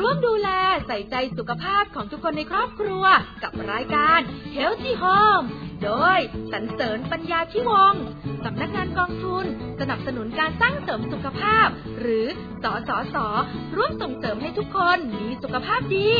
วมดูแลใส่ใจสุขภาพของทุกคนในครอบครัวกับรายการ Healthy Home โดยสรรเสริญปัญญาธิวงศ์สำนักงานกองทุนสนับสนุนการสร้างเสริมสุขภาพหรือสสส.ร่วมส่งเสริมให้ทุกคนมีสุขภาพดี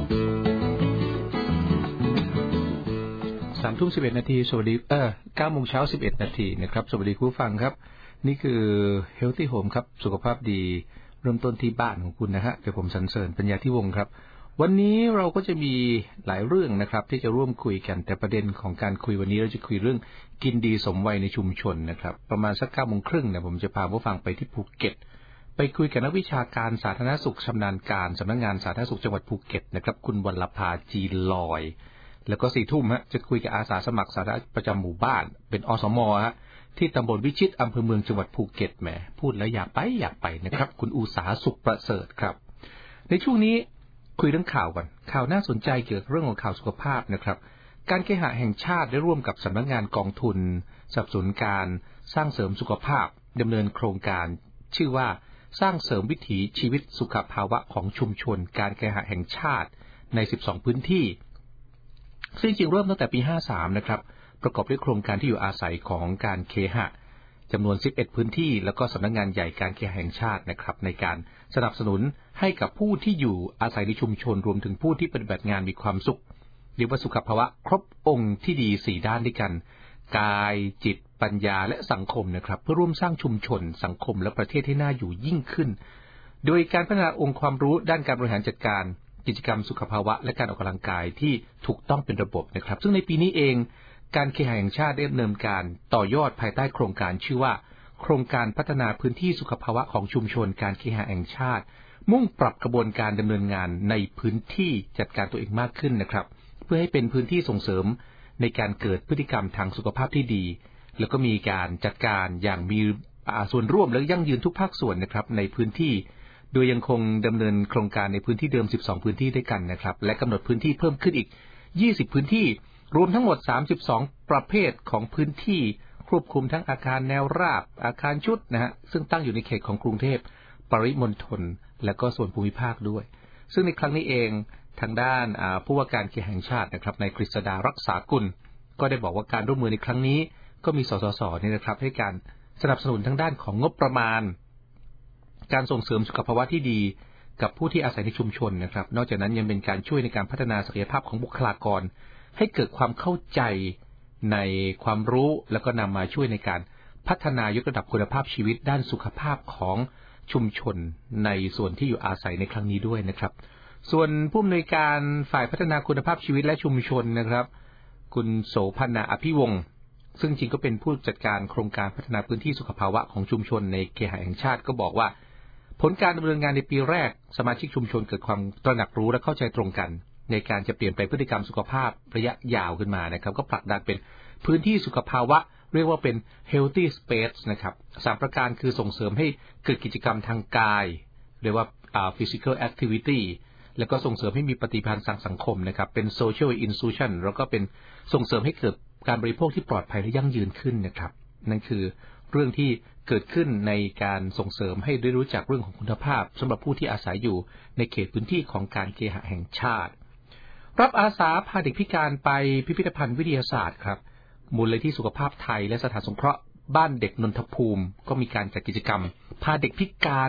3:11 นาทีสวัสดี9 โมงเช้า11 นาทีนะครับสวัสดีผู้ฟังครับนี่คือ Healthy Home ครับสุขภาพดีเริ่มต้นที่บ้านของคุณนะฮะกับผมสรรเสริญปัญญาธิวงศ์ครับวันนี้เราก็จะมีหลายเรื่องนะครับที่จะร่วมคุยกันแต่ประเด็นของการคุยวันนี้เราจะคุยเรื่องกินดีสมวัยในชุมชนนะครับประมาณสัก 9:30 นนะผมจะพาผู้ฟังไปที่ภูเก็ตไปคุยกับนักวิชาการสาธารณสุขชำนาญการสำนักงานสาธารณสุขจังหวัดภูเก็ตนะครับคุณวรรณภาจีนลอยแล้วก็ 4 ทุ่มฮะจะคุยกับอาสาสมัครสาธารณสุขประจำหมู่บ้านเป็นอสมฮะที่ตำบลวิชิตอำเภอเมืองจังหวัดภูเก็ตแหมพูดแล้วอยากไปนะครับคุณอุษาสุขประเสริฐครับในช่วงนี้คุยเรื่องข่าวก่อนข่าวน่าสนใจเกี่ยวกับเรื่องของข่าวสุขภาพนะครับการเคหะแห่งชาติได้ร่วมกับสำนักงานกองทุนสนับสนุนการสร้างเสริมสุขภาพดำเนินโครงการชื่อว่าสร้างเสริมวิถีชีวิตสุขภาวะของชุมชนการเคหะแห่งชาติใน12พื้นที่ซึ่งจริงเริ่มตั้งแต่ปี53นะครับประกอบด้วยโครงการที่อยู่อาศัยของการเคหะจำนวน11พื้นที่แล้วก็สำนักงานใหญ่การเคหะแห่งชาตินะครับในการสนับสนุนให้กับผู้ที่อยู่อาศัยในชุมชนรวมถึงผู้ที่ปฏิบัติงานมีความสุขเรียกว่าสุขภาวะครบองค์ที่ดี4ด้านด้วยกันกายจิตปัญญาและสังคมนะครับเพื่อร่วมสร้างชุมชนสังคมและประเทศให้น่าอยู่ยิ่งขึ้นโดยการพัฒนาองค์ความรู้ด้านการบริหารจัดการกิจกรรมสุขภาวะและการออกกำลังกายที่ถูกต้องเป็นระบบนะครับซึ่งในปีนี้เองการเคหะแห่งชาติได้ดำเนินการต่อยอดภายใต้โครงการชื่อว่าโครงการพัฒนาพื้นที่สุขภาวะของชุมชนการเคหะแห่งชาติมุ่งปรับกระบวนการดำเนินงานในพื้นที่จัดการตัวเองมากขึ้นนะครับเพื่อให้เป็นพื้นที่ส่งเสริมในการเกิดพฤติกรรมทางสุขภาพที่ดีแล้วก็มีการจัดการอย่างมีส่วนร่วมและยั่งยืนทุกภาคส่วนนะครับในพื้นที่โดยยังคงดำเนินโครงการในพื้นที่เดิม12พื้นที่ด้วยกันนะครับและกำหนดพื้นที่เพิ่มขึ้นอีก20พื้นที่รวมทั้งหมด32ประเภทของพื้นที่ควบคุมทั้งอาคารแนวราบอาคารชุดนะฮะซึ่งตั้งอยู่ในเขตของกรุงเทพปริมณฑลและก็ส่วนภูมิภาคด้วยซึ่งในครั้งนี้เองทางด้านผู้ว่าการเคหะแห่งชาตินะครับนายกฤษดารักษากุลก็ได้บอกว่าการร่วมมือในครั้งนี้ก็มีสสสนี่นะครับให้การสนับสนุนทางด้านของงบประมาณการส่งเสริมสุขภาวะที่ดีกับผู้ที่อาศัยในชุมชนนะครับนอกจากนั้นยังเป็นการช่วยในการพัฒนาศักยภาพของบุคลากรให้เกิดความเข้าใจในความรู้แล้วก็นำมาช่วยในการพัฒนายกระดับคุณภาพชีวิตด้านสุขภาพของชุมชนในส่วนที่อยู่อาศัยในครั้งนี้ด้วยนะครับส่วนผู้อำนวยการฝ่ายพัฒนาคุณภาพชีวิตและชุมชนนะครับคุณโสภณาอภิวงศ์ซึ่งจริงก็เป็นผู้จัดการโครงการพัฒนาพื้นที่สุขภาวะของชุมชนในเคหะแห่งชาติก็บอกว่าผลการดำเนินงานในปีแรกสมาชิกชุมชนเกิดความตระหนักรู้และเข้าใจตรงกันในการจะเปลี่ยนไปพฤติกรรมสุขภาพระยะยาวขึ้นมานะครับก็ผลักดันเป็นพื้นที่สุขภาวะเรียกว่าเป็น healthy space นะครับ3ประการคือส่งเสริมให้เกิดกิจกรรมทางกายเรียกว่าphysical activity แล้วก็ส่งเสริมให้มีปฏิพันธ์ทางสังคมนะครับเป็น social inclusion แล้วก็เป็นส่งเสริมให้เกิดการบริโภคที่ปลอดภัยและยั่งยืนขึ้นนะครับนั่นคือเรื่องที่เกิดขึ้นในการส่งเสริมให้ได้รู้จักเรื่องของคุณภาพสำหรับผู้ที่อาศัยอยู่ในเขตพื้นที่ของการเคหะแห่งชาติรับอาสาพาเด็กพิการไปพิพิธภัณฑ์วิทยาศาสตร์ครับมูลนิธิสุขภาพไทยและสถานสงเคราะห์บ้านเด็กนนทภูมิก็มีการจัดกิจกรรมพาเด็กพิการ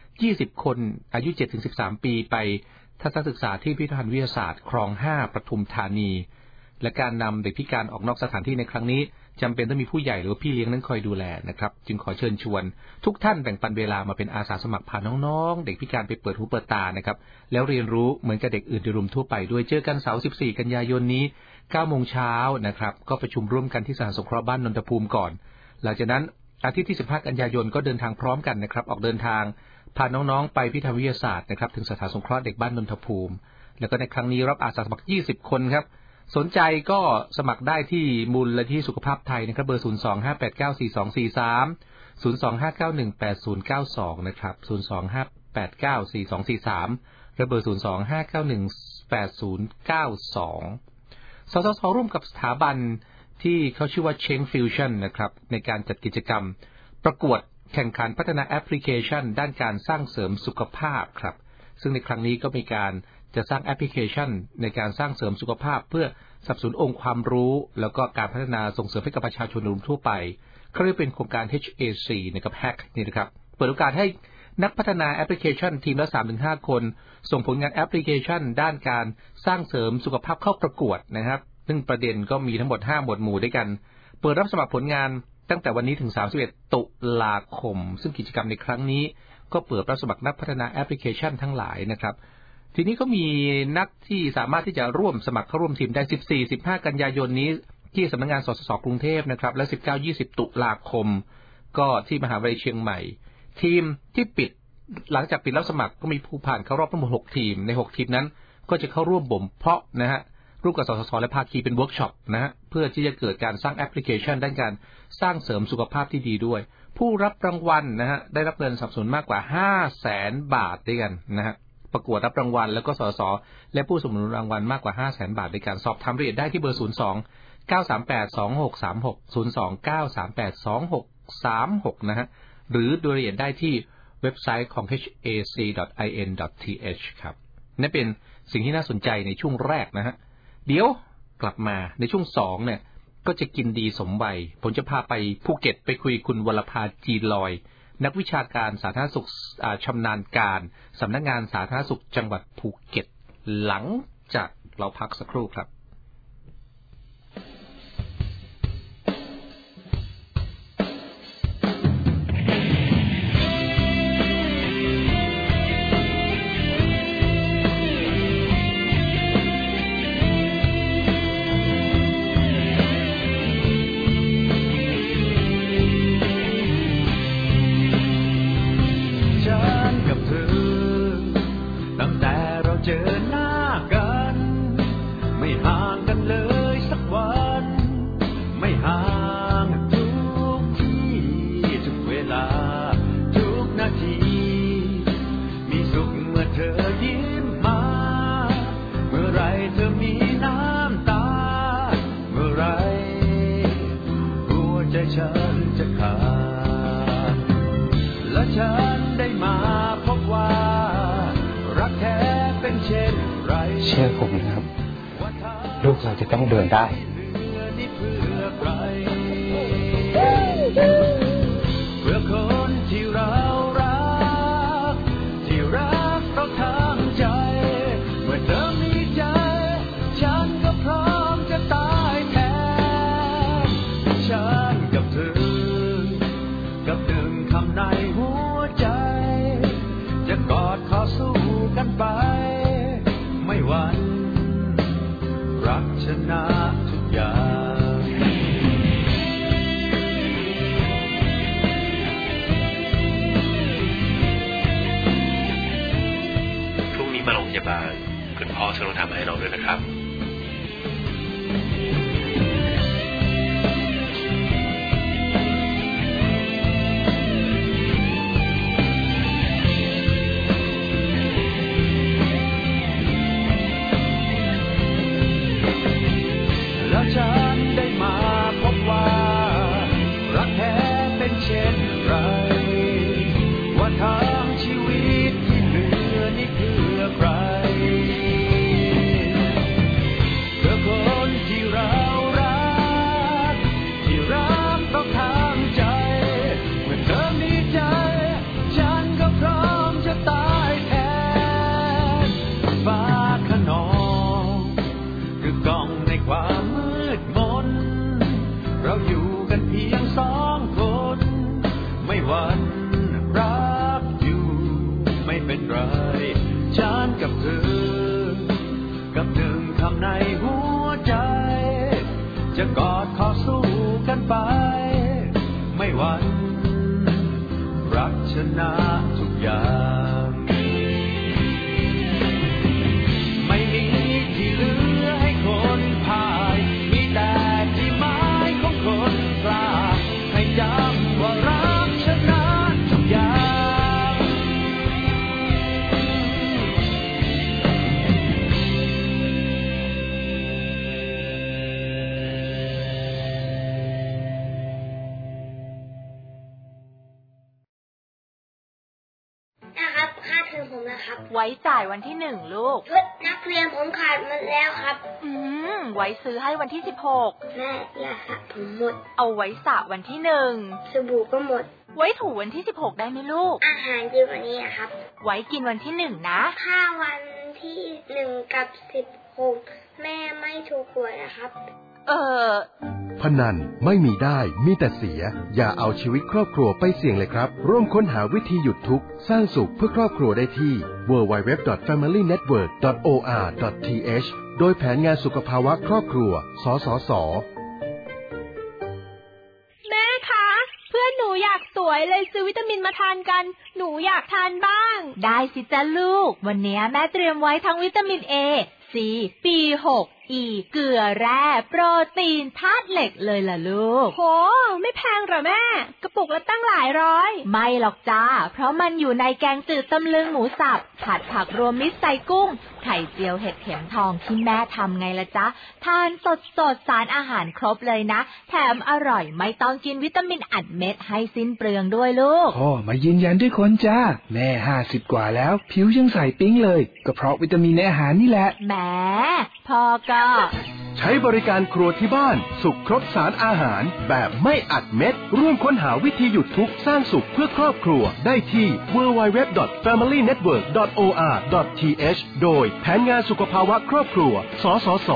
20 คนอายุ 7-13 ปีไปทัศนศึกษาที่พิพิธภัณฑ์วิทยาศาสตร์คลอง 5 ปทุมธานีและการนำเด็กพิการออกนอกสถานที่ในครั้งนี้จำเป็นต้องมีผู้ใหญ่หรือพี่เลี้ยงนั้นคอยดูแลนะครับจึงขอเชิญชวนทุกท่านแบ่งปันเวลามาเป็นอาสาสมัครพาน้องๆเด็กพิการไปเปิดหูเปิดตานะครับแล้วเรียนรู้เหมือนกับเด็กอื่นโดยรวมทั่วไปด้วยเจอกันเสาร์14 กันยายนนี้ 9 โมงเช้านะครับก็ประชุมร่วมกันที่สถานสงเคราะห์บ้านนนทภูมิก่อนหลังจากนั้นอาทิตย์ที่15 กันยายนก็เดินทางพร้อมกันนะครับออกเดินทางพาน้องๆไปพิพิธภัณฑ์วิทยาศาสตร์นะครับถึงสถานสงเคราะห์เด็กบ้านนนทภูมิแล้วก็ในครั้งนี้รับอาสาสมัคร20 คนครับสนใจก็สมัครได้ที่มูลนิธิสุขภาพไทยนะครับเบอร์ 025894243 025918092 นะครับ 025894243 และเบอร์ 025918092 สสส.ร่วมกับสถาบันที่เขาชื่อว่า Change Fusion นะครับในการจัดกิจกรรมประกวดแข่งขันพัฒนาแอปพลิเคชันด้านการสร้างเสริมสุขภาพครับซึ่งในครั้งนี้ก็มีการจะสร้างแอปพลิเคชันในการสร้างเสริมสุขภาพเพื่อสนับสนุนองค์ความรู้แล้วก็การพัฒนาส่งเสริมให้กับประชาชนทั่วไปเขาเรียกเป็นโครงการ HAC นะครับ HACK นี่นะครับเปิดโอกาสให้นักพัฒนาแอปพลิเคชันทีมละ 3-5 คนส่งผลงานแอปพลิเคชันด้านการสร้างเสริมสุขภาพเข้าประกวดนะครับซึ่งประเด็นก็มีทั้งหมด5หมวดหมู่ด้วยกันเปิดรับสมัครผลงานตั้งแต่วันนี้ถึง31ตุลาคมซึ่งกิจกรรมในครั้งนี้ก็เปิดรับสมัครนักพัฒนาแอปพลิเคชันทั้งหลายนะครับทีนี้ก็มีนักที่สามารถที่จะร่วมสมัครเข้าร่วมทีมได้ 14-15 กันยายนนี้ที่สำนักงานสสสกรุงเทพนะครับและ 19-20 ตุลาคมก็ที่มหาวิทยาลัยเชียงใหม่ทีมที่ปิดหลังจากปิดรับสมัครก็มีผู้ผ่านเข้ารอบทั้งหมด6ทีมใน6ทีมนั้นก็จะเข้าร่วมบ่มเพาะนะฮะร่วมกับสสสและภาคีเป็นเวิร์กช็อปนะฮะเพื่อที่จะเกิดการสร้างแอปพลิเคชันด้านการสร้างเสริมสุขภาพที่ดีด้วยผู้รับรางวัลนะฮะได้รับเงินสนับสนุนมากกว่า 500,000 บาทด้วยกันนะฮะประกวดรับรางวัลแล้วก็สสสและผู้สนับสนุนรางวัลมากกว่า 500,000 บาทด้วยกันสอบถามรายละเอียดได้ที่เบอร์ 02-938-2636 02-938-2636 นะฮะหรือดูรายละเอียดได้ที่เว็บไซต์ของ hac.in.th ครับนั่นเป็นสิ่งที่น่าสนใจในช่วงแรกนะฮะเดี๋ยวกลับมาในช่วง2เนี่ยก็จะกินดีสมวัยผมจะพาไปภูเก็ตไปคุยคุณวรภาจีลอยนักวิชาการสาธารณสุขชำนาญการสำนักงานสาธารณสุขจังหวัดภูเก็ตหลังจากเราพักสักครู่ครับเชื่อผมนะครับลูกเราจะต้องเดินได้เพื่อคนที่เรารักที่รักเราทางใจเมื่อเธอมีใจฉันก็พร้อมจะตายแทนฉันกับเธอกับหนึ่งคำในหัวใจจะกอดขอสู้กันไปไม่หวั่นรักชนะทุกอย่างพรุ่งนี้มาโรงพยาบาลคุณพ่อช่วยทำให้เราด้วยนะครับฉันได้มาพบว่ารักแท้เป็นเช่นไรว่าทางชีวิตที่เหลือนี่เพื่อใครเพื่อคนที่เรารักที่รักต้องทางใจเมื่อเธอมีใจฉันก็พร้อมจะตายแทนฟ้าขนองคือกองในความเราอยู่กันเพียง2 คนไม่หวั่นรักอยู่ไม่เป็นไรฉันกับเธอกับหนึ่งคำในหัวใจจะกอดขอสู้กันไปไม่หวั่นรักชนะทุกอย่างไม่มีที่เหลือให้คนพ่ายมีแต่ที่หมายของคนกล้าให้จำว่ารักชนะทุกอย่างนะคะเทอมผมนะครับไว้จ่ายวันที่1ลูกชุดนักเรียนผมขาดหมดแล้วครับไว้ซื้อให้วันที่16 แม่ยาสระผมหมดเอาไว้สระวันที่1 สบู่ก็หมดไว้ถูวันที่16ได้ไหมลูกอาหารเย็นวันนี้ครับไว้กินวันที่1นะถ้าวันที่1กับ16แม่ไม่ถูกหวยนะครับพนันไม่มีได้มีแต่เสียอย่าเอาชีวิตครอบครัวไปเสี่ยงเลยครับร่วมค้นหาวิธีหยุดทุกข์สร้างสุขเพื่อครอบครัวได้ที่ www.familynetwork.or.th โดยแผนงานสุขภาวะครอบครัวสสส. แม่คะเพื่อนหนูอยากสวยเลยซื้อวิตามินมาทานกันหนูอยากทานบ้างได้สิจ้าลูกวันนี้แม่เตรียมไว้ทั้งวิตามิน A C B6 E เกลือแร่โปรตีนธาตุเหล็กเลยล่ะลูกโหไม่แพงหรอแม่กระปุกละตั้งหลายร้อยไม่หรอกจ้าเพราะมันอยู่ในแกงจืดตำลึงหมูสับผัดผักรวมมิตรใส่กุ้งไข่เจียวเห็ดเข็มทองที่แม่ทำไงล่ะจ๊ะทานสดสารอาหารครบเลยนะแถมอร่อยไม่ต้องกินวิตามินอัดเม็ดให้สิ้นเปลืองด้วยลูกพ่อมายืนยันด้วยคนจ้าแม่50 กว่าแล้วผิวยังใสปิ๊งเลยก็เพราะวิตามินในอาหารนี่แหละแหมพ่อก็ใช้บริการครัวที่บ้านสุขครบสารอาหารแบบไม่อัดเม็ดร่วมค้นหาวิธีหยุดทุกข์สร้างสุขเพื่อครอบครัวได้ที่ www.familynetwork.or.th โดยแผนงานสุขภาวะครอบครัวสสส.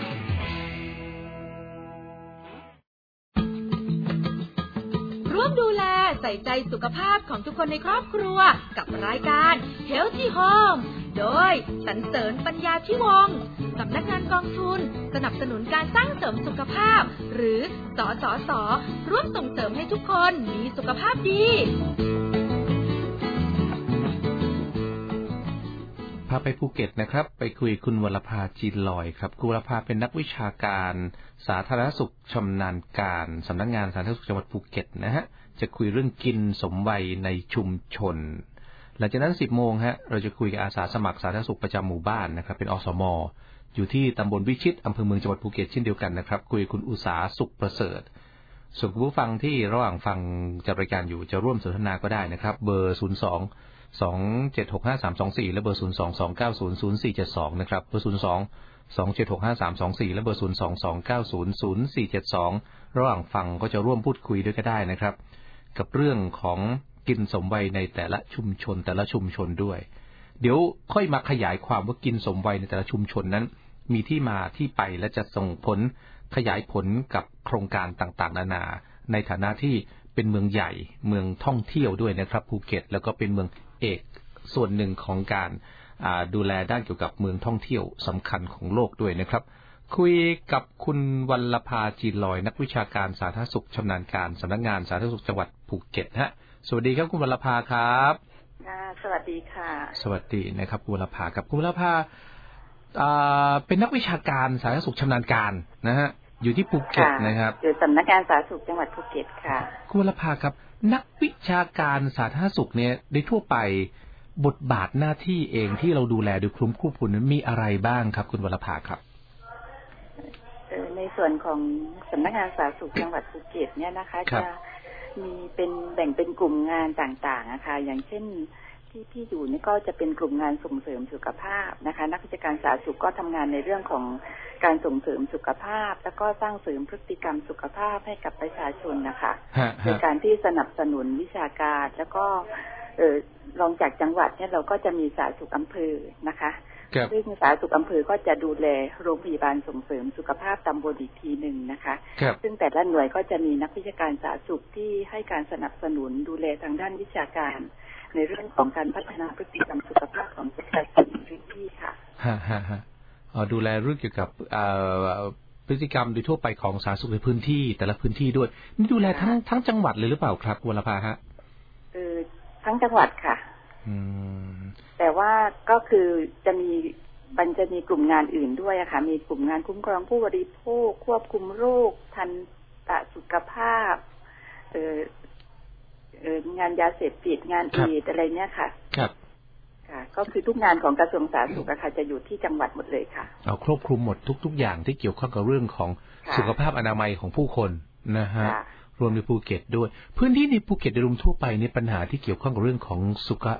ร่วมดูแลใส่ใจสุขภาพของทุกคนในครอบครัวกับรายการ Healthy Home โดยสรรเสริญปัญญาธิวงศ์สำนักงานกองทุนสนับสนุนการสร้างเสริมสุขภาพหรือสสส.ร่วมส่งเสริมให้ทุกคนมีสุขภาพดีพาไปภูเก็ตนะครับไปคุยคุณวรภาจีนลอยครับคุณวรภาเป็นนักวิชาการสาธารณสุขชำนาญการสำนักงานสาธารณสุขจังหวัดภูเก็ตนะฮะจะคุยเรื่องกินสมวัยในชุมชนหลังจากนั้น 10 โมงฮะเราจะคุยกับอาสาสมัครสาธารณสุขประจำหมู่บ้านนะครับเป็นอสม.อยู่ที่ตำบลวิชิตอำเภอเมืองจังหวัดภูเก็ตเช่นเดียวกันนะครับคุยคุณอุษาสุขประเสริฐส่วนคุณผู้ฟังที่ระหว่างฟังจัดรายการอยู่จะร่วมสนทนาก็ได้นะครับเบอร์02-2765324และเบอร์02-290-0472นะครับเบอร์02-2765324และเบอร์02-290-0472ระหว่างฟังก็จะร่วมพูดคุยด้วยก็ได้นะครับกับเรื่องของกินสมวัยในแต่ละชุมชนด้วยเดี๋ยวค่อยมาขยายความว่ากินสมวัยในแต่ละชุมชนนั้นมีที่มาที่ไปและจะส่งผลขยายผลกับโครงการต่างๆนานาในฐานะที่เป็นเมืองใหญ่เมืองท่องเที่ยวด้วยนะครับภูเก็ตแล้วก็เป็นเมืองเอกส่วนหนึ่งของการดูแลด้านเกี่ยวกับเมืองท่องเที่ยวสำคัญของโลกด้วยนะครับคุยกับคุณวรภาจีนลอยนักวิชาการสาธารณสุขชำนาญการสำนักงานสาธารณสุขจังหวัดภูเก็ตฮะสวัสดีครับคุณวรภาครับสวัสดีค่ะสวัสดีนะครับคุณวรภาครับคุณวรภาเป็นนักวิชาการสาธารณสุขชำนาญการนะฮะอยู่ที่ภูเก็ตนะครับอยู่สำนักงานสาธารณสุขจังหวัดภูเก็ตค่ะคุณวรภาครับนักวิชาการสาธารณสุขเนี่ยโดยทั่วไปบทบาทหน้าที่เองที่เราดูแลโดยคลุมควบคุมนั้นมีอะไรบ้างครับคุณวรภาครับในส่วนของสำนักงานสาธารณสุขจังหวัดภูเก็ตเนี่ยนะคะจะมีเป็นแบ่งเป็นกลุ่มงานต่างๆนะคะอย่างเช่นที่พี่อยู่นี่ก็จะเป็นกลุ่มงานส่งเสริมสุขภาพนะคะนักวิชาการสาธารณสุขก็ทำงานในเรื่องของการส่งเสริมสุขภาพแล้วก็สร้างเสริมพฤติกรรมสุขภาพให้กับประชาชนนะคะในการที่สนับสนุนวิชาการแล้วก็รองจากจังหวัดเนี่ยเราก็จะมีสาธารณสุขอำเภอนะคะซึ่งสาธารณสุขอำเภอก็จะดูแลโรงพยาบาลส่งเสริมสุขภาพตำบลอีกทีหนึ่งนะคะซึ่งแต่ละหน่วยก็จะมีนักวิชาการสาธารณสุขที่ให้การสนับสนุนดูแลทางด้านวิชาการในเรื่องของการพัฒนาพฤติกรรมสุขภาพของประชาชนในพื้นที่ค่ะดูแลเรื่องเกี่ยวกับพฤติกรรมโดยทั่วไปของสาธารณสุขในพื้นที่แต่ละพื้นที่ด้วยนี่ดูแลทั้งจังหวัดเลยหรือเปล่าครับวรภาฮะทั้งจังหวัดค่ะแต่ว่าก็คือจะมีกลุ่มงานอื่นด้วยอะค่ะมีกลุ่มงานคุ้มครองผู้บริโภคควบคุมโรคทันตสุขภาพงานยาเสพติดงานอีดอะไรเนี้ยค่ะครับค่ะก็คือทุกงานของกระทรวงสาธารณสุขค่ะจะอยู่ที่จังหวัดหมดเลยค่ะเอาครอบคลุมหมดทุกอย่างที่เกี่ยวข้องกับเรื่องของสุขภาพอนามัยของผู้คนนะฮะรวมในภูเก็ตด้วยพื้นที่ในภูเก็ตโดยรวมทั่วไปในปัญหาที่เกี่ยวข้องกับเรื่องของ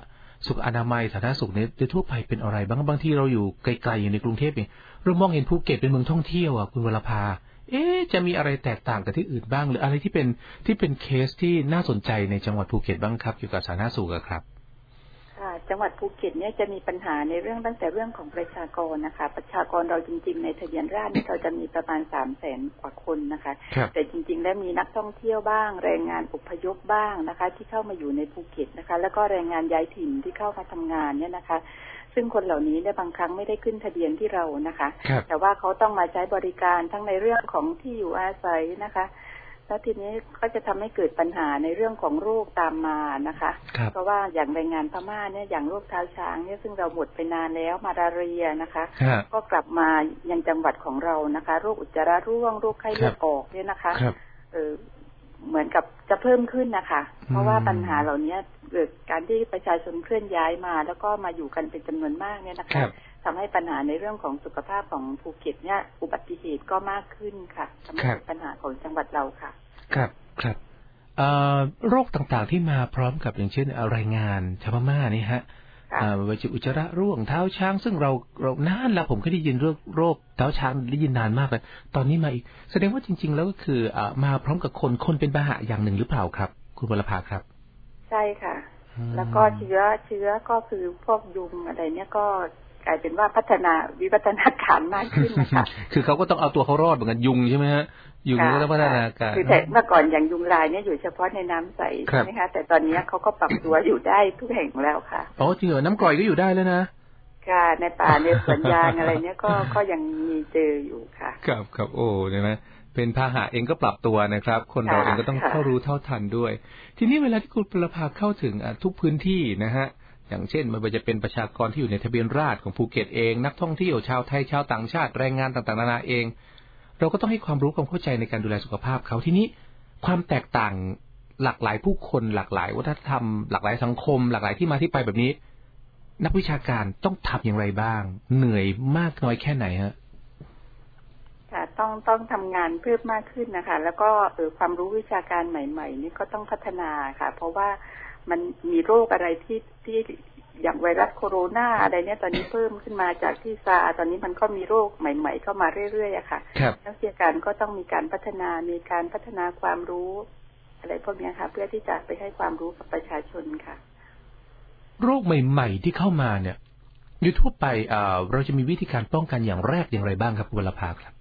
สุขอนามัยสาธารณสุขเนี่ยโดยทั่วไปเป็นอะไรบางที่เราอยู่ไกลๆอยู่ในกรุงเทพเองเรามองเห็นภูเก็ตเป็นเมืองท่องเที่ยวอ่ะคุณวรภาจะมีอะไรแตกต่างกับที่อื่นบ้างหรืออะไรที่เป็นเคสที่น่าสนใจในจังหวัดภูเก็ตบ้างครับเกี่ยวกับสาธารณสุขครับค่ะจังหวัดภูเก็ตเนี่ยจะมีปัญหาในเรื่องตั้งแต่เรื่องของประชากรนะคะประชากรเราจริงๆในทะเบียนราษฎร์เราจะมีประมาณ 300,000 กว่าคนนะคะแต่จริงๆแล้วมีนักท่องเที่ยวบ้างแรงงานอพยพบ้างนะคะที่เข้ามาอยู่ในภูเก็ตนะคะแล้วก็แรงงานย้ายถิ่นที่เข้ามาทำงานเนี่ยนะคะซึ่งคนเหล่านี้เนี่ยบางครั้งไม่ได้ขึ้นทะเบียนที่เรานะคะแต่ว่าเขาต้องมาใช้บริการทั้งในเรื่องของที่อยู่อาศัยนะคะแล้วทีนี้ก็จะทำให้เกิดปัญหาในเรื่องของโรคตามมานะคะเพราะว่าอย่างแรงงานพม่าเนี่ยอย่างโรคเท้าช้างเนี่ยซึ่งเราหมดไปนานแล้วมาลาเรียนะคะก็กลับมายังจังหวัดของเรานะคะโรคอุจจาระร่วงโรคไข้เลือดออกเนี่ยนะคะเหมือนกับจะเพิ่มขึ้นนะคะเพราะว่าปัญหาเหล่านี้เกิดการที่ประชาชนเคลื่อนย้ายมาแล้วก็มาอยู่กันเป็นจำนวนมากเนี่ยนะคะทำให้ปัญหาในเรื่องของสุขภาพของภูเก็ตเนี่ยอุบัติเหตุก็มากขึ้นค่ะทำให้ปัญหาของจังหวัดเราค่ะครับโรคต่างๆที่มาพร้อมกับอย่างเช่นรายงานชาวพม่านี่ฮะวิจิอุจจาระร่วงเท้าช้างซึ่งเรานานแล้วผมเคยได้ยินโรคเท้าช้างได้ยินนานมากเลยตอนนี้มาอีกแสดงว่าจริงๆแล้วก็คือมาพร้อมกับคนเป็นพาหะอย่างหนึ่งหรือเปล่าครับคุณวรภาครับใช่ค่ะแล้วก็เชื้อก็คือพวกยุงอะไรเนี่ยก็กลายเป็นว่าวิวัฒนาการมากขึ้นนะคะคือเขาก็ต้องเอาตัวเขารอดเหมือนกันยุงใช่ไหมฮะยุงก็ต้องพัฒนาการคือแต่เมื่อก่อนอย่างยุงลายเนี่ยอยู่เฉพาะในน้ำใสใช่ไหมคะแต่ตอนนี้เขาก็ปรับตัวอยู่ได้ทุกแห่งแล้วค่ะอ๋อจริงเหรอน้ำกร่อยก็อยู่ได้แล้วนะค่ะในป่าในสวนยางอะไรเนี่ยก็ยังมีเจออยู่ค่ะครับโอ้ใช่ไหมเป็นพาหะเองก็ปรับตัวนะครับคนเราเองก็ต้องเข้ารู้เท่าทันด้วยทีนี้เวลาที่คุณประภาเข้าถึงทุกพื้นที่นะฮะอย่างเช่นมันจะเป็นประชากรที่อยู่ในทะเบียนราษฎร์ของภูเก็ตเองนักท่องเที่ยวชาวไทยชาวต่างชาติแรงงานต่างๆนานาเองเราก็ต้องให้ความรู้ความเข้าใจในการดูแลสุขภาพเขาทีนี้ความแตกต่างหลากหลายผู้คนหลากหลายวัฒนธรรมหลากหลายสังคมหลากหลายที่มาที่ไปแบบนี้นักวิชาการต้องทำอย่างไรบ้างเหนื่อยมากน้อยแค่ไหนฮะค่ะต้องทำงานเพิ่มมากขึ้นนะคะแล้วก็ความรู้วิชาการใหม่ๆนี่ก็ต้องพัฒนาค่ะเพราะว่ามันมีโรคอะไรที่อย่างไวรัสโคโรนาอะไรเนี่ยตอนนี้เพิ่มขึ้นมาจากที่ซาตอนนี้มันก็มีโรคใหม่ๆเข้ามาเรื่อยๆอะค่ะนักวิชาการก็ต้องมีการพัฒนาความรู้อะไรพวกนี้ค่ะเพื่อที่จะไปให้ความรู้กับประชาชนค่ะโรคใหม่ๆที่เข้ามาเนี่ยโดยทั่วไปเราจะมีวิธีการป้องกันอย่างแรกอย่างไรบ้างครับคุณวรภาครับ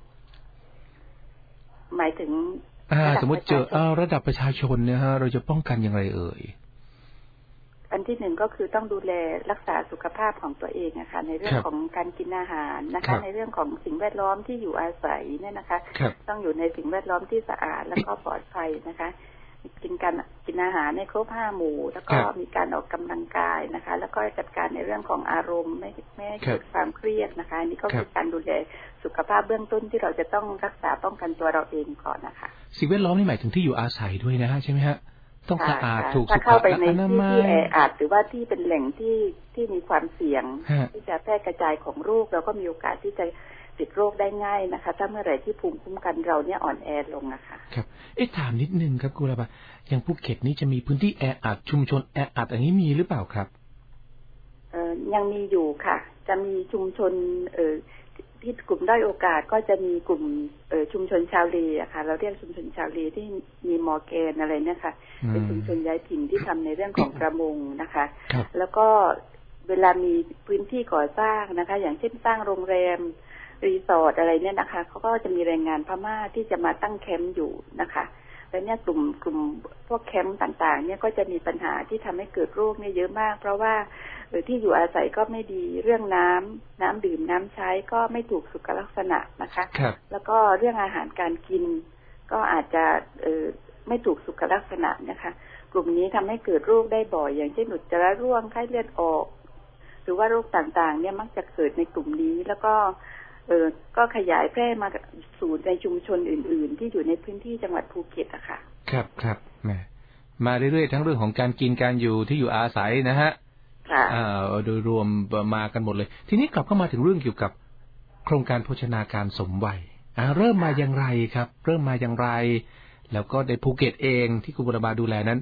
หมายถึงสมมติเจอระดับประชาชนเนี่ยฮะเราจะป้องกันอย่างไรเอ่ยอันที่หนึ่งก็คือต้องดูแลรักษาสุขภาพของตัวเองนะคะในเรื่องของการกินอาหารนะคะในเรื่องของสิ่งแวดล้อมที่อยู่อาศัยเนี่ยนะคะต้องอยู่ในสิ่งแวดล้อมที่สะอาดแล้วก็ปลอดภัยนะคะกินอาหารในครบ5 หมู่แล้วก็มีการออกกำลังกายนะคะแล้วก็จัดการในเรื่องของอารมณ์ไม่ให้เกิดความเครียดนะคะนี่ก็คือการดูแลสุขภาพเบื้องต้นที่เราจะต้องรักษาป้องกันตัวเราเองก่อนนะคะสิ่งแวดล้อมนี่หมายถึงที่อยู่อาศัยด้วยนะฮะใช่ไหมฮะต้องสะอาดถูกสุขเข้าไปในที่แออัดหรือว่าที่เป็นแหล่งที่มีความเสี่ยงที่จะแพร่กระจายของโรคเราก็มีโอกาสที่จะติดโรคได้ง่ายนะคะถ้าเมื่อไหร่ที่ภูมิคุ้มกันเราเนี่ยอ่อนแอลงนะคะครับถามนิดนึงครับคุณวรภาอย่างภูเก็ตนี่จะมีพื้นที่แออัดชุมชนแออัดอย่างนี้มีหรือเปล่าครับยังมีอยู่ค่ะจะมีชุมชนที่กลุ่มด้อยโอกาสก็จะมีกลุ่มชุมชนชาวเลอะค่ะเราเรียกชุมชนชาวเลที่มีมอร์แกนอะไรเนี่ยค่ะเป็นชุมชนย้ายถิ่นที่ทำในเรื่องของประมงนะคะแล้วก็เวลามีพื้นที่ก่อสร้างนะคะอย่างเช่นสร้างโรงแรมรีสอร์ทอะไรเนี่ยนะคะเขาก็จะมีแรงงานพม่าที่จะมาตั้งแคมป์อยู่นะคะแล้วเนี่ยกลุ่มพวกแคมป์ต่างๆเนี่ยก็จะมีปัญหาที่ทำให้เกิดโรคเนี่ยเยอะมากเพราะว่าที่อยู่อาศัยก็ไม่ดีเรื่องน้ำดื่มน้ำใช้ก็ไม่ถูกสุขลักษณะนะคะแล้วก็เรื่องอาหารการกินก็อาจจะไม่ถูกสุขลักษณะนะคะกลุ่มนี้ทำให้เกิดโรคได้บ่อยอย่างเช่นอุจจาระร่วงไข้เลือดออกหรือว่าโรคต่างๆเนี่ยมักจะเกิดในกลุ่มนี้แล้วก็ขยายแพร่มาสู่ในชุมชนอื่นๆที่อยู่ในพื้นที่จังหวัดภูเก็ตอะค่ะครับมาเรื่อยๆทั้งเรื่องของการกินการอยู่ที่อยู่อาศัยนะฮะโดยรวมมากันหมดเลยทีนี้กลับเข้ามาถึงเรื่องเกี่ยวกับโครงการโภชนาการสมวัยเริ่มมาอย่างไรครับเริ่มมาอย่างไรแล้วก็ในภูเก็ตเองที่คุณบุรพาดูแลนั้น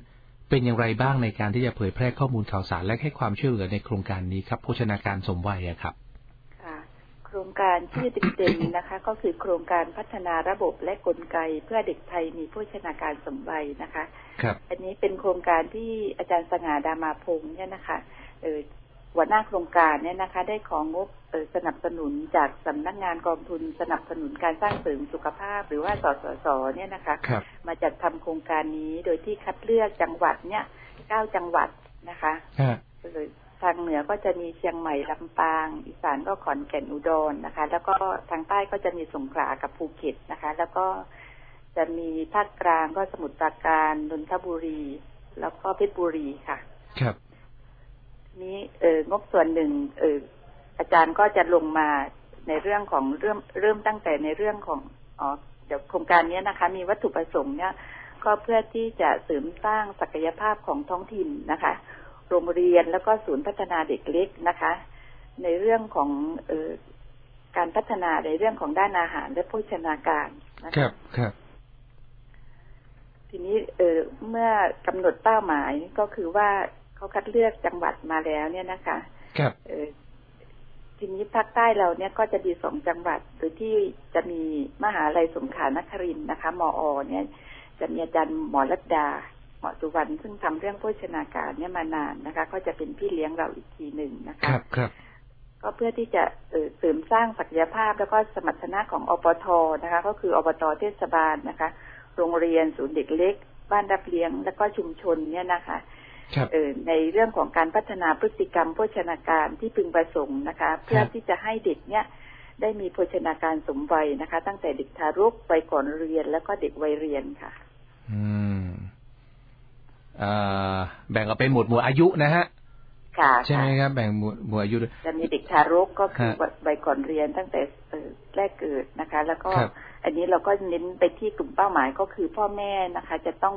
เป็นอย่างไรบ้างในการที่จะเผยแพร่ข้อมูลข่าวสารและให้ความช่วยเหลือในโครงการนี้ครับโภชนาการสมวัยครับค่ะโครงการชื่อเต็มๆนะคะก็คือโครงการพัฒนาระบบและกลไกเพื่อเด็กไทยมีโภชนาการสมวัยนะคะครับอันนี้เป็นโครงการที่อาจารย์สง่าดามาพงษ์เนี่ยนะคะหัวหน้าโครงการเนี่ยนะคะได้ของงบสนับสนุนจากสำนักงานกองทุนสนับสนุนการสร้างเสริมสุขภาพหรือว่าสสสเนี่ยนะคะมาจัดทำโครงการนี้โดยที่คัดเลือกจังหวัดเนี่ย9จังหวัดนะคะทางเหนือก็จะมีเชียงใหม่ลำปางอีสานก็ขอนแก่นอุดรนะคะแล้วก็ทางใต้ก็จะมีสงขลากับภูเก็ตนะคะแล้วก็จะมีภาคกลางก็สมุทรปราการนนทบุรีแล้วก็เพชรบุรีค่ะครับนี้งบส่วนหนึ่งอาจารย์ก็จะลงมาในเรื่องของเริ่มตั้งแต่ในเรื่องของเดี๋ยวโครงการนี้นะคะมีวัตถุประสงค์เนี่ยก็เพื่อที่จะเสริมสร้างศักยภาพของท้องถิ่นนะคะโรงเรียนแล้วก็ศูนย์พัฒนาเด็กเล็กนะคะในเรื่องของการพัฒนาในเรื่องของด้านอาหารและโภชนาการนะครับครับทีนี้เมื่อกำหนดเป้าหมายก็คือว่าเขาคัดเลือกจังหวัดมาแล้วเนี่ยนะคะครับทีนี้ภาคใต้เราเนี่ยก็จะมี2จังหวัดโดยที่จะมีมหาลัยสงขลานครินทร์นะคะมอ.เนี่ยจะมีอาจารย์หมอรัตดาเหมาะสุวรรณซึ่งทำเรื่องโภชนาการเนี่ยมานานนะคะก็จะเป็นพี่เลี้ยงเราอีกทีหนึ่งนะคะครับครับก็เพื่อที่จะเสริมสร้างศักยภาพแล้วก็สมรรถนะของอปท.นะคะก็คืออบต.เทศบาลนะคะโรงเรียนศูนย์เด็กเล็กบ้านรับเลี้ยงแล้วก็ชุมชนเนี่ยนะคะในเรื่องของการพัฒนาพฤติกรรมโภชนาการที่พึงประสงค์นะคะเพื่อที่จะให้เด็กเนี่ยได้มีโภชนาการสมวัยนะคะตั้งแต่เด็กทารกวัยก่อนเรียนแล้วก็เด็กวัยเรียนค่ะแบ่งออกเป็นหมวดหมู่อายุนะฮะค่ะใช่ไหมครับแบ่งหมวดอายุจะมีเด็กทารกก็คือวัยก่อนเรียนตั้งแต่แรกเกิดนะคะแล้วก็อันนี้เราก็เน้นไปที่กลุ่มเป้าหมายก็คือพ่อแม่นะคะจะต้อง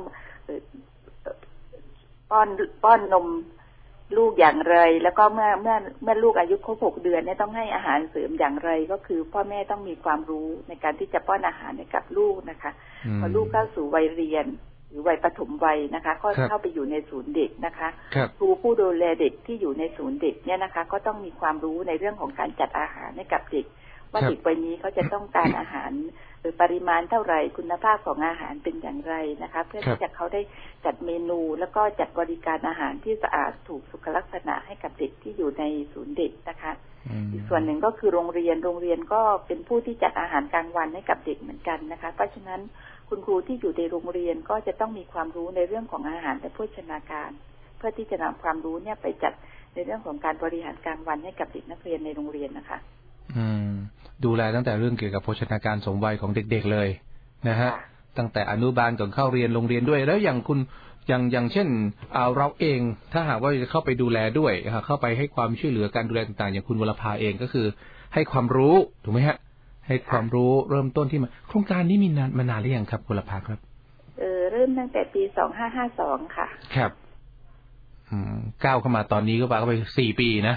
ป้อนนมลูกอย่างไรแล้วก็เมื่อลูกอายุครบ6 เดือนเนี่ยต้องให้อาหารเสริมอย่างไรก็คือพ่อแม่ต้องมีความรู้ในการที่จะป้อนอาหารให้กับลูกนะคะพอลูกเข้าสู่วัยเรียนหรือวัยปฐมวัยนะคะก็เข้าไปอยู่ในศูนย์เด็กนะคะครูผู้ดูแลเด็กที่อยู่ในศูนย์เด็กเนี่ยนะคะก็ต้องมีความรู้ในเรื่องของการจัดอาหารให้กับเด็กว่าเด็กวัยนี้เขาจะต้องการอาหารหรือปริมาณเท่าไหร่คุณภาพของอาหารเป็นอย่างไรนะคะเพื่อที่จะเขาได้จัดเมนูแล้วก็จัดบริการอาหารที่สะอาดถูกสุขลักษณะให้กับเด็กที่อยู่ในศูนย์เด็กนะคะอีกส่วนหนึ่งก็คือโรงเรียนก็เป็นผู้ที่จัดอาหารกลางวันให้กับเด็กเหมือนกันนะคะเพราะฉะนั้นคุณครูที่อยู่ในโรงเรียนก็จะต้องมีความรู้ในเรื่องของอาหารและโภชนาการเพื่อที่จะนำความรู้เนี่ยไปจัดในเรื่องของการบริหารกลางวันให้กับเด็กนักเรียนในโรงเรียนนะคะดูแลตั้งแต่เรื่องเกี่ยวกับโภชนาการสมวัยของเด็กๆเลยนะฮะตั้งแต่อนุบาลก่อนเข้าเรียนโรงเรียนด้วยแล้วอย่างคุณอย่างเช่นเราเองถ้าหากว่าจะเข้าไปดูแลด้วยเข้าไปให้ความช่วยเหลือการดูแลต่างๆอย่างคุณวรภาเองก็คือให้ความรู้ถูกไหมฮะให้ความรู้เริ่มต้นที่มาโครงการนี้มีมานานหรือยังครับคุณวรภาครับเริ่มตั้งแต่ปี2552ค่ะครับก้าวเข้ามาตอนนี้ก็ไป4 ปีนะ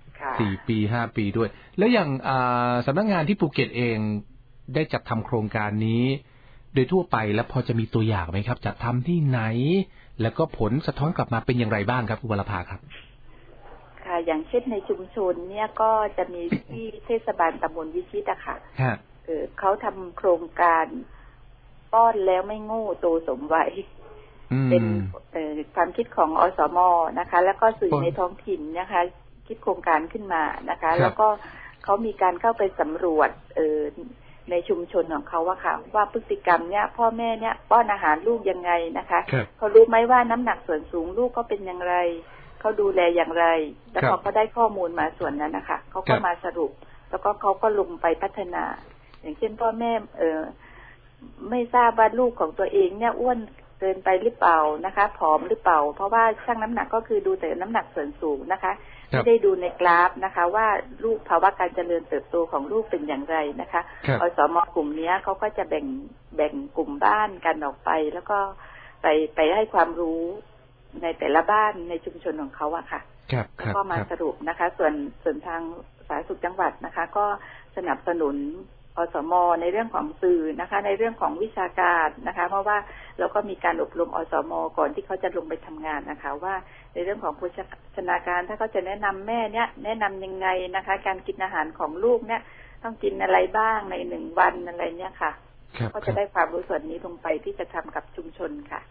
4 ปี 5 ปีด้วยแล้วอย่างสำนักงานที่ภูเก็ตเองได้จัดทำโครงการนี้โดยทั่วไปแล้วพอจะมีตัวอย่างไหมครับจัดทำที่ไหนแล้วก็ผลสะท้อนกลับมาเป็นอย่างไรบ้างครับคุณวรภาครับค่ะอย่างเช่นในชุมชนเนี่ยก็จะมีที่เทศบาลตำบลวิชิตอะค่ะเขาทำโครงการป้อนแล้วไม่โง่โตสมวัยเป็นความคิดของอสม.นะคะแล้วก็สื่อในท้องถิ่นนะคะคิดโครงการขึ้นมานะคะแล้วก็เขามีการเข้าไปสำรวจในชุมชนของเขาว่าค่ะว่าพฤติกรรมเนี่ยพ่อแม่เนี่ยป้อนอาหารลูกยังไงนะคะเขารู้ไหมว่าน้ำหนักส่วนสูงลูกก็เป็นอย่างไรเขาดูแลอย่างไรแล้วพอเขาได้ข้อมูลมาส่วนนั้นนะคะเขาก็มาสรุปแล้วก็เขาก็ลงไปพัฒนาอย่างเช่นพ่อแม่ไม่ทราบว่าลูกของตัวเองเนี่ยอ้วนเกินไปหรือเปล่านะคะผอมหรือเปล่าเพราะว่าชั่งน้ำหนักก็คือดูแต่น้ำหนักส่วนสูงนะคะไม่ได้ดูในกราฟนะคะว่าลูกภาวะการเจริญเติบโตของลูกเป็นอย่างไรนะคะอสม.กลุ่มนี้เขาก็จะแบ่งกลุ่มบ้านกันออกไปแล้วก็ไปให้ความรู้ในแต่ละบ้านในชุมชนของเขาอะค่ะแล้วก็มาสรุปนะคะส่วนทางสาธารณสุขจังหวัดนะคะก็สนับสนุนอสม.ในเรื่องของสื่อนะคะในเรื่องของวิชาการนะคะเพราะว่าเราก็มีการอบรมอสม.ก่อนที่เขาจะลงไปทำงานนะคะว่าในเรื่องของโภชนาการถ้าเขาจะแนะนำแม่เนี่ยแนะนำยังไงนะคะการกินอาหารของลูกเนี่ยต้องกินอะไรบ้างใน1 วันอะไรเนี่ยค่ะก็จะได้ความรู้ส่วนนี้ลงไปที่จะทำกับชุมชนค่ะ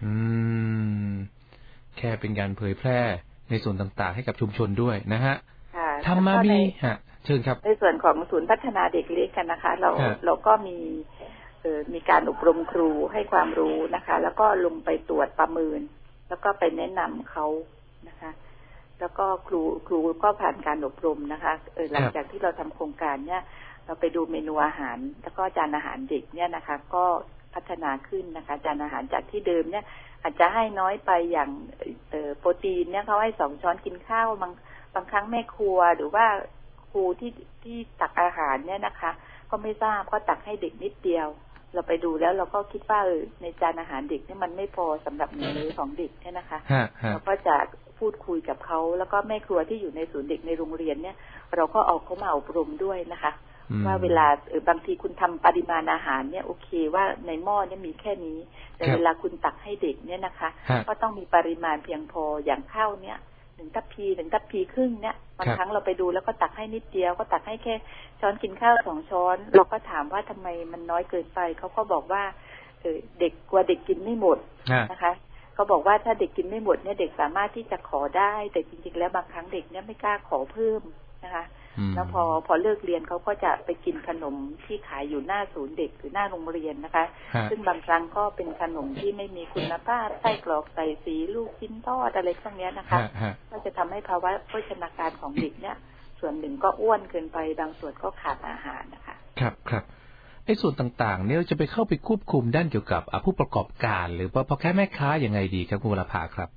แค่เป็นการเผยแพร่ในส่วนต่างๆให้กับชุมชนด้วยนะฮะทำมามีเชิญครับในส่วนของศูนย์พัฒนาเด็กเล็กกันนะคะเราก็มีการอบรมครูให้ความรู้นะคะแล้วก็ลงไปตรวจประเมินแล้วก็ไปแนะนำเขานะคะแล้วก็ครูก็ผ่านการอบรมนะคะหลังจากที่เราทำโครงการเนี่ยเราไปดูเมนูอาหารแล้วก็จานอาหารเด็กเนี่ยนะคะก็พัฒนาขึ้นนะคะจานอาหารจากที่เดิมเนี่ยอาจจะให้น้อยไปอย่างโปรตีนเนี่ยเขาให้2 ช้อนกินข้าวบางครั้งแม่ครัวหรือว่าครูที่ตักอาหารเนี่ยนะคะก็ไม่ทราบก็ตักให้เด็กนิดเดียวเราไปดูแล้วเราก็คิดว่าในจานอาหารเด็กเนี่ยมันไม่พอสำหรับมื้อของเด็กเนี่ยนะคะเราก็จะพูดคุยกับเขาแล้วก็แม่ครัวที่อยู่ในศูนย์เด็กในโรงเรียนเนี่ยเราก็เอาเขามาอบรมด้วยนะคะว่าเวลาบางทีคุณทำปริมาณอาหารเนี่ยโอเคว่าในหม้อเนี่ยมีแค่นี้แต่เวลาคุณตักให้เด็กเนี่ยนะคะก็ต้องมีปริมาณเพียงพออย่างข้าวเนี่ย1 ทัพพีครึ่งเนี่ยบางครั้งเราไปดูแล้วก็ตักให้นิดเดียวก็ตักให้แค่ช้อนกินข้าว2 ช้อนเราก็ถามว่าทำไมมันน้อยเกินไปเขาก็บอกว่าเด็กกลัวเด็กกินไม่หมดนะคะเขาบอกว่าถ้าเด็กกินไม่หมดเนี่ยเด็กสามารถที่จะขอได้แต่จริงๆแล้วบางครั้งเด็กเนี่ยไม่กล้าขอเพิ่มนะคะแล้วพอเลิกเรียนเขาก็จะไปกินขนมที่ขายอยู่หน้าศูนย์เด็กหรือหน้าโรงเรียนนะคะซึ่งบางครั้งก็เป็นขนมที่ไม่มีคุณภาพไส้กรอกใส่สีลูกชิ้นทอดอะไรพวกนี้นะคะก็จะทำให้ภาวะโภชนาการของเด็กเนี่ยส่วนหนึ่งก็อ้วนเกินไปบางส่วนก็ขาดอาหารนะคะครับไอ้ส่วนต่างๆเนี่ยจะไปเข้าไปควบคุมด้านเกี่ยวกับผู้ประกอบการหรือว่าพ่อค้าแม่ค้ายังไงดีครับคุณวรภาครับ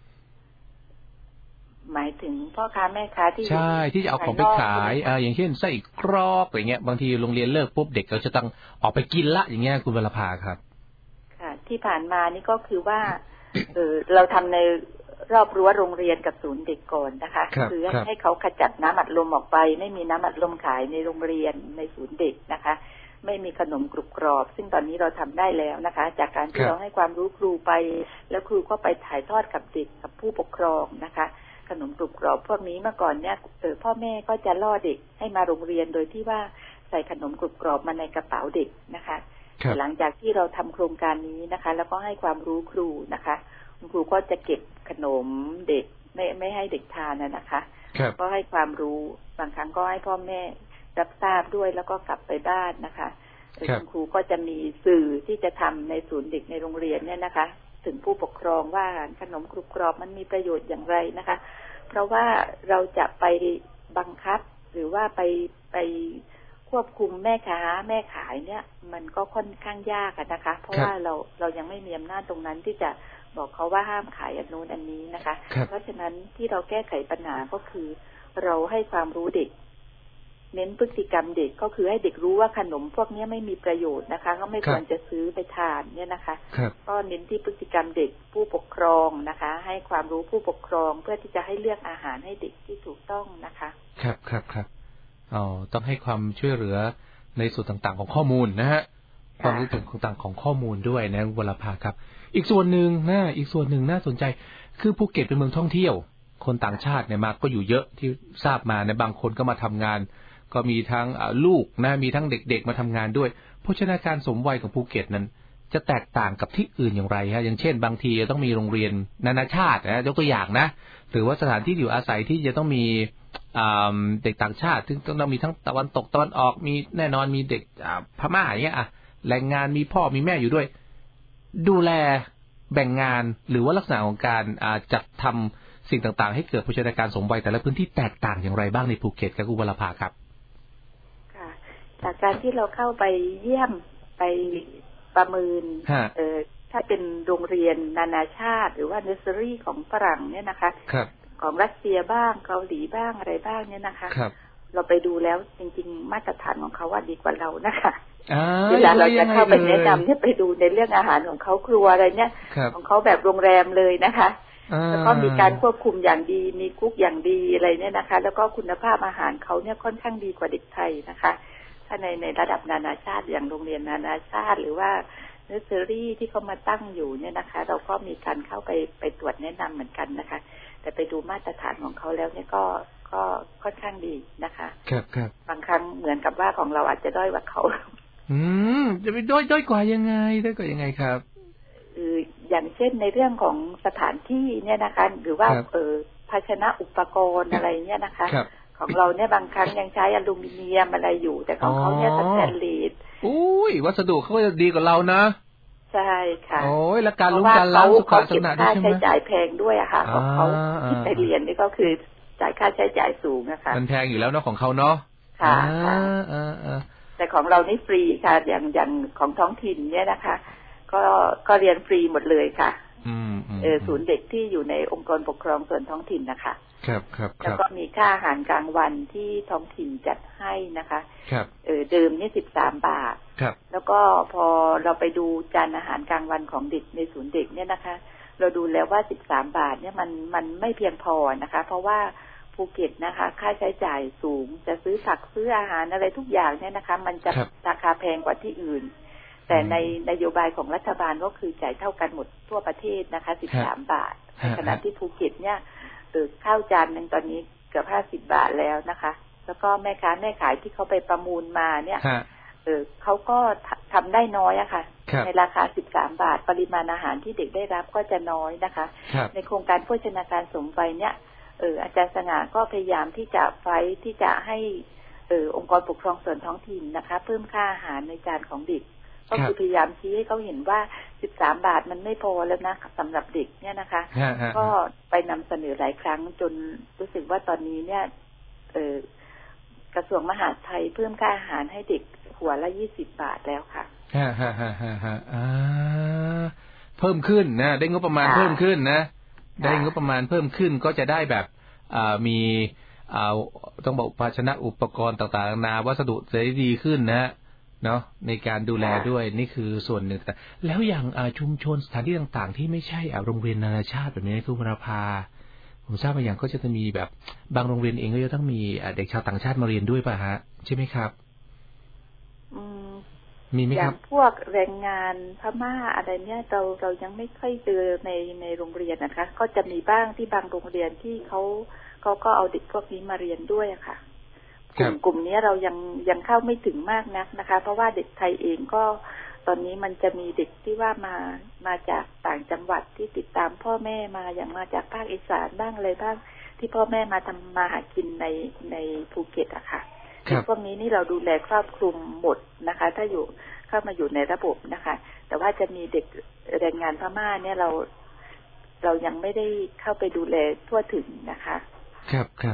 หมายถึงพ่อค้าแม่ค้าที่ใช่ที่จะเอาของไปขายอย่างเช่นไส้กรอกอย่างเงี้ยบางทีโรงเรียนเลิกปุ๊บเด็กเราจะต้องออกไปกินละอย่างเงี้ยคุณวรภาครับค่ะที่ผ่านมานี่ก็คือว่าเราทำในรอบรั้วโรงเรียนกับศูนย์เด็กก่อนนะคะคือให้เขาขจัดน้ำอัดลมออกไปไม่มีน้ำอัดลมขายในโรงเรียนในศูนย์เด็กนะคะไม่มีขนมกรุบกรอบซึ่งตอนนี้เราทำได้แล้วนะคะจากการที่เราให้ความรู้ครูไปแล้วครูก็ไปถ่ายทอดกับเด็กกับผู้ปกครองนะคะขนมกรุบกรอบพวกนี้เมื่อก่อนเนี่ยพ่อแม่ก็จะล่อเด็กให้มาโรงเรียนโดยที่ว่าใส่ขนมกรุบกรอบมาในกระเป๋าเด็กนะคะหลังจากที่เราทำโครงการนี้นะคะแล้วก็ให้ความรู้ครูนะคะครูก็จะเก็บขนมเด็กไม่ให้เด็กทานนะคะก็ให้ความรู้บางครั้งก็ให้พ่อแม่รับทราบด้วยแล้วก็กลับไปบ้านนะคะคุณครูก็จะมีสื่อที่จะทำในศูนย์เด็กในโรงเรียนเนี่ยนะคะถึงผู้ปกครองว่าขนมกรุบกรอบมันมีประโยชน์อย่างไรนะคะเพราะว่าเราจะไปบังคับหรือว่าไปควบคุมแม่ค้าแม่ขายเนี่ยมันก็ค่อนข้างยากนะคะเพราะว่าเรายังไม่มีอำนาจตรงนั้นที่จะบอกเขาว่าห้ามขายอันนู้นอันนี้นะคะเพราะฉะนั้นที่เราแก้ไขปัญหาก็คือเราให้ความรู้เด็กเน้นพฤติกรรมเด็กก็คือให้เด็กรู้ว่าขนมพวกนี้ไม่มีประโยชน์นะคะก็ไม่ควรจะซื้อไปทานเนี่ยนะคะก็เน้นที่พฤติกรรมเด็กผู้ปกครองนะคะให้ความรู้ผู้ปกครองเพื่อที่จะให้เลือกอาหารให้เด็กที่ถูกต้องนะคะครับต้องให้ความช่วยเหลือในส่วนต่างๆของข้อมูลนะฮะความรู้ต่างๆของข้อมูลด้วยนะวรภาครับอีกส่วนหนึ่งน่าสนใจคือภูเก็ตเป็นเมืองท่องเที่ยวคนต่างชาติเนี่ยมาก็อยู่เยอะที่ทราบมาในบางคนก็มาทำงานก็มีทั้งลูกนะมีทั้งเด็กๆมาทำงานด้วยโภชนาการสมวัยของภูเก็ตนั้นจะแตกต่างกับที่อื่นอย่างไรฮะอย่างเช่นบางทีจะต้องมีโรงเรียนนานาชาตินะยกตัวอย่างนะหรือว่าสถานที่อยู่อาศัยที่จะต้องมีเด็กต่างชาติซึ่งต้องมีทั้งตะวันตกตะวันออกมีแน่นอนมีเด็กพม่าอย่างเงี้ยแรงงานมีพ่อมีแม่อยู่ด้วยดูแลแบ่งงานหรือว่าลักษณะของการจัดทำสิ่งต่างๆให้เกิดโภชนาการสมวัยแต่ละพื้นที่แตกต่างอย่างไรบ้างในภูเก็ตครับคุณวรภาครับค่ะจากการที่เราเข้าไปเยี่ยมไปประเมินถ้าเป็นโรงเรียนนานาชาติหรือว่าเนอร์เซอรี่ของฝรั่งเนี่ยนะคะของรัสเซียบ้างเกาหลีบ้างอะไรบ้างเนี่ยนะคะเราไปดูแล้วจริงๆมาตรฐานของเขาว่าดีกว่าเรานะคะเวลาเราจะเข้าไปแนะนำเนี่ยไปดูในเรื่องอาหารของเขาครัวอะไรเนี่ยของเขาแบบโรงแรมเลยนะคะแล้วก็มีการควบคุมอย่างดีมีกุ๊กอย่างดีอะไรเนี่ยนะคะแล้วก็คุณภาพอาหารเขาเนี่ยค่อนข้างดีกว่าเด็กไทยนะคะถ้าในระดับนานาชาติอย่างโรงเรียนนานาชาติหรือว่าเนอร์เซอรี่ที่เขามาตั้งอยู่เนี่ยนะคะเราก็มีการเข้าไปตรวจแนะนำเหมือนกันนะคะแต่ไปดูมาตรฐานของเขาแล้วเนี่ยก็ค่อนข้างดีนะคะครับบางครั้งเหมือนกับว่าของเราอาจจะด้อยกว่าเขาจะไปด้อยกว่ายังไงครับอย่างเช่นในเรื่องของสถานที่เนี่ยนะคะหรือว่าภาชนะอุปกรณ์อะไรเนี่ยนะคะของเราเนี่ยบางครั้งยังใช้อลูมิเนียมอะไรอยู่แต่ของเขาเนี่ยสแตนเลสอุ้ยวัสดุเขาจะดีกว่าเรานะใช่ค่ะโอ้ยและการล้างสุขลักษณะด้วยใช่ไหมค่าใช้จ่ายแพงด้วยอะค่ะของเขาที่ไปเรียนนี่ก็คือจ่ายค่าใช้จ่ายสูงนะคะมันแพงอยู่แล้วเนาะของเขาเนาะค่ะแต่ของเรานี่ฟรีค่ะอย่างของท้องถิ่นเนี่ยนะคะก็เรียนฟรีหมดเลยค่ะศูนย์เด็กที่อยู่ในองค์กรปกครองส่วนท้องถิ่นนะคะครับแล้วก็มีค่าอาหารกลางวันที่ท้องถิ่นจัดให้นะคะเดิมนี่13 บาทแล้วก็พอเราไปดูจานอาหารกลางวันของเด็กในศูนย์เด็กเนี่ยนะคะเราดูแล้วว่า13 บาทเนี่ยมันไม่เพียงพอนะคะเพราะว่าภูเก็ตนะคะค่าใช้จ่ายสูงจะซื้อผักซื้ออาหารอะไรทุกอย่างเนี่ยนะคะมันจะราคาแพงกว่าที่อื่นแต่ในนโยบายของรัฐบาลก็คือจ่ายเท่ากันหมดทั่วประเทศนะคะ13 บาทในขณะที่ภูเก็ตเนี่ยข้าวจานนึงตอนนี้เกือบ50 บาทแล้วนะคะแล้วก็แม่ค้าแม่ขายที่เขาไปประมูลมาเนี่ยเขาก็ทำได้น้อยอะค่ะในราคา13 บาทปริมาณอาหารที่เด็กได้รับก็จะน้อยนะคะในโครงการโภชนาการสมวัยเนี่ยอาจารย์สง่าก็พยายามที่จะไฟที่จะให้องค์กรปกครองส่วนท้องถิ่นนะคะเพิ่มค่าอาหารในจานของเด็กก็คือพยายามชี้ให้เขาเห็นว่า13 บาทมันไม่พอแล้วนะสำหรับเด็กเนี่ยนะคะก็ไปนำเสนอหลายครั้งจนรู้สึกว่าตอนนี้เนี่ยกระทรวงมหาดไทยเพิ่มค่าอาหารให้เด็กหัวละ20 บาทแล้วค่ะเพิ่มขึ้นนะได้งบประมาณเพิ่มขึ้นนะได้งบประมาณเพิ่มขึ้นก็จะได้แบบมีต้องบอกภาชนะอุปกรณ์ต่างๆนาวัสดุจะได้ดีขึ้นนะเนาะในการดูแลด้วยนี่คือส่วนหนึ่งแต่แล้วอย่างชุมชนสถานที่ต่างๆที่ไม่ใช่โรงเรียนนานาชาติแบบนี้คุณวรภาผมทราบมาอย่างก็จะมีแบบบางโรงเรียนเองก็จะต้องมีเด็กชาวต่างชาติมาเรียนด้วยป่ะฮะใช่ไหมครับมีไหมครับพวกแรงงานพม่าอะไรเนี่ยเรายังไม่ค่อยเจอในโรงเรียนนะคะก็จะมีบ้างที่บางโรงเรียนที่เขาก็เอาเด็กพวกนี้มาเรียนด้วยอะค่ะกลุ่มนี้เรายังเข้าไม่ถึงมากนักนะคะเพราะว่าเด็กไทยเองก็ตอนนี้มันจะมีเด็กที่ว่ามาจากต่างจังหวัดที่ติดตามพ่อแม่มาอย่างมาจากภาคอีสานบ้างอะไรบ้างที่พ่อแม่มาทำมาหากินในภูเก็ตอะค่ะพวกนี้นี่เราดูแลครอบคลุมหมดนะคะถ้าเข้ามาอยู่ในระบบนะคะแต่ว่าจะมีเด็กแรงงานพม่าเนี่ยเรายังไม่ได้เข้าไปดูแลทั่วถึงนะคะครับ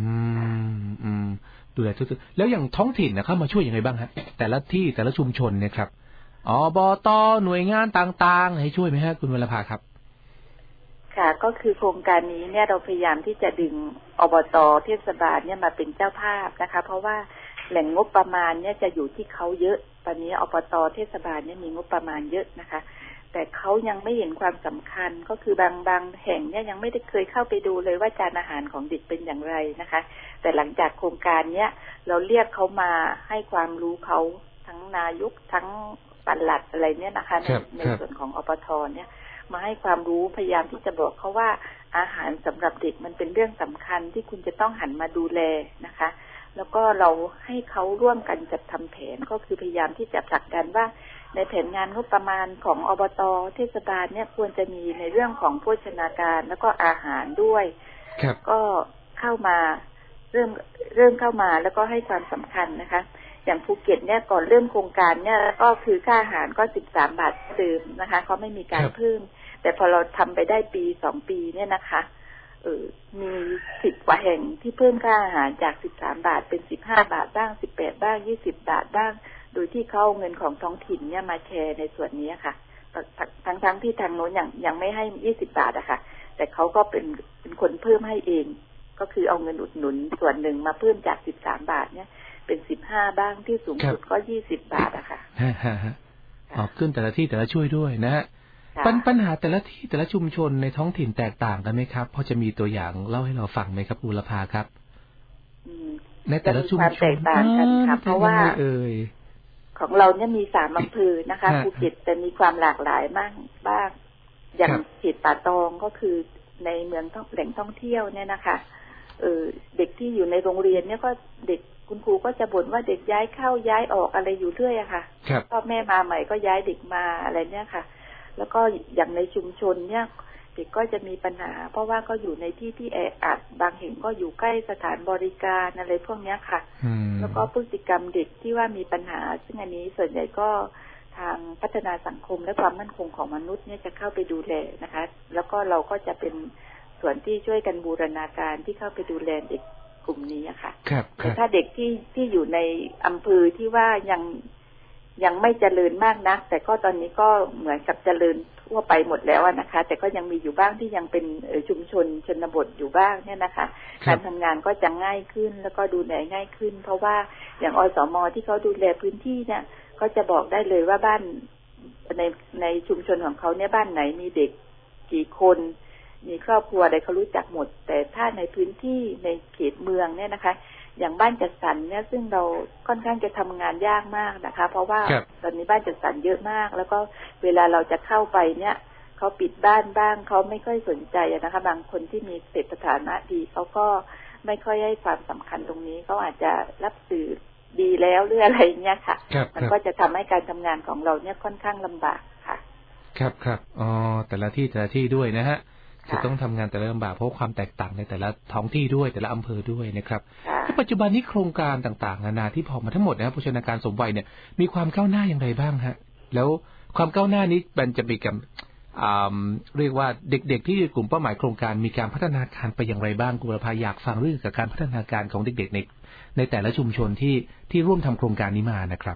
ดูแลทุกๆแล้วอย่างท้องถิ่นเข้ามาช่วยยังไงบ้างฮะแต่ละที่แต่ละชุมชนเนี่ยครับอบต.หน่วยงานต่างๆให้ช่วยไหมฮะคุณวรภาครับค่ะก็คือโครงการนี้เนี่ยเราพยายามที่จะดึงอบต.เทศบาลเนี่ยมาเป็นเจ้าภาพนะคะเพราะว่าแหล่งงบประมาณเนี่ยจะอยู่ที่เขาเยอะตอนนี้อบต.เทศบาลเนี่ยมีงบประมาณเยอะนะคะแต่เขายังไม่เห็นความสำคัญก็คือบางแห่งเนี่ยยังไม่ได้เคยเข้าไปดูเลยว่าจานอาหารของเด็กเป็นอย่างไรนะคะแต่หลังจากโครงการเนี้ยเราเรียกเขามาให้ความรู้เขาทั้งนายกทั้งปลัดอะไรเนี่ยนะคะในส่วนของอบต.เนี่ยมาให้ความรู้พยายามที่จะบอกเขาว่าอาหารสำหรับเด็กมันเป็นเรื่องสำคัญที่คุณจะต้องหันมาดูแลนะคะแล้วก็เราให้เขาร่วมกันจัดทำแผนก็คือพยายามที่จะผลักดันว่าในแผนงานงบประมาณของอบต.เทศบาลเนี่ยควรจะมีในเรื่องของโภชนาการแล้วก็อาหารด้วยก็เข้ามาเริ่มเข้ามาแล้วก็ให้ความสำคัญนะคะอย่างภูเก็ตเนี่ยก่อนเริ่มโครงการเนี่ยก็คือค่าอาหารก็13 บาทเดิมนะคะเขาไม่มีการเพิ่มแต่พอเราทำไปได้ปี2 ปีเนี่ยนะคะมี10 กว่าแห่งที่เพิ่มค่าอาหารจาก13 บาทเป็น15 บาทบ้าง18 บ้าง20 บาทบ้างโดยที่เขาเอาเงินของท้องถิ่นเนี่ยมาแชร์ในส่วนนี้ค่ะทั้งที่ทางโน้นยังไม่ให้20 บาทอะค่ะแต่เขาก็เป็นคนเพิ่มให้เองก็คือเอาเงินอุดหนุนส่วนหนึ่งมาเพิ่มจาก13 บาทเนี่ยเป็น15บ้างที่สูงสุดก็20 บาทอะค่ะขึ้นแต่ละที่แต่ละช่วยด้วยนะฮะปัญหาแต่ละที่แต่ละชุมชนในท้องถิ่นแตกต่างกันไหมครับพอจะมีตัวอย่างเล่าให้เราฟังไหมครับอุรภาครับในแต่ละชุมชนแตกต่างกันค่ะเพราะว่าของเราเนี่ยมี3อำเภอนะคะภูเก็ตแต่มีความหลากหลายมากบ้างอย่างเขตป่าตองก็คือในเมืองแหล่งท่องเที่ยวเนี่ยนะคะเด็กที่อยู่ในโรงเรียนเนี่ยก็เด็กคุณครูก็จะบ่นว่าเด็กย้ายเข้าย้ายออกอะไรอยู่เรื่อยอะค่ะพ่อแม่มาใหม่ก็ย้ายเด็กมาอะไรเนี่ยค่ะแล้วก็อย่างในชุมชนเนี่ยเด็กก็จะมีปัญหาเพราะว่าก็อยู่ในที่ที่แออัดบางแห่งก็อยู่ใกล้สถานบริการอะไรพวกนี้ค่ะแล้วก็พฤติกรรมเด็กที่ว่ามีปัญหาซึ่งอันนี้ส่วนใหญ่ก็ทางพัฒนาสังคมและความมั่นคงของมนุษย์เนี่ยจะเข้าไปดูแลนะคะแล้วก็เราก็จะเป็นส่วนที่ช่วยกันบูรณาการที่เข้าไปดูแลเด็กกลุ่มนี้ค่ะแต่ถ้าเด็กที่อยู่ในอำเภอที่ว่ายังไม่เจริญมากนักแต่ก็ตอนนี้ก็เหมือนกับเจริญทั่วไปหมดแล้วนะคะแต่ก็ยังมีอยู่บ้างที่ยังเป็นชุมชนชนบทอยู่บ้างเนี่ยนะคะการทำงานก็จะง่ายขึ้นแล้วก็ดูแลง่ายขึ้นเพราะว่าอย่างอสม.ที่เขาดูแลพื้นที่เนี่ยก็จะบอกได้เลยว่าบ้านในชุมชนของเขาเนี่ยบ้านไหนมีเด็กกี่คนมีครอบครัวใดเขารู้จักหมดแต่ถ้าในพื้นที่ในเขตเมืองเนี่ยนะคะอย่างบ้านจัดสรรเนี่ยซึ่งเราค่อนข้างจะทำงานยากมากนะคะเพราะว่าตอนนี้บ้านจัดสรรเยอะมากแล้วก็เวลาเราจะเข้าไปเนี่ยเขาปิดบ้านบ้างเขาไม่ค่อยสนใจนะคะบางคนที่มีเศรษฐฐานะดีเขาก็ไม่ค่อยให้ความสำคัญตรงนี้เขาอาจจะรับสื่อดีแล้วหรืออะไรเนี่ยค่ะมันก็จะทำให้การทำงานของเราเนี่ยค่อนข้างลำบากค่ะครับอ๋อแต่ละที่ด้วยนะฮะจะต้องทำงานแต่ละลำบากเพราะความแตกต่างในแต่ละท้องที่ด้วยแต่ละอำเภอด้วยนะครับปัจจุบันนี้โครงการต่างๆนานาที่พอมาทั้งหมดนะครับโภชนาการสมวัยเนี่ยมีความก้าวหน้าอย่างไรบ้างฮะแล้วความก้าวหน้านี้มันจะมีกับเรียกว่าเด็กๆที่กลุ่มเป้าหมายโครงการมีการพัฒนาการไปอย่างไรบ้างคุณประภาอยากฟังเรื่องกับการพัฒนาการของเด็กๆในแต่ละชุมชนที่ร่วมทำโครงการนี้มานะครับ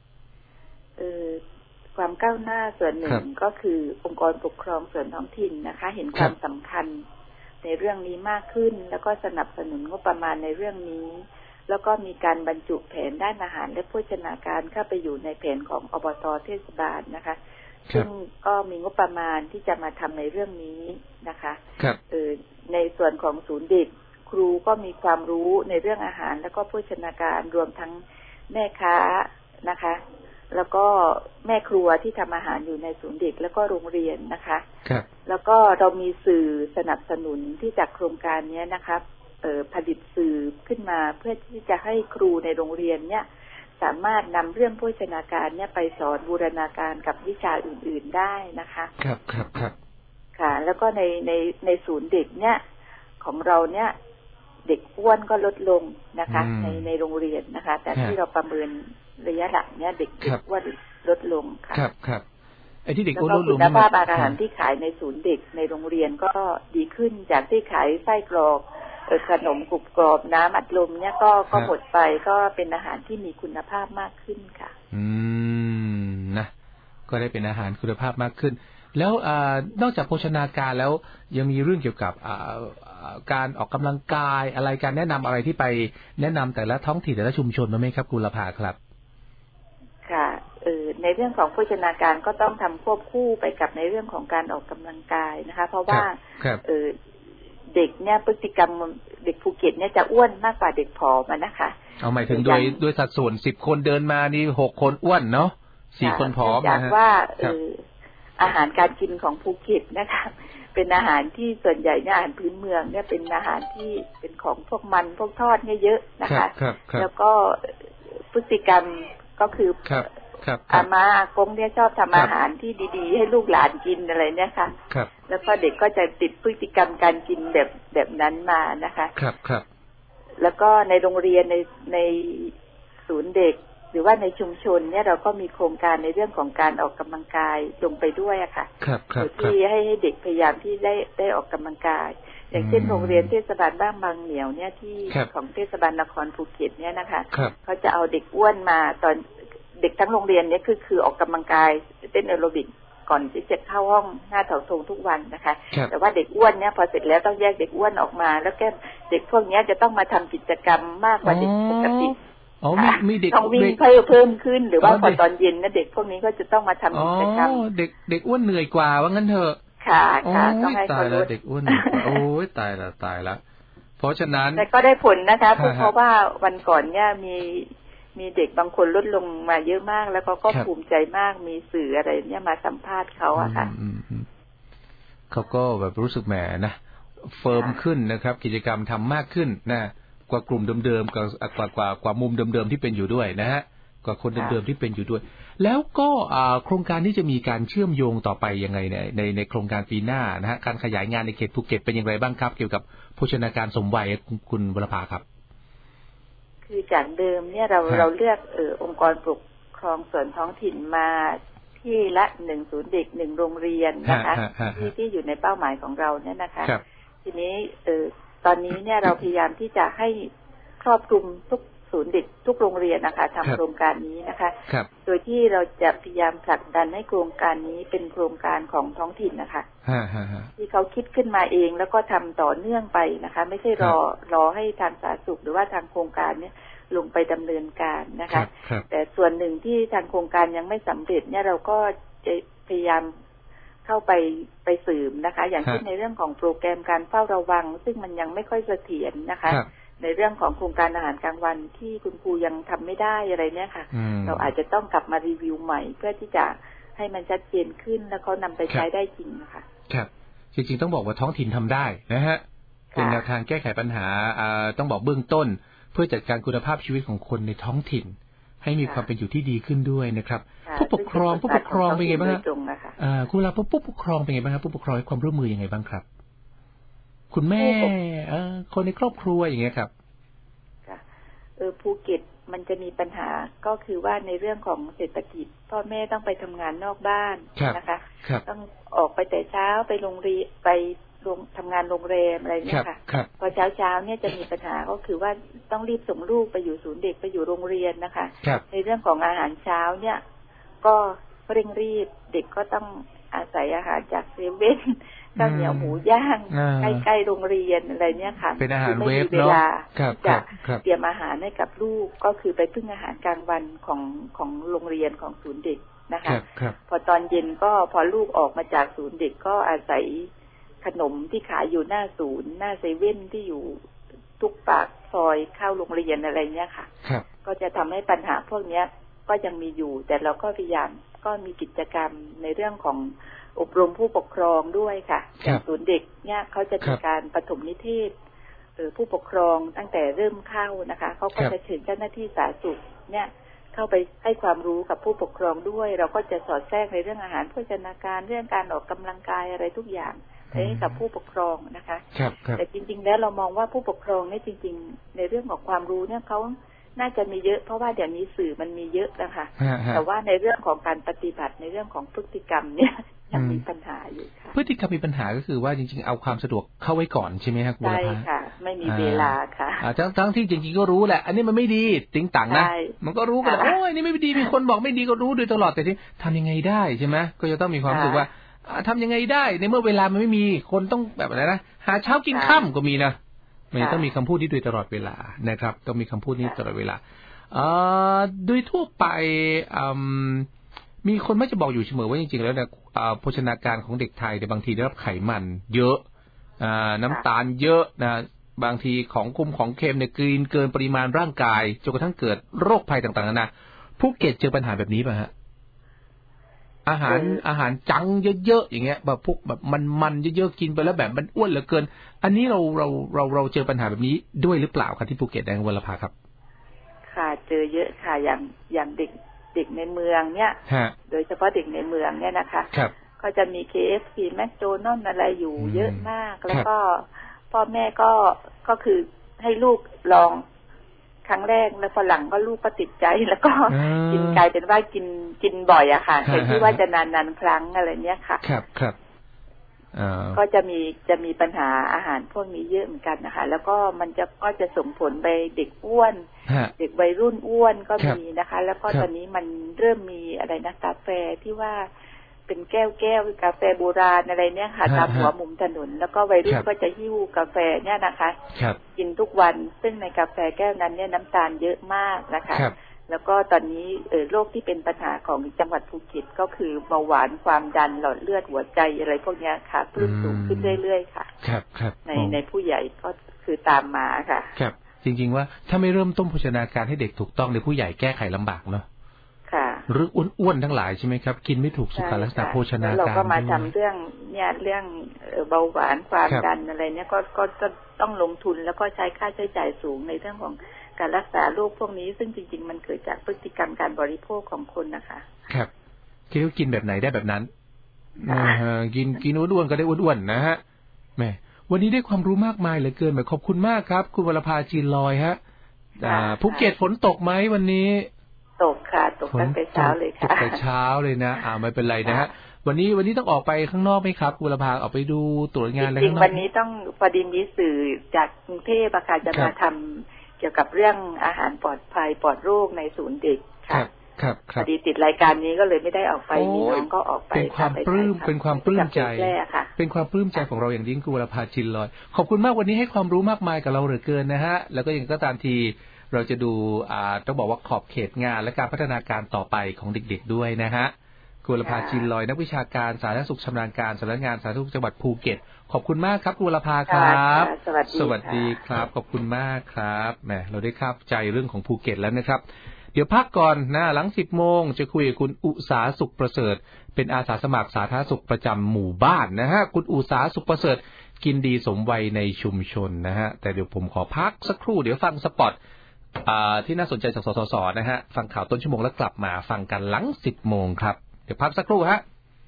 ความก้าวหน้าส่วนหนึ่งก็คือองค์กรปกครองส่วนท้องถิ่นนะคะเห็นความสำคัญในเรื่องนี้มากขึ้นแล้วก็สนับสนุนงบประมาณในเรื่องนี้แล้วก็มีการบรรจุแผนด้านอาหารและโภชนาการเข้าไปอยู่ในแผนของอบต.เทศบาลนะคะซึ่งก็มีงบประมาณที่จะมาทำในเรื่องนี้นะคะในส่วนของศูนย์เด็กครูก็มีความรู้ในเรื่องอาหารแล้วก็โภชนาการรวมทั้งแม่ค้านะคะแล้วก็แม่ครัวที่ทำอาหารอยู่ในศูนย์เด็กแล้วก็โรงเรียนนะคะแล้วก็เรามีสื่อสนับสนุนที่จากโครงการนี้นะคะผลิตสื่อขึ้นมาเพื่อที่จะให้ครูในโรงเรียนเนี่ยสามารถนำเรื่องโภชนาการเนี่ยไปสอนบูรณาการกับวิชาอื่นๆได้นะคะครับค่ะแล้วก็ในศูนย์เด็กเนี่ยของเราเนี่ยเด็กอ้วนก็ลดลงนะคะในโรงเรียนนะคะแต่ที่เราประเมินระยะหลังเนี่ยเด็กอ้วนลดลงค่ะครับไอ้ที่เด็กอ้วนลดลงคุณภาพอาหารที่ขายในศูนย์เด็กในโรงเรียนก็ดีขึ้นจากที่ขายไส้กรอกขนมกรุบกรอบน้ำอัดลมเนี่ยก็หมดไปก็เป็นอาหารที่มีคุณภาพมากขึ้นค่ะนะก็ได้เป็นอาหารคุณภาพมากขึ้นแล้วนอกจากโภชนาการแล้วยังมีเรื่องเกี่ยวกับการออกกำลังกายอะไรการแนะนำอะไรที่ไปแนะนำแต่ละท้องถิ่นแต่ละชุมชนมั้ยไหมครับกุลภาครับค่ะในเรื่องของโภชนาการก็ต้องทำควบคู่ไปกับในเรื่องของการออกกำลังกายนะคะเพราะว่าเด็กเนี่ยพฤติกรรมเด็กภูเก็ตเนี่ยจะอ้วนมากกว่าเด็กผอมนะคะเอาหมายถึงโดยสัดส่วน10คนเดินมานี่6คนอ้วนเนาะ4คนผอมนะฮะว่าอาหารการกินของภูเก็ตนะคะเป็นอาหารที่ส่วนใหญ่เนี่ยอาหารพื้นเมืองเนี่ยเป็นอาหารที่เป็นของพวกมันพวกทอดเนี่ยเยอะนะคะแล้วก็พฤติกรรมก็คืออาม่าอากงเนี่ยชอบทำอาหารที่ดีๆให้ลูกหลานกินอะไรเนี่ยค่ะแล้วก็เด็กก็จะติดพฤติกรรมการกินแบบนั้นมานะคะแล้วก็ในโรงเรียนในศูนย์เด็กหรือว่าในชุมชนเนี่ยเราก็มีโครงการในเรื่องของการออกกำลังกายลงไปด้วยอะค่ะที่ให้เด็กพยายามที่ได้ออกกำลังกายอย่างเช่นโรงเรียนเทศบาลบ้านบางเหนียวเนี่ยที่ของเทศบาลนครภูเก็ตเนี่ยนะคะเขาจะเอาเด็กอ้วนมาตอนเด็กทั้งโรงเรียนเนี่ยคือออกกำลังกายเต้นแอโรบิกก่อนที่จะเข้าห้องหน้าเสาธงทุกวันนะคะแต่ว่าเด็กอ้วนเนี่ยพอเสร็จแล้วต้องแยกเด็กอ้วนออกมาแล้วก็เด็กพวกนี้จะต้องมาทำกิจกรรมมากกว่าเด็กปกติมีเด็กต้องวิ่งเพิ่มขึ้นหรือว่าพอตอนเย็นนะเด็กพวกนี้ก็จะต้องมาทำกิจกรรมเด็กอ้วนเหนื่อยกว่าว่างั้นเถอะค่ะต้องให้เขาลดเด็กอ้วนโอ้ยตายละเพราะฉะนั้นแต่ก็ได้ผลนะคะเพราะว่าวันก่อนเนี่ยมีเด็กบางคนลดลงมาเยอะมากแล้วก็ภูมิใจมากมีสื่ออะไรเนี่ยมาสัมภาษณ์เขาอะค่ะเขาก็แบบรู้สึกแหมนะเฟิร์มขึ้นนะครับกิจกรรมทำมากขึ้นนะกว่ากลุ่มเดิมๆกว่ามุมเดิมๆที่เป็นอยู่ด้วยนะฮะกว่าคนเดิมๆที่เป็นอยู่ด้วยแล้วก็โครงการนี้จะมีการเชื่อมโยงต่อไปยังไงในโครงการปีหน้านะฮะการขยายงานในเขตภูเก็ตเป็นอย่างไรบ้างครับเกี่ยวกับโภชนาการสมวัยคุณวรภาครับคือจากเดิมเนี่ยเราเลือกองค์กรปกครองส่วนท้องถิ่นมาที่ละ1 ศูนย์เด็ก1 โรงเรียนนะคะที่อยู่ในเป้าหมายของเราเนี่ยนะคะทีนี้ตอนนี้เนี่ยเราพยายามที่จะให้ครอบคลุมทุกศูนย์เด็กทุกโรงเรียนนะคะทำโครงการนี้นะคะโดยที่เราจะพยายามผลักดันให้โครงการนี้เป็นโครงการของท้องถิ่นนะคะที่เขาคิดขึ้นมาเองแล้วก็ทำต่อเนื่องไปนะคะไม่ใช่รอให้ทางสาธารณสุขหรือว่าทางโครงการเนี่ยลงไปดำเนินการนะคะแต่ส่วนหนึ่งที่ทางโครงการยังไม่สำเร็จเนี่ยเราก็จะพยายามเข้าไปเสริมนะคะอย่างเช่นในเรื่องของโปรแกรมการเฝ้าระวังซึ่งมันยังไม่ค่อยเสถียรนะคะในเรื่องของโครงการอาหารกลางวันที่คุณครูยังทำไม่ได้อะไรเนี่ยค่ะเราอาจจะต้องกลับมารีวิวใหม่เพื่อที่จะให้มันชัดเจนขึ้นแล้วเขานำไปใช้ได้จริงนะคะครับจริงๆต้องบอกว่าท้องถิ่นทำได้นะฮะเป็นแนวทางแก้ไขปัญหาต้องบอกเบื้องต้นเพื่อจัดการคุณภาพชีวิตของคนในท้องถิ่นให้มีความเป็นอยู่ที่ดีขึ้นด้วยนะครับผู้ปกครองเป็นไงบ้างครับคุณลาผู้ปกครองเป็นไงบ้างครับผู้ปกครองให้ความร่วมมือยังไงบ้างครับคุณแม่คนในครอบครัวอย่างเงี้ยครับภูเก็ตมันจะมีปัญหาก็คือว่าในเรื่องของเศรษฐกิจพ่อแม่ต้องไปทำงานนอกบ้านนะคะต้องออกไปแต่เช้าไปโรงเรียนไปทำงานโรงแรมอะไรเนี่ยค่ะพอเช้าเนี่ยจะมีปัญหาก็คือว่าต้องรีบส่งลูกไปอยู่ศูนย์เด็กไปอยู่โรงเรียนนะคะในเรื่องของอาหารเช้าเนี่ยก็เร่งรีบเด็กก็ต้องอาศัยอาหารจากเซเว่นข้าวเหนียวหมูย่างใกล้ๆโรงเรียนอะไรเนี่ยค่ะเป็นอาหารเวฟเนาะจะเตรียมอาหารให้กับลูกก็คือไปพึ่งอาหารกลางวันของโรงเรียนของศูนย์เด็กนะคะพอตอนเย็นก็พอลูกออกมาจากศูนย์เด็กก็อาศัยขนมที่ขายอยู่หน้าศูนย์หน้าเซเว่นที่อยู่ทุกปากซอยเข้าโรงเรียนอะไรเนี้ยค่ะก็จะทำให้ปัญหาพวกนี้ก็ยังมีอยู่แต่เราก็พยายามก็มีกิจกรรมในเรื่องของอบรมผู้ปกครองด้วยค่ะอย่างศูนย์เด็กเนี่ยเขาจะมีการปฐมนิเทศผู้ปกครองตั้งแต่เริ่มเข้านะคะเขาก็จะเชิญเจ้าหน้าที่สาธารณสุขเนี่ยเข้าไปให้ความรู้กับผู้ปกครองด้วยเราก็จะสอดแทรกในเรื่องอาหารโภชนาการเรื่องการออกกำลังกายอะไรทุกอย่างให้กับผู้ปกครองนะคะแต่จริงๆแล้วเรามองว่าผู้ปกครองเนี่ยจริงๆในเรื่องของความรู้เนี่ยเขาน่าจะมีเยอะเพราะว่าเดี๋ยวนี้สื่อมันมีเยอะนะคะแต่ว่าในเรื่องของการปฏิบัติในเรื่องของพฤติกรรมเนี่ยยังมีปัญหาอยู่ค่ะพฤติกรรมมีปัญหาก็คือว่าจริงๆเอาความสะดวกเข้าไว้ก่อนใช่ไหมครับคุณวรภาใช่ค่ะไม่มีเวลาค่ะทั้งที่จริงๆก็รู้แหละอันนี้มันไม่ดีติ๊งต่างนะมันก็รู้กันโอ้ยนี่ไม่ดีมีคนบอกไม่ดีก็รู้โดยตลอดแต่ที่ทำยังไงได้ใช่ไหมก็จะต้องมีความรู้สึกว่าทำยังไงได้ในเมื่อเวลามันไม่มีคนต้องแบบอะไรนะหาเช้ากินค่ำก็มีนะมันต้องมีคำพูดนี้โดยตลอดเวลานะครับต้องมีคำพูดนี้ตลอดเวลาโดยทั่วไปมีคนมักจะบอกอยู่เสมอว่าจริงๆแล้วเนี่ยโภชนาการของเด็กไทยเนี่ยบางทีได้รับไขมันเยอะน้ำตาลเยอะนะบางทีของคุมของเค็มเนี่ยกินเกินปริมาณร่างกายจนกระทั่งเกิดโรคภัยต่างๆนานาภูเก็ตเจอปัญหาแบบนี้ป่ะฮะอาหารจังเยอะๆอย่างเงี้ยแบบพวกแบบมันเยอะๆกินไปแล้วแบบมันอ้วนเหลือเกินอันนี้เราเจอปัญหาแบบนี้ด้วยหรือเปล่าครับที่ภูเก็ตวรภาครับค่ะเจอเยอะค่ะอย่างเด็กในเมืองเนี่ยโดยเฉพาะเด็กในเมืองเนี่ยนะคะก็จะมี KFC McDonald's อะไรอยู่เยอะมากแล้วก็พ่อแม่ก็คือให้ลูกลองครั้งแรกแล้วพอหลังก็ลูกก็ติดใจแล้วก็กินกลายเป็นว่ากินบ่อยอะค่ะแต่ที่ว่าจะนานๆครั้งอะไรเนี้ยค่ะครับก็จะมีปัญหาอาหารพวกนี้เยอะเหมือนกันนะคะแล้วก็มันก็จะส่งผลไปเด็กอ้วนเด็กวัยรุ่นอ้วนก็มีนะคะแล้วก็ตอนนี้มันเริ่มมีอะไรนะกาแฟที่ว่าเป็นแก้วกาแฟโบราณอะไรเนี่ยค่ะตามหัวมุมถนนแล้วก็วัยรุ่นก็จะหิ้วกาแฟเนี่ยนะคะกินทุกวันซึ่งในกาแฟแก้วนั้นเนี่ยน้ำตาลเยอะมากนะคะแล้วก็ตอนนี้โรคที่เป็นปัญหาของจังหวัดภูเก็ตก็คือเบาหวานความดันหลอดเลือดหัวใจอะไรพวกนี้ค่ะเพิ่มสูงขึ้นเรื่อยๆค่ะในผู้ใหญ่ก็คคือตามมาค่ะครับจริงๆว่าถ้าไม่เริ่มต้นโภชนาการให้เด็กถูกต้องในผู้ใหญ่แก้ไขลำบากเนาะค่ะหรืออ้วนๆทั้งหลายใช่ไหมครับกินไม่ถูกสุขลักษณะโภชนาการเราก็มาทำเรื่องเบาหวานความดันอะไรเนี่ยก็ต้องลงทุนแล้วก็ใช้ค่าใช้จ่ายสูงในเรื่องของการรักษาโรคพวกนี้ซึ่งจริงๆมันเกิดจากพฤติกรรมการบริโภคของคนนะคะครับคิดว่ากินแบบไหนได้แบบนั้นกินอ้วนๆก็ได้อ้วนๆนะฮะแม่วันนี้ได้ความรู้มากมายเหลือเกินขอบคุณมากครับคุณวรภาจีนลอยฮะภูเก็ตฝนตกไหมวันนี้ตกค่ะตกตั้งแต่เช้าเลยค่ะตกแต่เช้าเลยนะไม่เป็นไรนะฮะวันนี้ต้องออกไปข้างนอกไหมครับคุณวรภาออกไปดูตรวจงานอะไรข้างนอกวันนี้ต้องพอดีมีสื่อจากกรุงเทพจะมาทำเกี่ยวกับเรื่องอาหารปลอดภัยปลอดโรคในศูนย์เด็กค่ะพอดีติดรายการนี้ก็เลยไม่ได้ออกไปมีน้องก็ออกไปเป็นความปลื้มใจเป็นความปลื้มใจของเราอย่างยิ่งคุณวรภาจินลอยขอบคุณมากวันนี้ให้ความรู้มากมายกับเราเหลือเกินนะฮะแล้วก็ยังก็ตามทีเราจะดูต้องบอกว่าขอบเขตงานและการพัฒนาการต่อไปของเด็กๆด้วยนะฮะคุณวรภาจินลอยนักวิชาการสาธารณสุขชำนาญการสำนักงานสาธารณสุขจังหวัดภูเก็ตขอบคุณมากครับคุณวรภาครับสวัสดีครับขอบคุณมากครับแหมเราได้เข้าใจเรื่องของภูเก็ตแล้วนะครับเดี๋ยวพักก่อนนะหลัง 10 โมงจะคุยกับคุณอุษาสุขประเสริฐเป็นอาสาสมัครสาธารณสุขประจำหมู่บ้านนะฮะคุณอุษาสุขประเสริฐกินดีสมวัยในชุมชนนะฮะแต่เดี๋ยวผมขอพักสักครู่เดี๋ยวฟังสปอตที่น่าสนใจจากสสสนะฮะฟังข่าวต้นชั่วโมงแล้วกลับมาฟังกันหลัง 10 โมงครับเดี๋ยวพักสักครู่ฮะ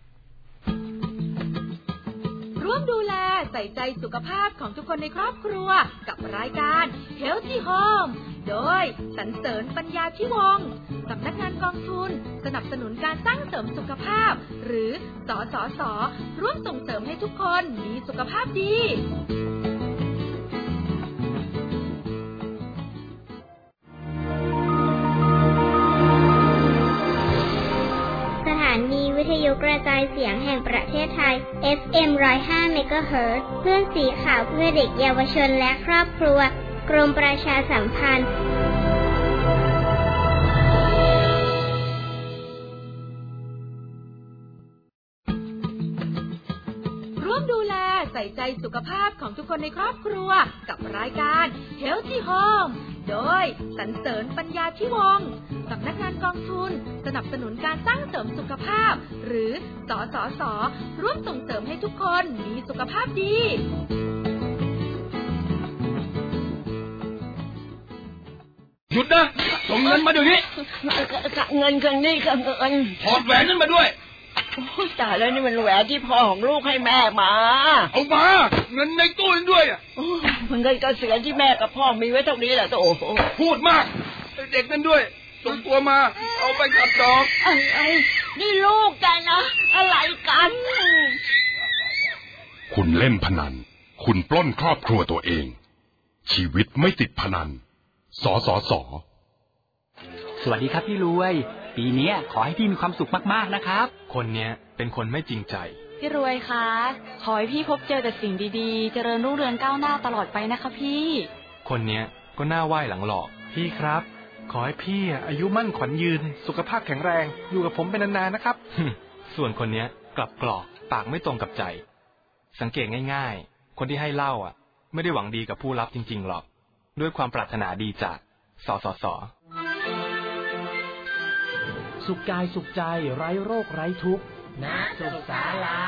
ร่วมดูแลใส่ใจสุขภาพของทุกคนในครอบครัวกับรายการ Healthy Home โดยสรรเสริญปัญญาธิวงศ์สำนักงานกองทุนสนับสนุนการสร้างเสริมสุขภาพหรือสสส.ร่วมส่งเสริมให้ทุกคนมีสุขภาพดีสถานีวิทยุกระจายเสียงแห่งประเทศไทย FM 105 MHz คลื่นสีขาวเพื่อเด็กเยาวชนและครอบครัวกรมประชาสัมพันธ์ร่วมดูแลใส่ใจสุขภาพของทุกคนในครอบครัวกับรายการ Healthy Home โดยสรรเสริญปัญญาธิวงศ์สำนักงานกองทุนสนับสนุนการสร้างเสริมสุขภาพหรือสสส.ร่วมส่งเสริมให้ทุกคนมีสุขภาพดีหยุดนะส่งเงินมาเดี๋ยวนี้เงินนี่ก็เงินถอดแหวนนั้นมาด้วยจ่ายแล้วนี่มันแหวนที่พ่อของลูกให้แม่มาเอามาเงินในตู้นั้นด้วยมันเงินเกษียณที่แม่กับพ่อมีไว้เท่านี้แหละโอ้โหพูดมากเด็กนั้นด้วยส่งตัวมาเอาไปขัดดอกนี่ลูกแกนะอะไรกันคุณเล่นพนันคุณปล้นครอบครัวตัวเองชีวิตไม่ติดพนันสสส. สวัสดีครับพี่รวยปีนี้ขอให้พี่มีความสุขมากๆนะครับคนเนี้ยเป็นคนไม่จริงใจพี่รวยคะขอให้พี่พบเจอแต่สิ่งดีๆเจริญรุ่งเรืองก้าวหน้าตลอดไปนะคะพี่คนเนี้ยก็หน้าไหว้หลังหลอกพี่ครับขอให้พี่อายุมั่นขวัญยืนสุขภาพแข็งแรงอยู่กับผมเป็นนานๆนะครับส่วนคนเนี้ยกลับกรอกปากไม่ตรงกับใจสังเกตง่ายๆคนที่ให้เหล้าไม่ได้หวังดีกับผู้รับจริงๆหรอกด้วยความปรารถนาดีจากสสส. สุขกายสุขใจไร้โรคไร้ทุกข์ณสุขศาลา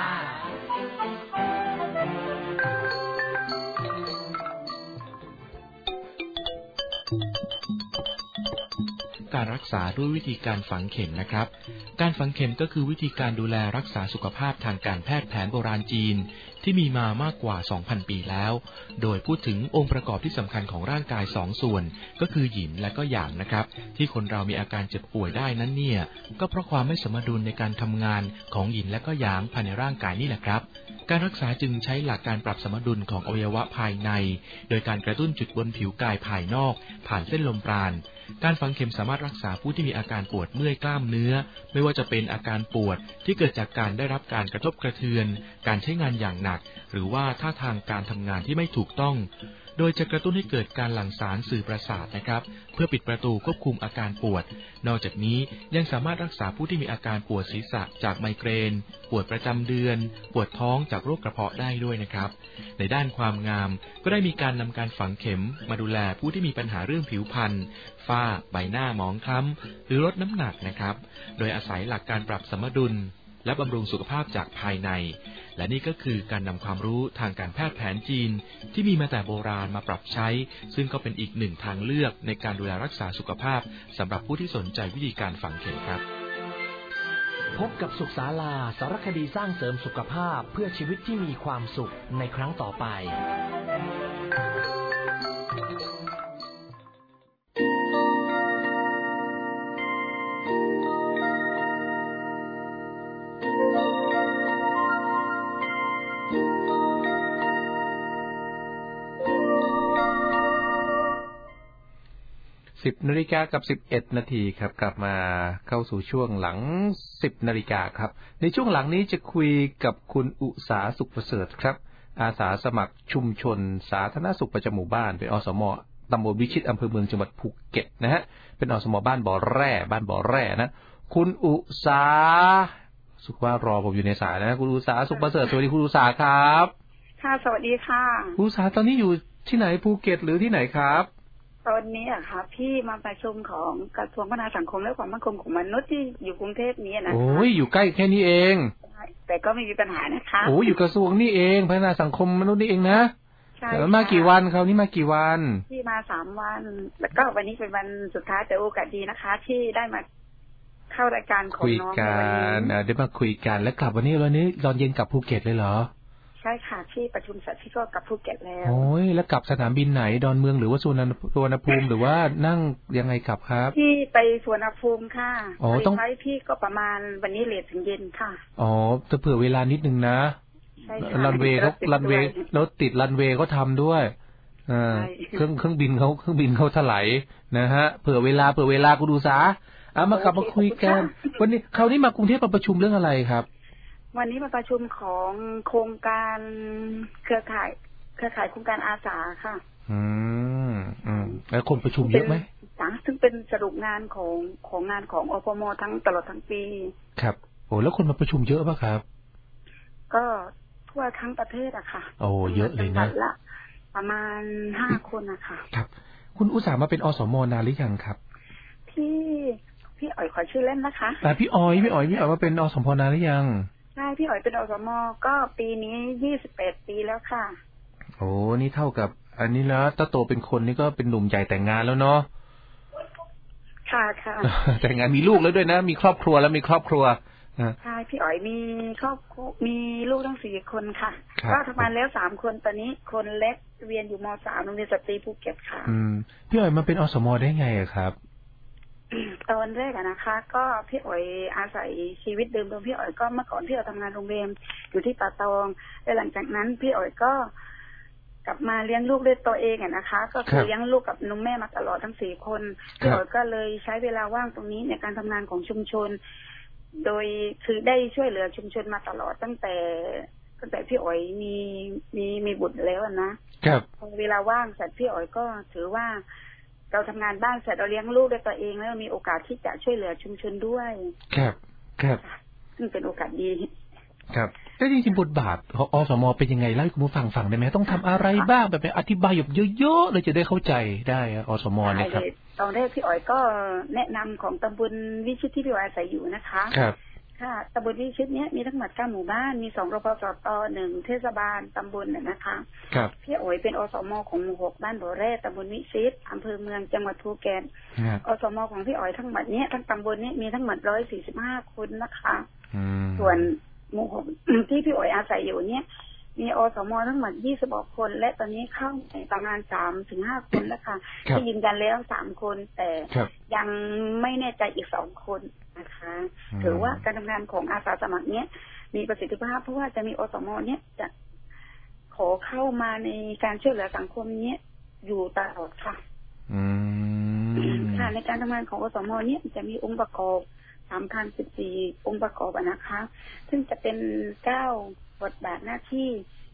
การรักษาด้วยวิธีการฝังเข็มนะครับการฝังเข็มก็คือวิธีการดูแลรักษาสุขภาพทางการแพทย์แผนโบราณจีนที่มีมามากกว่า 2,000 ปีแล้วโดยพูดถึงองค์ประกอบที่สำคัญของร่างกาย2ส่วนก็คือหยินและก็หยางนะครับที่คนเรามีอาการเจ็บป่วยได้นั้นเนี่ยก็เพราะความไม่สมดุลในการทำงานของหยินและก็หยางภายในร่างกายนี่แหละครับการรักษาจึงใช้หลักการปรับสมดุลของอวัยวะภายในโดยการกระตุ้นจุดบนผิวกายภายนอกผ่านเส้นลมปราณการฝังเข็มสามารถรักษาผู้ที่มีอาการปวดเมื่อยกล้ามเนื้อไม่ว่าจะเป็นอาการปวดที่เกิดจากการได้รับการกระทบกระเทือนการใช้งานอย่างหนักหรือว่าท่าทางการทำงานที่ไม่ถูกต้องโดยจะกระตุ้นให้เกิดการหลั่งสารสื่อประสาทนะครับเพื่อปิดประตูควบคุมอาการปวดนอกจากนี้ยังสามารถรักษาผู้ที่มีอาการปวดศีรษะจากไมเกรนปวดประจำเดือนปวดท้องจากโรคกระเพาะได้ด้วยนะครับในด้านความงามก็ได้มีการนำการฝังเข็มมาดูแลผู้ที่มีปัญหาเรื่องผิวพรรณฝ้าใบหน้าหมองคล้ำหรือลดน้ำหนักนะครับโดยอาศัยหลักการปรับสมดุลและบำรุงสุขภาพจากภายในและนี่ก็คือการนำความรู้ทางการแพทย์แผนจีนที่มีมาแต่โบราณมาปรับใช้ซึ่งก็เป็นอีกหนึ่งทางเลือกในการดูแลรักษาสุขภาพสำหรับผู้ที่สนใจวิธีการฝังเข็มครับพบกับสุขศาลาสารคดีสร้างเสริมสุขภาพเพื่อชีวิตที่มีความสุขในครั้งต่อไป 10 นาฬิกากับ 11 นาทีครับกลับมาเข้าสู่ช่วงหลัง 10 นาฬิกาครับในช่วงหลังนี้จะคุยกับคุณอุษาสุขประเสริฐครับอาสาสมัครชุมชนสาธารณสุขประจำหมู่บ้านเป็นอสม.ตำบลวิชิตอำเภอเมืองจังหวัดภูเก็ตนะฮะเป็นอสม.บ้านบ่อแร่นะคุณอุษาสุขว่ารอผมอยู่ในสายนะคุณอุษาสุขประเสริฐสวัสดีคุณอุษาครับค่ะสวัสดีค่ะคุณอุษาตอนนี้อยู่ที่ไหนภูเก็ตหรือที่ไหนครับตอนนี้อะค่ะพี่มาประชุมของกระทรวงพัฒนาสังคมและความมั่นคงของมนุษย์ที่อยู่กรุงเทพนี้นะคะโอ้ยอยู่ใกล้แค่นี้เองแต่ก็ไม่มีปัญหานะคะโอ้อยู่กระทรวงนี่เองพัฒนาสังคมมนุษย์นี่เองนะใช่แล้วมากี่วันคราวนี้มากี่วันที่มา3 วันแล้วก็วันนี้เป็นวันสุดท้ายแต่โอกาสดีนะคะที่ได้มาเข้ารายการของน้องในวันนี้ได้มาคุยกันแล้วกลับวันนี้ตอนเย็นกลับภูเก็ตเลยเหรอใช่ค่ะที่ประชุมเสร็จพี่ก็กลับภูเก็ตแล้วโอ้ยแล้วกลับสนามบินไหนดอนเมืองหรือว่าสุวรรณภูมิหรือว่านั่งยังไงกลับครับที่ไปสุวรรณภูมิค่ะต้องไปพี่ก็ประมาณวันนี้เลทถึงเย็นค่ะอ๋อจะเผื่อเวลานิดนึงนะใช่ค่ะรันเวย์รถติดรันเวย์เขาทำด้วยเครื่องบินเขาถลายนะฮะเผื่อเวลาคุณดูซะมากลับมาคุยกันวันนี้คราวนี้มากรุงเทพมาประชุมเรื่องอะไรครับวันนี้มาประชุมของโครงการเครือข่ายโครงการอาสาค่ะแล้วคนประชุมเยอะไหมซึ่งเป็นสรุปงานของงานของอปม.ทั้งตลอดทั้งปีครับโอ้แล้วคนมาประชุมเยอะป่ะครับก็ทั่วทั้งประเทศอะค่ะโอ้เยอะเลยนะละประมาณ5 คนอะค่ะครับคุณอุษามาเป็นอสม.นานหรือยังครับพี่อ๋อยขอชื่อเล่นนะคะพี่อ๋อยมาเป็นอสม.นานหรือยังใช่พี่อ๋อยเป็นอสม.ก็ปีนี้28 ปีแล้วค่ะโอ้นี่เท่ากับอันนี้แล้วถ้าโตเป็นคนนี่ก็เป็นหนุ่มใหญ่แต่งงานแล้วเนาะค่ะแต่งงานมีลูกแล้วด้วยนะมีครอบครัวแล้วมีครอบครัวใช่พี่อ๋อยมีครอบครัวมีลูกทั้ง4 คนค่ะก็ทำงานแล้ว3 คนตอนนี้คนเล็กเรียนอยู่ม.3 โรงเรียนสตรีภูเก็ตค่ะพี่อ๋อยมาเป็นอสม.ได้ไงครับตอนแรกนะคะก็พี่อ๋อยอาศัยชีวิตเดิมพี่อ๋อยก็เมื่อก่อนพี่อ๋อยทำงานโรงแรมอยู่ที่ป่าตองและหลังจากนั้นพี่อ๋อยก็กลับมาเลี้ยงลูกด้วยตัวเองนะคะก็คือเลี้ยงลูกกับนมแม่มาตลอดทั้ง4 คนพี่อ๋อยก็เลยใช้เวลาว่างตรงนี้ในการทำงานของชุมชนโดยคือได้ช่วยเหลือชุมชนมาตลอดตั้งแต่พี่อ๋อยมีบุตรแล้วนะครับพอเวลาว่างเสร็จพี่อ๋อยก็ถือว่าเราทำงานบ้านเสร็จเราเลี้ยงลูกด้วยตัวเองแล้วมีโอกาสที่จะช่วยเหลือชุมชนด้วยครับซึ่งเป็นโอกาสดีครับแล้วจริงๆบทบาทของอสม.เป็นยังไงเล่าให้คุณผู้ฟังได้ไหมต้องทำอะไรบ้างแบบอธิบายแบบเยอะๆเลยจะได้เข้าใจได้อสม.เนี่ยครับตอนแรกพี่อ๋อยก็แนะนำของตำบลวิชิตที่พี่อ๋อยอาศัยอยู่นะคะครับค่ะตำบลวิชิตเนี้ยมีทั้งหมด9 หมู่บ้านมี2 รปภ.1 เทศบาลตำบลนะคะครับพี่อ๋อยเป็นอสม.ของหมู่ 6บ้านบ่อแร่ตำบลวิชิตอำเภอเมืองจังหวัดภูเก็ตอสม.ของพี่อ๋อยทั้งหมดเนี้ยทั้งตำบลเนี้ยมีทั้งหมด145 คนนะคะส่วนหมู่ 6ที่พี่อ๋อยอาศัยอยู่เนี้ยมีอสม.ทั้งหมด20 คนและตอนนี้เข้าในประมาณ3-5 คนแล้วค่ะที่ยืนยันแล้ว3 คนแต่ยังไม่แน่ใจอีก2 คนนะคะถือว่าการทำงานของอาสาสมัครเนี้ยมีประสิทธิภาพเพราะว่าจะมีอสม.เนี้ยจะขอเข้ามาในการช่วยเหลือสังคมเนี้ยอยู่ตลอดค่ะค่ะในการทำงานของอสม.เนี้ยจะมีองค์ประกอบ14 องค์ประกอบนะคะซึ่งจะเป็น9 บทบาทหน้าที่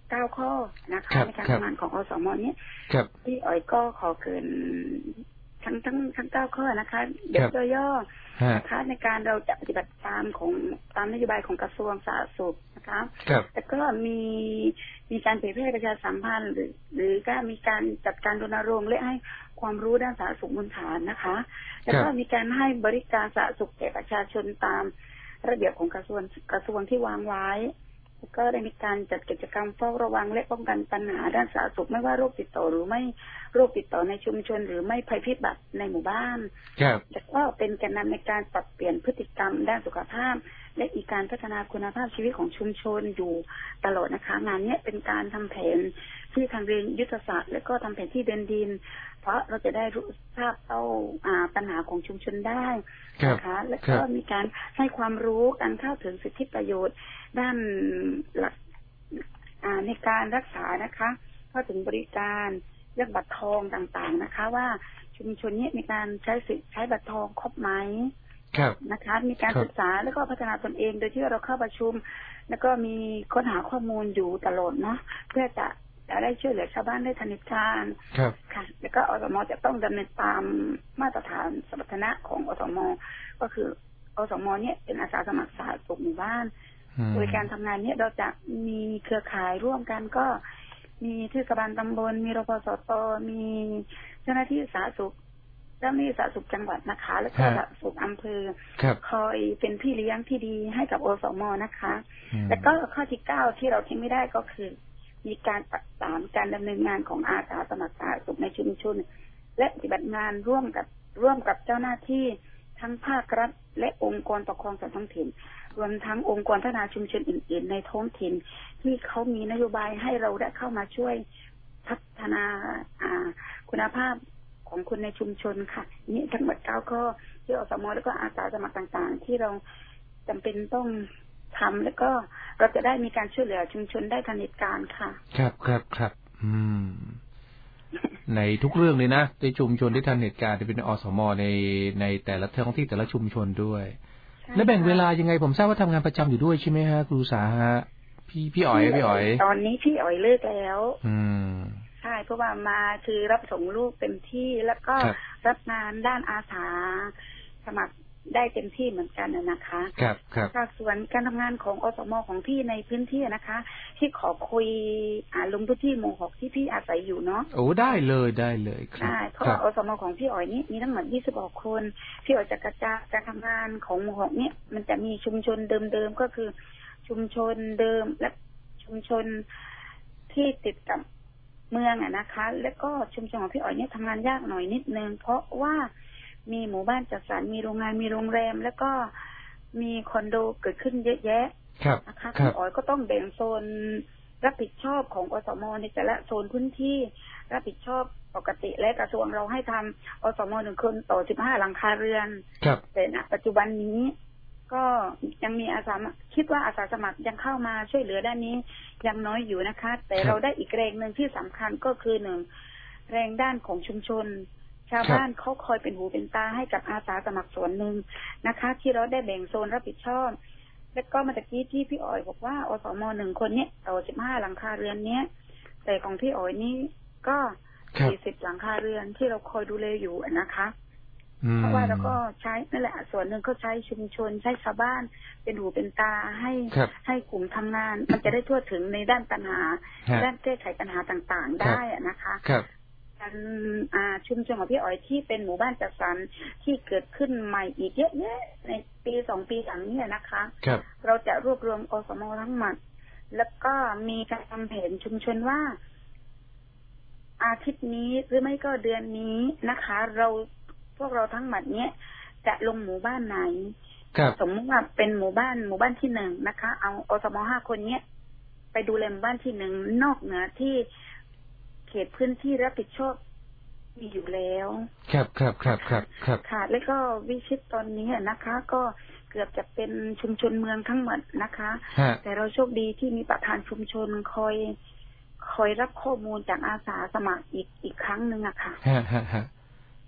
9 ข้อนะคะในการทำงานของอสม.เนี่ยที่อ๋อยก็ขอเกินทั้ง9 ข้อนะคะเดี๋ยวย่อๆนะคะในการเราจะปฏิบัติตามนโยบายของกระทรวงสาธารณสุขนะคะแล้วก็มีการเผยแพร่ประชาสัมพันธ์หรือก็มีการจัดการรณรงค์และให้ความรู้ด้านสาธารณสุขบนฐานนะคะแล้วก็มีการให้บริการสาธารณสุขแก่ประชาชนตามระเบียบของกระทรวงที่วางไว้แล้วก็ได้มีการจัดกิจกรรมเฝ้าระวังและป้องกันปัญหาด้านสาธารณสุขไม่ว่าโรคติดต่อหรือไม่โรคติดต่อในชุมชนหรือไม่ภัยพิบัติในหมู่บ้านแล้วก็เป็นแกนนำในการปรับเปลี่ยนพฤติกรรมด้านสุขภาพและอีกการพัฒนาคุณภาพชีวิตของชุมชนอยู่ตลอดนะคะงานนี้เป็นการทำแผนที่ทางเรียนยุทธศาสตร์และก็ทำแผนที่เดินดินเพราะเราจะได้รู้ทราบปัญหาของชุมชนได้นะคะและก็มีการให้ความรู้การเข้าถึงสิทธิประโยชน์ด้านหลักในการรักษานะคะเข้าถึงบริการเรื่องบัตรทองต่างๆนะคะว่าชุมชนนี้มีการใช้สิทธิใช้บัตรทองครบไหมนะคะมีการศึกษาแล้วก็พัฒนาตนเองโดยที่เราเข้าประชุมแล้วก็มีค้นหาข้อมูลอยู่ตลอดเนาะเพื่อจะได้ช่วยเหลือชาวบ้านได้ทันทีการค่ะแล้วก็อสม.จะต้องดำเนินตามมาตรฐานสมรรถนะของอสม.ก็คืออสม.เนี่ยเป็นอาสาสมัครสาธารณสุขหมู่บ้านโดยการทำงานเนี่ยเราจะมีเครือข่ายร่วมกันก็มีเทศบาลตำบลมีรพสต.มีเจ้าหน้าที่สาธารณสุขเจ้าหน้าที่สาธารณสุขจังหวัดนะคะแล้วก็สาธารณสุขอำเภอคอยเป็นพี่เลี้ยงที่ดีให้กับอสม.นะคะแล้วก็ข้อที่9ที่เราทิ้งไม่ได้ก็คือมีการประสานการดำเนินงานของอาสาสมัครสาธารณสุขในชุมชนและปฏิบัติงานร่วมกับเจ้าหน้าที่ทั้งภาครัฐและองค์กรปกครองส่วนท้องถิ่นรวมทั้งองค์กรพัฒนาชุมชนอื่นๆในท้องถิ่นที่เขามีนโยบายให้เราได้เข้ามาช่วยพัฒนาคุณภาพของคนในชุมชนค่ะนี่ทั้งหมด9 ข้อที่อสม.แล้วก็อาสาสมัครต่างๆที่เราจำเป็นต้องทำแล้วก็เราจะได้มีการช่วยเหลือชุมชนได้ทันเหตุการณ์ค่ะครับในทุกเรื่องเลยนะในชุมชนได้ทันเหตุการณ์จะเป็นอสม.ในแต่ละท้องที่แต่ละชุมชนด้วยและแบ่งเวลายังไงผมทราบว่าทำงานประจำอยู่ด้วยใช่ไหมฮะครูสาฮะพี่อ๋อยตอนนี้พี่อ๋อยเลิกแล้วใช่เพราะว่ามาคือรับส่งลูกเต็มที่แล้วก็รับงานด้านอาสาสมัครได้เต็มที่เหมือนกันนะคะจากส่วนการทำงานของอสม.ของพี่ในพื้นที่นะคะที่ขอคุยลงพื้นที่หมู่ 6ที่พี่อาศัยอยู่เนาะโอ้ได้เลยครับใช่เพราะอสม.ของพี่อ๋อยนี่มีทั้งหมด26 คนพี่อ๋อยจะกระจายการทำงานของหมู่ 6เนี่ยมันจะมีชุมชนเดิมๆก็คือชุมชนเดิมและชุมชนที่ติดกับเมืองนะคะแล้วก็ชุมชนของพี่อ๋อยเนี่ยทำงานยากหน่อยนิดนึงเพราะว่ามีหมู่บ้านจัดสรรมีโรงงานมีโรงแรมแล้วก็มีคอนโดเกิดขึ้นเยอะแยะนะคะพี่อ๋อยก็ต้องแบ่งโซนรับผิดชอบของอสม.ในแต่ละโซนพื้นที่รับผิดชอบปกติและกระทรวงเราให้ทำอสม. 1 คนต่อ15 หลังคาเรือนแต่ณปัจจุบันนี้ก็ยังมีอาสาคิดว่าอาสาสมัครยังเข้ามาช่วยเหลือด้านนี้ยังน้อยอยู่นะคะแต่เราได้อีกแรงนึงที่สำคัญก็คือ1แรงด้านของชุมชนชาวบ้านเขาคอยเป็นหูเป็นตาให้กับอาสาสมัครส่วนหนึ่งนะคะที่เราได้แบ่งโซนรับผิดชอบและก็มาตะกี้ที่พี่อ๋อยบอกว่าอสม. 1 คนเนี้ยต่อ15 หลังคาเรือนเนี้ยแต่ของพี่อ๋อยนี่ก็40 หลังคาเรือนที่เราคอยดูแลอยู่นะคะเพราะว่าเราก็ใช้นั่นแหละส่วนหนึ่งก็ใช้ชุมชนใช้ชาวบ้านเป็นหูเป็นตาให้กลุ่มทำงานมันจะได้ทั่วถึงในด้านปัญหาด้านแก้ไขปัญหาต่างๆได้นะคะชุมชนของพี่อ๋อยที่เป็นหมู่บ้านจัดสรรที่เกิดขึ้นใหม่อีกเยอะแยะในปี2 ปีหลังนี้นะคะเราจะรวบรวมอสม.ทั้งหมดแล้วก็มีการทำแผนชุมชนว่าอาทิตย์นี้หรือไม่ก็เดือนนี้นะคะพวกเราทั้งหมดเนี้ยจะลงหมู่บ้านไหนสมมติว่าเป็นหมู่บ้านที่1นะคะเอาอสม. 5 คนเนี้ยไปดูแลหมู่บ้านที่1นอกเหนือที่เขตพื้นที่รับผิดชอบมีอยู่แล้วครับค่ะแล้วก็วิชิตตอนนี้นะคะก็เกือบจะเป็นชุมชนเมืองทั้งหมดนะคะแต่เราโชคดีที่มีประธานชุมชนคอยรับข้อมูลจากอาสาสมัครอีกครั้งนึงอะค่ะ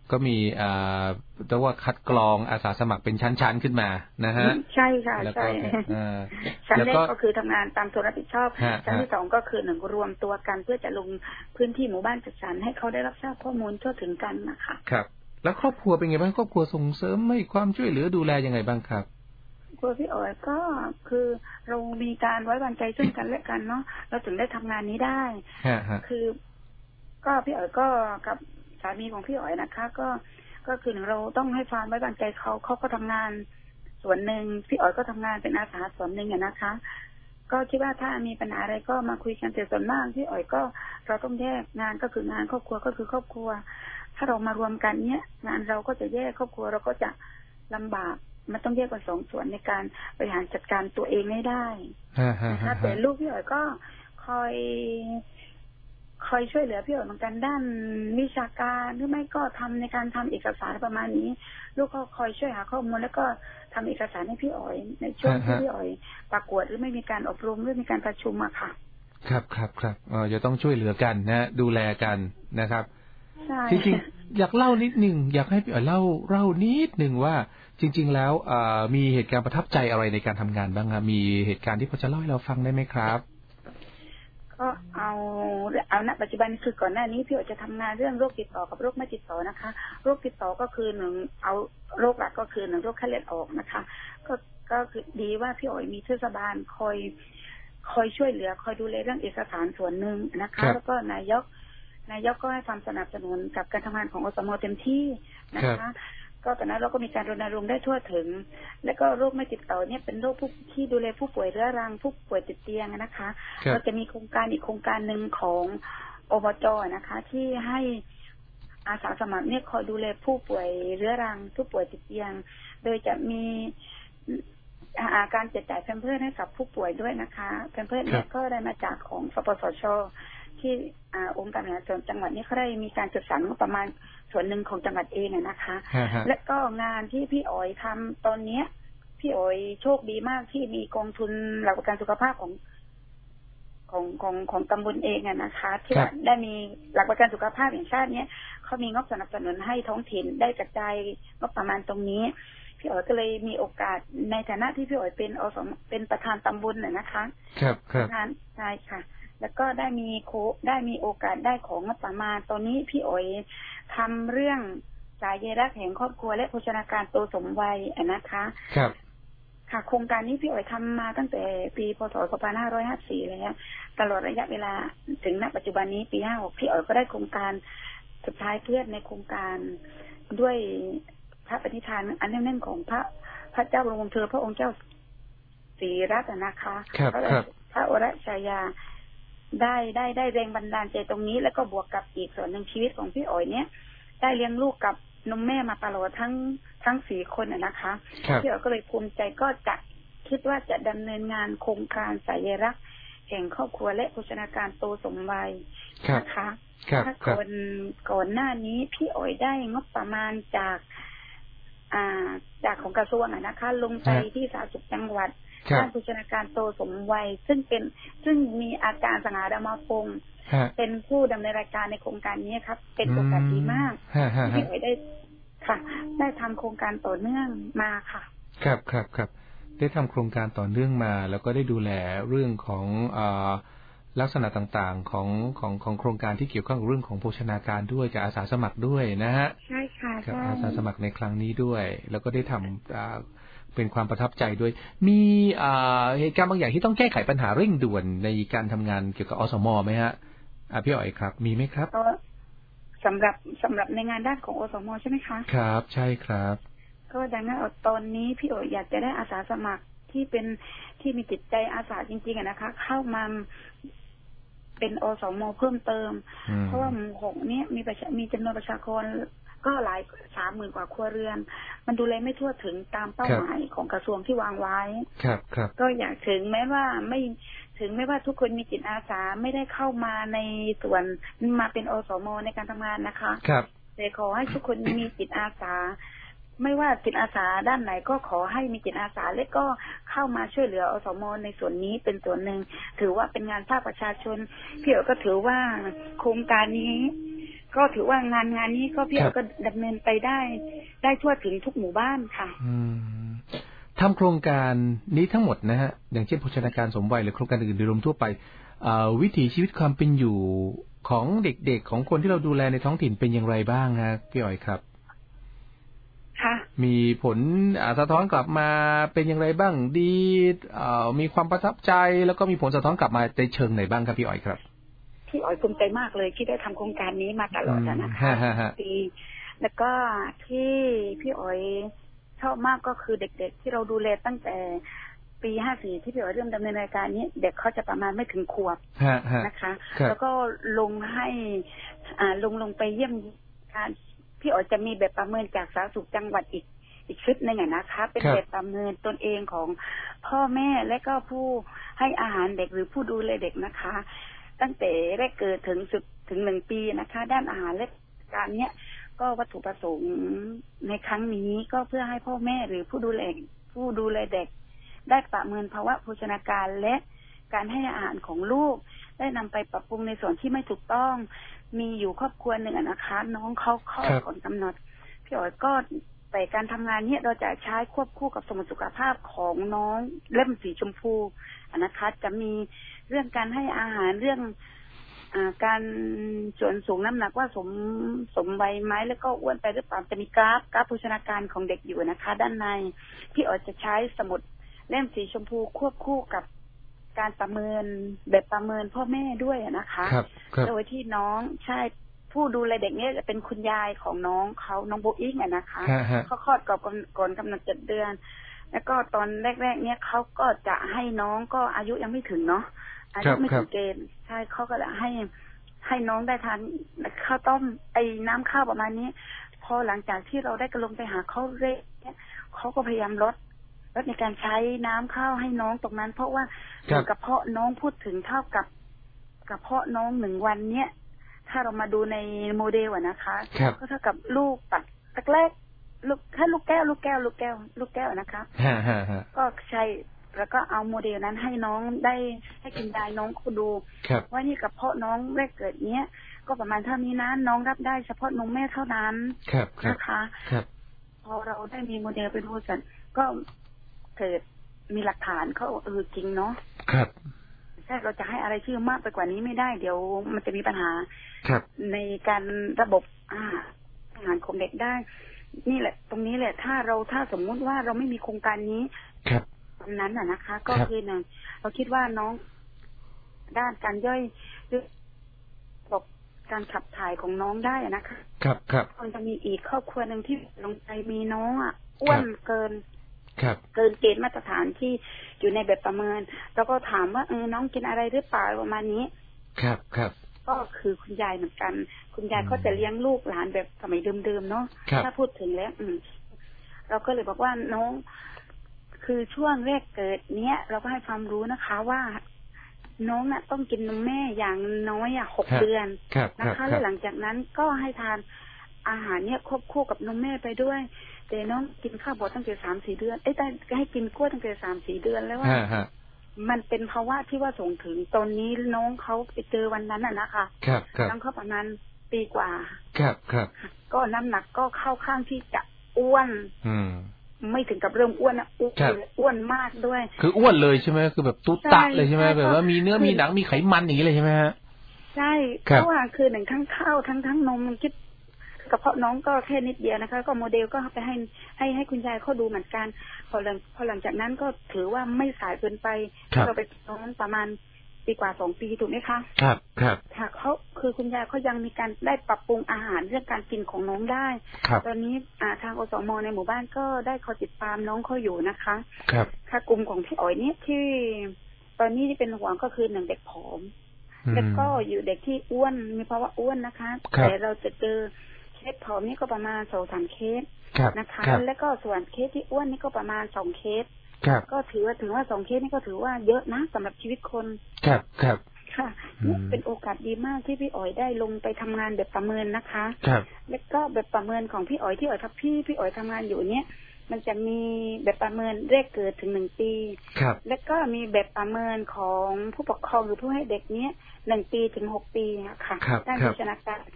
ก็มีเรียกว่าคัดกรองอาสาสมัครเป็นชั้นๆขึ้นมานะฮะใช่ค่ะใช่ชั้นแรกก็คือทำงานตามส่วนรับผิดชอบชั้นที่2ก็คือ1รวมตัวกันเพื่อจะลงพื้นที่หมู่บ้านจัดสรรให้เขาได้รับทราบข้อมูลทั่วถึงกันนะคะครับแล้วครอบครัวเป็นไงบ้างครอบครัวส่งเสริมให้ความช่วยเหลือดูแลยังไงบ้างครับครัวพี่อ๋อยก็คือเรามีการไว้วางใจซึ่งกันและกันเนาะเราถึงได้ทำงานนี้ได้คือก็พี่อ๋อยก็กับสามีของพี่อ๋อยนะคะก็คือเราต้องให้ความไว้วางใจเขาก็ทำงานส่วนหนึ่งพี่อ๋อยก็ทำงานเป็นอาสาส่วนหนึ่งนะคะก็คิดว่าถ้ามีปัญหาอะไรก็มาคุยกันแต่ส่วนมากพี่อ๋อยก็เราต้องแยกงานก็คืองานครอบครัวก็คือครอบครัวถ้าเรามารวมกันเนี้ยงานเราก็จะแยกครอบครัวเราก็จะลำบากมันต้องแยกเป็น2ส่วนในการบริหารจัดการตัวเองไม่ได้นะคะแต่ลูกพี่อ๋อยก็คอยช่วยเหลือพี่อ๋อยเหมือนกันด้านวิชาการหรือไม่ก็ทำในการทำเอกสารประมาณนี้ลูกก็คอยช่วยหาข้อมูลแล้วก็ทำเอกสารให้พี่อ๋อยในช่วงที่พี่อ๋อยประกวดหรือไม่มีการอบรมหรือมีการประชุมอะค่ะครับจะต้องช่วยเหลือกันนะดูแลกันนะครับจริงๆอยากเล่านิดนึงอยากให้พี่อ๋อยเล่านิดนึงว่าจริงๆแล้วมีเหตุการณ์ประทับใจอะไรในการทำงานบ้างครับมีเหตุการณ์ที่พอจะเล่าให้เราฟังได้ไหมครับก็เอาณปัจจุบันคือก่อนหน้านี้พี่อ๋อยจะทำงานเรื่องโรคติดต่อกับโรคไม่ติดต่อนะคะโรคติดต่อก็คือเอาโรคหลักก็คือโรคไข้เลือดออกนะคะก็คือดีว่าพี่อ๋อยมีเทศบาลคอยช่วยเหลือคอยดูแลเรื่องเอกสารส่วนหนึ่งนะคะแล้วก็นายกก็ให้ความสนับสนุนกับการทำงานของอสม.เต็มที่นะคะก็ตอนนั้นเราก็มีการรณรงค์ได้ทั่วถึงและก็โรคไม่ติดต่อเนี่ยเป็นโรคที่ดูแลผู้ป่วยเรื้อรังผู้ป่วยติดเตียงนะคะเราจะมีโครงการอีกโครงการหนึ่งของอบจ.นะคะที่ให้อาสาสมัครเนี่ยคอยดูแลผู้ป่วยเรื้อรังผู้ป่วยติดเตียงโดยจะมีการแจกจ่ายแพมเพิร์สให้กับผู้ป่วยด้วยนะคะแพมเพิร์สเนี่ยก็ได้มาจากของสปสช.ที่องค์การบริหารส่วนจังหวัดนี้เขาได้มีการจัดสรรงบประมาณส่วนหนึ่งของจังหวัดเองนะคะและก็งานที่พี่อ๋อยทำตอนนี้พี่อ๋อยโชคดีมากที่มีกองทุนหลักประกันสุขภาพของตำบลเองนะคะที่ได้มีหลักประกันสุขภาพแห่งชาติเนี้ยเขามีงบสนับสนุนให้ท้องถิ่นได้กระจายงบประมาณตรงนี้พี่อ๋อยก็เลยมีโอกาสในฐานะที่พี่อ๋อยเป็นประธานตำบลนะคะประธานใช่ค่ะแล้วก็ได้มีโอกาสได้ของงบประมาณตอนนี้พี่อ๋อยทำเรื่องสายใยรักแห่งครอบครัวและโภชนาการโตสมวัยนะคะครับค่ะโครงการนี้พี่อ๋อยทำมาตั้งแต่ปีพ.ศ. 2554แล้วตลอดระยะเวลาถึงณปัจจุบันนี้ปี56พี่อ๋อยก็ได้โครงการสุดท้ายเพื่อนในโครงการด้วยพระปณิธานอันแน่นของพระเจ้าบรมวงศ์เธอพระองค์เจ้าศรีรัตนนะคะพระวรชายาได้แรงบันดาลใจตรงนี้แล้วก็บวกกับอีกส่วนหนึ่งชีวิตของพี่อ๋อยเนี่ยได้เลี้ยงลูกกับนมแม่มาตลอดทั้ง4 คนนะคะพี่อ๋อยก็เลยภูมิใจก็จะคิดว่าจะดำเนินงานโครงการสายใยรักแห่งครอบครัวและโภชนาการโตสมวัยนะคะถ้าก่อนหน้านี้พี่อ๋อยได้งบประมาณจากของกระทรวงนะคะลงไปที่สาธารณสุขจังหวัดด้านโภชนาการโตสมวัยซึ่งมีอาจารย์สง่าดามาพงศ์เป็นผู้ดำเนินรายการในโครงการนี้ครับเป็นโอกาสดีมากที่พี่อ๋อยได้ทำโครงการต่อเนื่องมาค่ะครับได้ทำโครงการต่อเนื่องมาแล้วก็ได้ดูแลเรื่องของลักษณะต่างๆของโครงการที่เกี่ยวข้องกับเรื่องของโภชนาการด้วยกับอาสาสมัครด้วยนะฮะใช่ค่ะกับอาสาสมัครในครั้งนี้ด้วยแล้วก็ได้ทำเป็นความประทับใจด้วยมีเหตุการณ์บางอย่างที่ต้องแก้ไขปัญหาเร่งด่วนในการทำงานเกี่ยวกับอสม.ไหมฮะพี่อ๋อยครับมีไหมครับสำหรับในงานด้านของอสม.ใช่ไหมคะครับใช่ครับก็ดังนั้นตอนนี้พี่อ๋อยอยากจะได้อาสาสมัครที่มีจิตใจอาสาจริงๆนะคะเข้ามาเป็นอสม.เพิ่มเติมเพราะว่าหมู่6เนี่ยมีจำนวนประชากรก็หลาย 30,000 กว่าครัวเรือนมันดูแลไม่ทั่วถึงตามเป้าหมายของกระทรวงที่วางไว้ครับก็อยากถึงแม้ว่าทุกคนมีจิตอาสาไม่ได้เข้ามาในส่วนมาเป็นอสม.ในการทำงานนะคะแต่ขอให้ทุกคนมีจิตอาสาไม่ว่าจิตอาสาด้านไหนก็ขอให้มีจิตอาสาและก็เข้ามาช่วยเหลืออสม.ในส่วนนี้เป็นส่วนหนึ่งถือว่าเป็นงานภาคประชาชนพี่อ๋อยก็ถือว่าโครงการนี้ก็ถือว่างานนี้ก็พี่ก็ดำเนินไปได้ทั่วถึงทุกหมู่บ้านค่ะทำโครงการนี้ทั้งหมดนะฮะอย่างเช่นโภชนาการสมวัยหรือโครงการอื่นโดยรวมทั่วไปวิถีชีวิตความเป็นอยู่ของเด็กๆของคนที่เราดูแลในท้องถิ่นเป็นอย่างไรบ้างฮะพี่อ๋อยครับค่ะมีผลสะท้อนกลับมาเป็นอย่างไรบ้างดีมีความประทับใจแล้วก็มีผลสะท้อนกลับมาในเชิงไหนบ้างครับพี่อ๋อยครับพี่อ๋อยภูมิใจมากเลยที่ได้ทำโครงการนี้มาตลอดนะคะปีแล้วก็ที่พี่อ๋อยชอบมากก็คือเด็กๆที่เราดูแลตั้งแต่ปี54ที่พี่อ๋อยเริ่มดำเนินรายการนี้เด็กเขาจะประมาณไม่ถึงขวบนะคะแล้วก็ลงให้ลงไปเยี่ยมการพี่อ๋อยจะมีแบบประเมินจากสาธารณสุขจังหวัดอีกชุดนึงนะคะเป็นแบบประเมินตนเองของพ่อแม่และก็ผู้ให้อาหารเด็กหรือผู้ดูแลเด็กนะคะตั้งแต่แรกเกิดถึง1 ปีนะคะด้านอาหารและการเนี้ยก็วัตถุประสงค์ในครั้งนี้ก็เพื่อให้พ่อแม่หรือผู้ดูแลเด็กได้ประเมินภาวะโภชนาการและการให้อาหารของลูกได้นำไปปรับปรุงในส่วนที่ไม่ถูกต้องมีอยู่ครอบครัวหนึ่งนะคะน้องเขาคลอดก่อนกำหนดพี่อ๋อยก็แต่การทำงานนี้เราจะใช้ควบคู่กับสมุดสุขภาพของน้องเล่มสีชมพูนะคะจะมีเรื่องการให้อาหารเรื่องการส่วนสูงน้ำหนักว่าสมวัยไหมแล้วก็อ้วนไปหรือเปล่าจะมีกราฟโภชนาการของเด็กอยู่นะคะด้านในพี่อ๋อยจะใช้สมุดเล่มสีชมพูควบคู่กับการประเมินแบบประเมินพ่อแม่ด้วยนะคะโดยที่น้องใช่ผู้ดูแลเด็กนี้จะเป็นคุณยายของน้องเขาน้องโบอิงนะคะเขาคลอดก่อนกำหนด7 เดือนแล้วก็ตอนแรกๆเนี่ยเขาก็จะให้น้องก็อายุยังไม่ถึงเนาะอายุไม่ถึงเกณฑ์ใช่เขาก็จะให้น้องได้ทานข้าวต้มน้ำข้าวประมาณนี้พอหลังจากที่เราได้กระลงไปหาเขาเรื่อยเนี่ยเขาก็พยายามลดในการใช้น้ำข้าวให้น้องตรงนั้นเพราะว่ากระเพาะน้องพูดถึงเท่ากับกระเพาะน้อง1 วันเนี่ยถ้าเรามาดูในโมเดลนะคะก็เท่ากับลูกปัดแรกลูกถ้าลูกแก้วนะคะก็ใช้แล้วก็เอาโมเดลนั้นให้น้องได้ให้กินได้น้องเขาดูว่านี่กระเพาะน้องแรกเกิดเนี้ยก็ประมาณเท่านี้นะน้องรับได้เฉพาะนมแม่เท่านั้นนะคะพอเราได้มีโมเดลไปดูกันก็เกิดมีหลักฐานเขาจริงเนาะใช่เราจะให้อะไรที่มากไปกว่านี้ไม่ได้เดี๋ยวมันจะมีปัญหาในการระบบอาหารของเด็กได้นี่แหละตรงนี้แหละถ้าสมมุติว่าเราไม่มีโครงการนี้ตรงนั้นนะคะก็คือหนึ่งเราคิดว่าน้องด้านการย่อยระบบการขับถ่ายของน้องได้นะคะมันจะมีอีกครอบครัวนึงที่ลงไปมีน้องอ้วนเกินเกณฑ์มาตรฐานที่อยู่ในแบบประเมินแล้วก็ถามว่าน้องกินอะไรหรือเปล่าประมาณนี้ก็คือคุณยายเหมือนกันคุณยายเขาจะเลี้ยงลูกหลานแบบสมัยเดิมๆเนาะถ้าพูดถึงแล้วเราก็เลยบอกว่าน้องคือช่วงแรกเกิดเนี้ยเราก็ให้ความรู้นะคะว่าน้องต้องกินนมแม่อย่างน้อย6 เดือนนะคะแล้วหลังจากนั้นก็ให้ทานอาหารเนี้ยควบคู่กับนมแม่ไปด้วยแต่น้องกินข้าวบดตั้งแต่3-4 เดือนแต่ให้กินกล้วยตั้งแต่3-4 เดือนแล้วว่ามันเป็นภาวะที่ว่าส่งถึงตอนนี้น้องเขาไปเจอวันนั้นนะคะน้องเขาประมาณปีกว่าก็น้ำหนักก็เข้าข้างที่จะอ้วนไม่ถึงกับเริ่มอ้วนนะอ้วนมากด้วยคืออ้วนเลยใช่ไหมคือแบบตุ๊ตะเลยใช่ไหมแบบว่ามีเนื้อมีหนังมีไขมันอย่างนี้เลยใช่ไหมฮะใช่เพราะว่าคือหนึ่งทั้งข้าวทั้งนมคิดกระเพาะน้องก็แค่นิดเดียวนะคะก็โมเดลก็ไปให้คุณยายเขาดูเหมือนกันพอหลังจากนั้นก็ถือว่าไม่สายเกินไปเราไปน้องประมาณปีกว่า2 ปีถูกไหมคะครับค่ะเขาคือคุณยายเขายังมีการได้ปรับปรุงอาหารเรื่องการกินของน้องได้ตอนนี้ทางอสม.ในหมู่บ้านก็ได้คอยติดตามน้องเขาอยู่นะคะค่ะกลุ่มของพี่อ๋อยนี่ที่ตอนนี้ที่เป็นห่วงก็คือ1 เด็กผอมแล้วก็อยู่เด็กที่อ้วนมีภาวะอ้วนนะคะแต่เราจะเจอเคสผอมนี่ก็ประมาณ2-3 เคสนะคะแล้วก็ส่วนเคสที่อ้วนนี่ก็ประมาณ2 เคสก็ถือว่า2 เคสนี่ก็ถือว่าเยอะนะสำหรับชีวิตคนค่ะนี่เป็นโอกาสดีมากที่พี่อ๋อยได้ลงไปทำงานแบบประเมินนะคะแล้วก็แบบประเมินของพี่อ๋อยที่อ๋อยทับพี่อ๋อยทำงานอยู่เนี้ยมันจะมีแบบประเมินแรกเกิดถึง1 ปีแล้วก็มีแบบประเมินของผู้ปกครองหรือผู้ให้เด็กเนี้ย1 ปีถึง6 ปีค่ะด้านโภชนาการ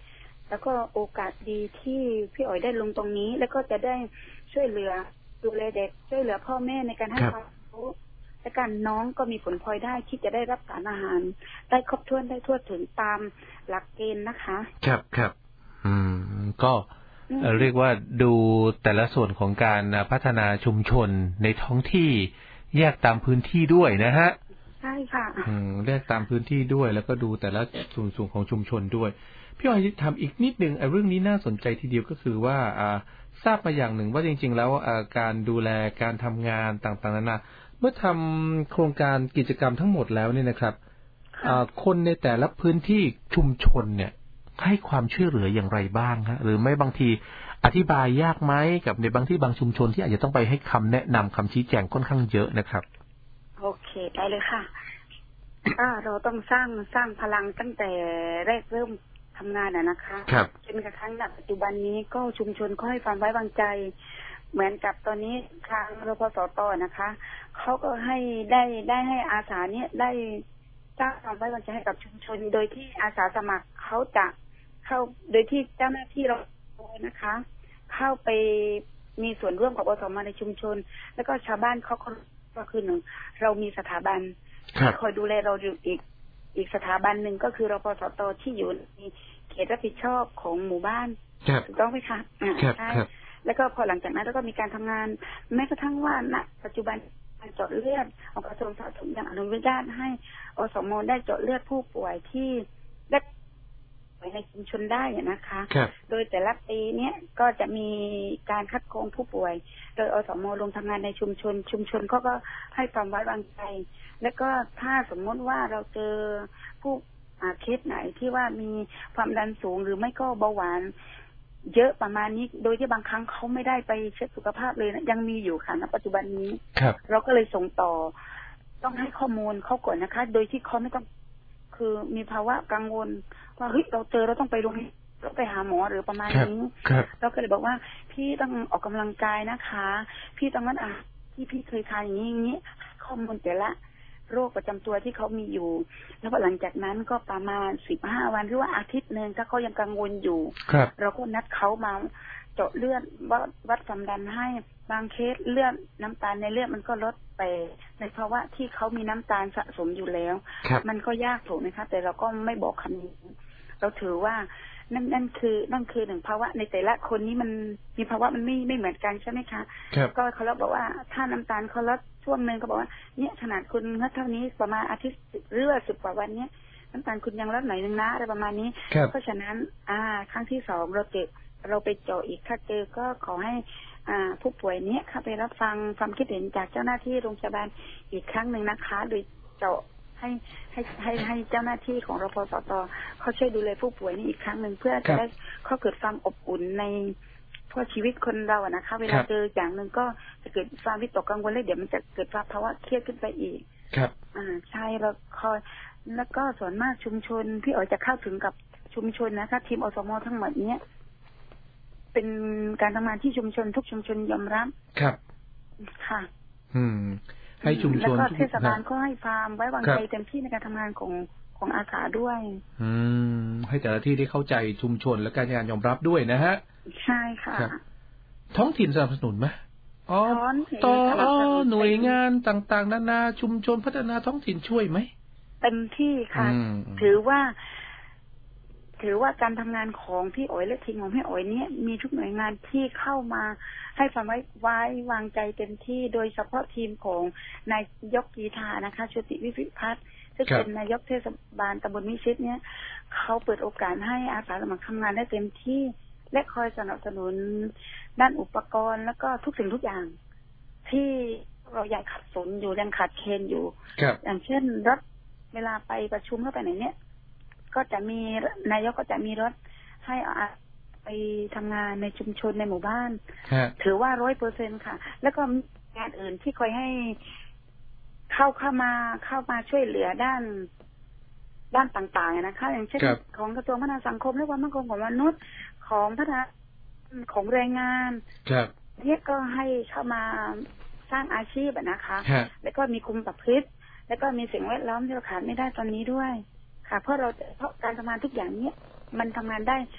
แล้วก็โอกาสดีที่พี่อ๋อยได้ลงตรงนี้แล้วก็จะได้ช่วยเหลือดูแลเด็กช่วยเหลือพ่อแม่ในการให้ความรู้และการน้องก็มีผลพลอยได้ที่จะได้รับสารอาหารได้ครบถ้วนได้ทั่วถึงตามหลักเกณฑ์นะคะครับครับก็เรียกว่าดูแต่ละส่วนของการพัฒนาชุมชนในท้องที่แยกตามพื้นที่ด้วยนะฮะใช่ค่ะแยกตามพื้นที่ด้วยแล้วก็ดูแต่ละส่วนของชุมชนด้วยพี่อ๋อยทำอีกนิดนึงเรื่องนี้น่าสนใจทีเดียวก็คือว่าทราบมาอย่างหนึ่งว่าจริงๆแล้วการดูแลการทำงานต่างๆนานาเมื่อทำโครงการกิจกรรมทั้งหมดแล้วเนี่ยนะครับคนในแต่ละพื้นที่ชุมชนเนี่ยให้ความช่วยเหลืออย่างไรบ้างฮะหรือไม่บางทีอธิบายยากไหมกับในบางที่บางชุมชนที่อาจจะต้องไปให้คำแนะนำคำชี้แจงค่อนข้างเยอะนะครับโอเคได้เลยค่ะเราต้องสร้างพลังตั้งแต่แรกเริ่มทำงานนะคะจนกระทั่งปัจจุบันนี้ก็ชุมชนก็ให้ความไว้วางใจเหมือนกับตอนนี้ทางรพสต.นะคะเขาก็ให้ได้ให้อาสาเนี่ยได้สร้างความไว้วางใจให้กับชุมชนโดยที่อาสาสมัครเขาจะเข้าโดยที่เจ้าหน้าที่เรานะคะเข้าไปมีส่วนร่วมกับอสม.ในชุมชนแล้วก็ชาวบ้านเขาก็คือหนึ่งเรามีสถาบันที่คอยดูแลเราอยู่อีกสถาบันหนึ่งก็คือรพสต.ที่อยู่ในเขตรับผิดชอบของหมู่บ้านถูกต้องไหมคะใช่แล้วก็พอหลังจากนั้นแล้วก็มีการทำงานแม้กระทั่งว่าณปัจจุบันการเจาะเลือดองค์กรสาธารณสุขยังอนุญาตให้อสม.ได้เจาะเลือดผู้ป่วยที่ได้ในชุมชนได้นะคะโดยแต่ละปีเนี้ยก็จะมีการคัดกรองผู้ป่วยโดยอสม.ลงทำงานในชุมชนเขาก็ให้ความไว้วางใจแล้วก็ถ้าสมมติว่าเราเจอผู้เคสไหนที่ว่ามีความดันสูงหรือไม่ก็เบาหวานเยอะประมาณนี้โดยที่บางครั้งเขาไม่ได้ไปเช็คสุขภาพเลยนะยังมีอยู่ค่ะณปัจจุบันนี้เราก็เลยส่งต่อต้องให้ข้อมูลเขาก่อนนะคะโดยที่เขาไม่ต้องคือมีภาวะกังวลว่าเฮ้ยเราเจอเราต้องไปโรงพยาบาลเราไปหาหมอหรือประมาณนี้เราก็เลยบอกว่าพี่ต้องออกกำลังกายนะคะพี่ต้องงั้นที่พี่เคยทานอย่างนี้ข้อมูลแต่ละโรคประจำตัวที่เขามีอยู่แล้วพอหลังจากนั้นก็ประมาณ15 วันหรือว่าอาทิตย์นึงถ้าเขายังกังวลอยู่เราก็นัดเขามาเจาะเลือดวัดความดันให้บางเคสเลือดน้ำตาลในเลือดมันก็ลดไปในภาวะที่เขามีน้ำตาลสะสมอยู่แล้วมันก็ยากถูกไหมคะแต่เราก็ไม่บอกคำนี้เราถือว่านั่นคือหนึ่งภาวะในแต่ละคนนี้มันมีภาวะมันไม่เหมือนกันใช่ไหมคะก็เขาบอกว่าถ้าน้ำตาลเขาลดช่วงนึงก็บอกว่าเนี่ยขนาดคุณลดเท่านี้ประมาณอาทิตย์หรือ10 กว่าวันเนี้ยน้ำตาลคุณยังลดหน่อยนึงนะอะไรประมาณนี้เพราะฉะนั้นครั้งที่2เราไปเจาะอีกถ้าเจอก็ขอให้ผู้ป่วยเนี้ยเข้าไปรับฟังความคิดเห็นจากเจ้าหน้าที่โรงพยาบาลอีกครั้งหนึ่งนะคะโดยเจาะให้เจ้าหน้าที่ของรพสต.เขาช่วยดูแลผู้ป่วยนี่อีกครั้งหนึ่งเพื่อจะได้เขาเกิดความอบอุ่นในเพราะชีวิตคนเราอะนะคะเวลาเจออย่างหนึ่งก็จะเกิดความวิตกกังวลเลยเดี๋ยวมันจะเกิดภาวะเครียดขึ้นไปอีกครับใช่เราคอยแล้วก็ส่วนมากชุมชนพี่อ๋อยจะเข้าถึงกับชุมชนนะคะทีมอสม.ทั้งหมดเนี้ยเป็นการทำงานที่ชุมชนทุกชุมชนยอมรับครับค่ะให้ชุมชนแล้วก็เทศบาลก็ให้ความไว้วางใจเต็มที่ในการทำงานของอาสาด้วยให้แต่ละที่ได้เข้าใจชุมชนและการงานยอมรับด้วยนะฮะใช่ค่ะท้องถิ่นสนับสนุนไหมต่อหน่วยงานต่างๆนานาชุมชนพัฒนาท้องถิ่นช่วยไหมเต็มที่ค่ะถือว่าการทำงานของพี่อ๋อยและทีมของพี่อ๋อยเนี่ยมีทุกหน่วยงานที่เข้ามาให้ความไว้วางใจเต็มที่โดยเฉพาะทีมของนายกกีฬานะคะชุติวิพิพัฒน์ซึ่งเป็นนายกเทศบาลตำบลมิชิตเนี่ยเขาเปิดโอกาสให้อาสาสมัครทำงานได้เต็มที่และคอยสนับสนุนด้านอุปกรณ์แล้วก็ทุกสิ่งทุกอย่างที่เรายังขาดสนอยู่ยังขาดเคนอยู่อย่างเช่นรถเวลาไปประชุมหรือไปไหนเนี่ยก็จะมีนายกก็จะมีรถให้ไปทำงานในชุมชนในหมู่บ้านถือว่า 100% ค่ะแล้วก็งานอื่นที่คอยให้เข้ามาช่วยเหลือด้านต่างๆนะคะอย่างเช่นของกระทรวงพัฒนาสังคมและความมั่นคงของมนุษย์ของพัฒนาของแรงงานเนี่ยก็ให้เข้ามาสร้างอาชีพนะคะแล้วก็มีคุมประพฤติแล้วก็มีสิ่งแวดล้อมที่เราขาดไม่ได้ตอนนี้ด้วยค่ะเพราะการทำงานทุกอย่างเนี้ยมันทำงานได้เ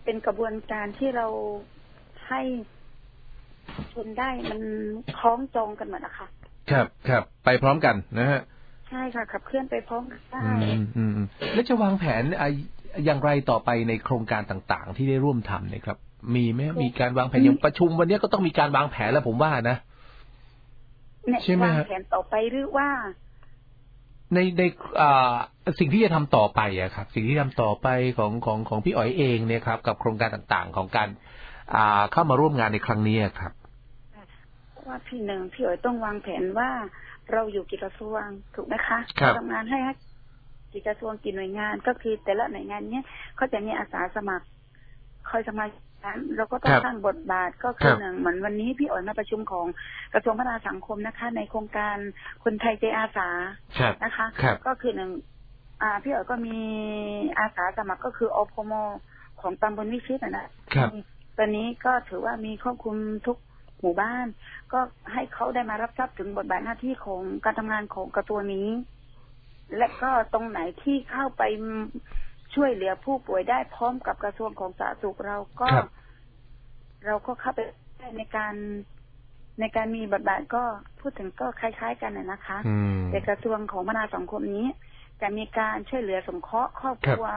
เป็นกระบวนการที่เราให้ชนได้มันคล้องจองกันหมดนะคะครับไปพร้อมกันนะฮะใช่ค่ะขับเคลื่อนไปพร้อมกันได้แล้วจะวางแผนอย่างไรต่อไปในโครงการต่างๆที่ได้ร่วมทำเนี่ยครับมีไหมมีการวางแผนอย่างประชุมวันนี้ก็ต้องมีการวางแผนแล้วผมว่านะใช่ไหมวางแผนต่อไปหรือว่าในสิ่งที่จะทำต่อไปอะครับสิ่งที่ทำต่อไปของพี่อ๋อยเองเนี่ยครับกับโครงการต่างๆของการเข้ามาร่วมงานในครั้งนี้ครับว่าพี่อ๋อยต้องวางแผนว่าเราอยู่กี่กระทรวงถูกไหมคะทำงานให้กี่กระทรวงกี่หน่วยงานก็คือแต่ละหน่วยงานเนี้ยเขาจะมีอาสาสมัครคอยสมัครเราก็ต้องสร้างบทบาทก็คือเหมือนวันนี้พี่อ๋อยมาประชุมของกระทรวงพัฒนาสังคมนะคะในโครงการคนไทยใจอาสานะคะก็คือพี่อ๋อยก็มีอาสาสมัครก็คืออพม.ของตำบลวิชิตนะตอนนี้ก็ถือว่ามีครอบคลุมทุกหมู่บ้านก็ให้เขาได้มารับทราบถึงบทบาทหน้าที่ของการทำงานของกระทรวงนี้และก็ตรงไหนที่เข้าไปช่วยเหลือผู้ป่วยได้พร้อมกับกระทรวงของสาธารณสุขเราก็เข้าไปในการมีบทบาทก็พูดถึงก็คล้ายๆกันนะคะแต่กระทรวงของพัฒนาสังคมนี้จะมีการช่วยเหลือสงเคราะห์ครอบครัว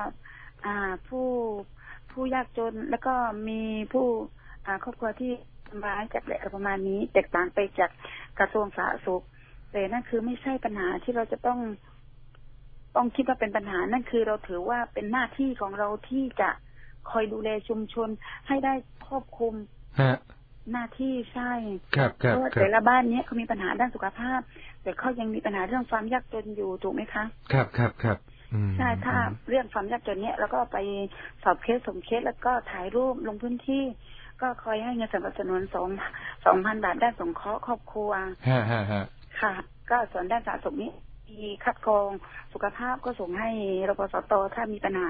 ผู้ยากจนแล้วก็มีผู้ครอบครัวที่ทำร้ายจากเด็กประมาณนี้แตกต่างไปจากกระทรวงสาธารณสุขแต่นั่นคือไม่ใช่ปัญหาที่เราจะต้องคิดว่าเป็นปัญหานั่นคือเราถือว่าเป็นหน้าที่ของเราที่จะคอยดูแลชุมชนให้ได้ครอบคลุมหน้าที่ใช่เพราะว่าแต่ละบ้านนี้เขามีปัญหาด้านสุขภาพแต่เขายังมีปัญหาเรื่องความยากจนอยู่ถูกไหมคะครับใช่ถ้าเรื่องความยากจนเนี้ยแล้วก็ไปสอบเคสส่งเคสแล้วก็ถ่ายรูปลงพื้นที่ก็คอยให้เงินสนับสนุน2,000 บาทด้านสงเคราะห์ครอบครัวค่ะก็ส่วนด้านสาธารณสุขนี้มีคัดกรองสุขภาพก็ส่งให้รปสต.ถ้ามีปัญหา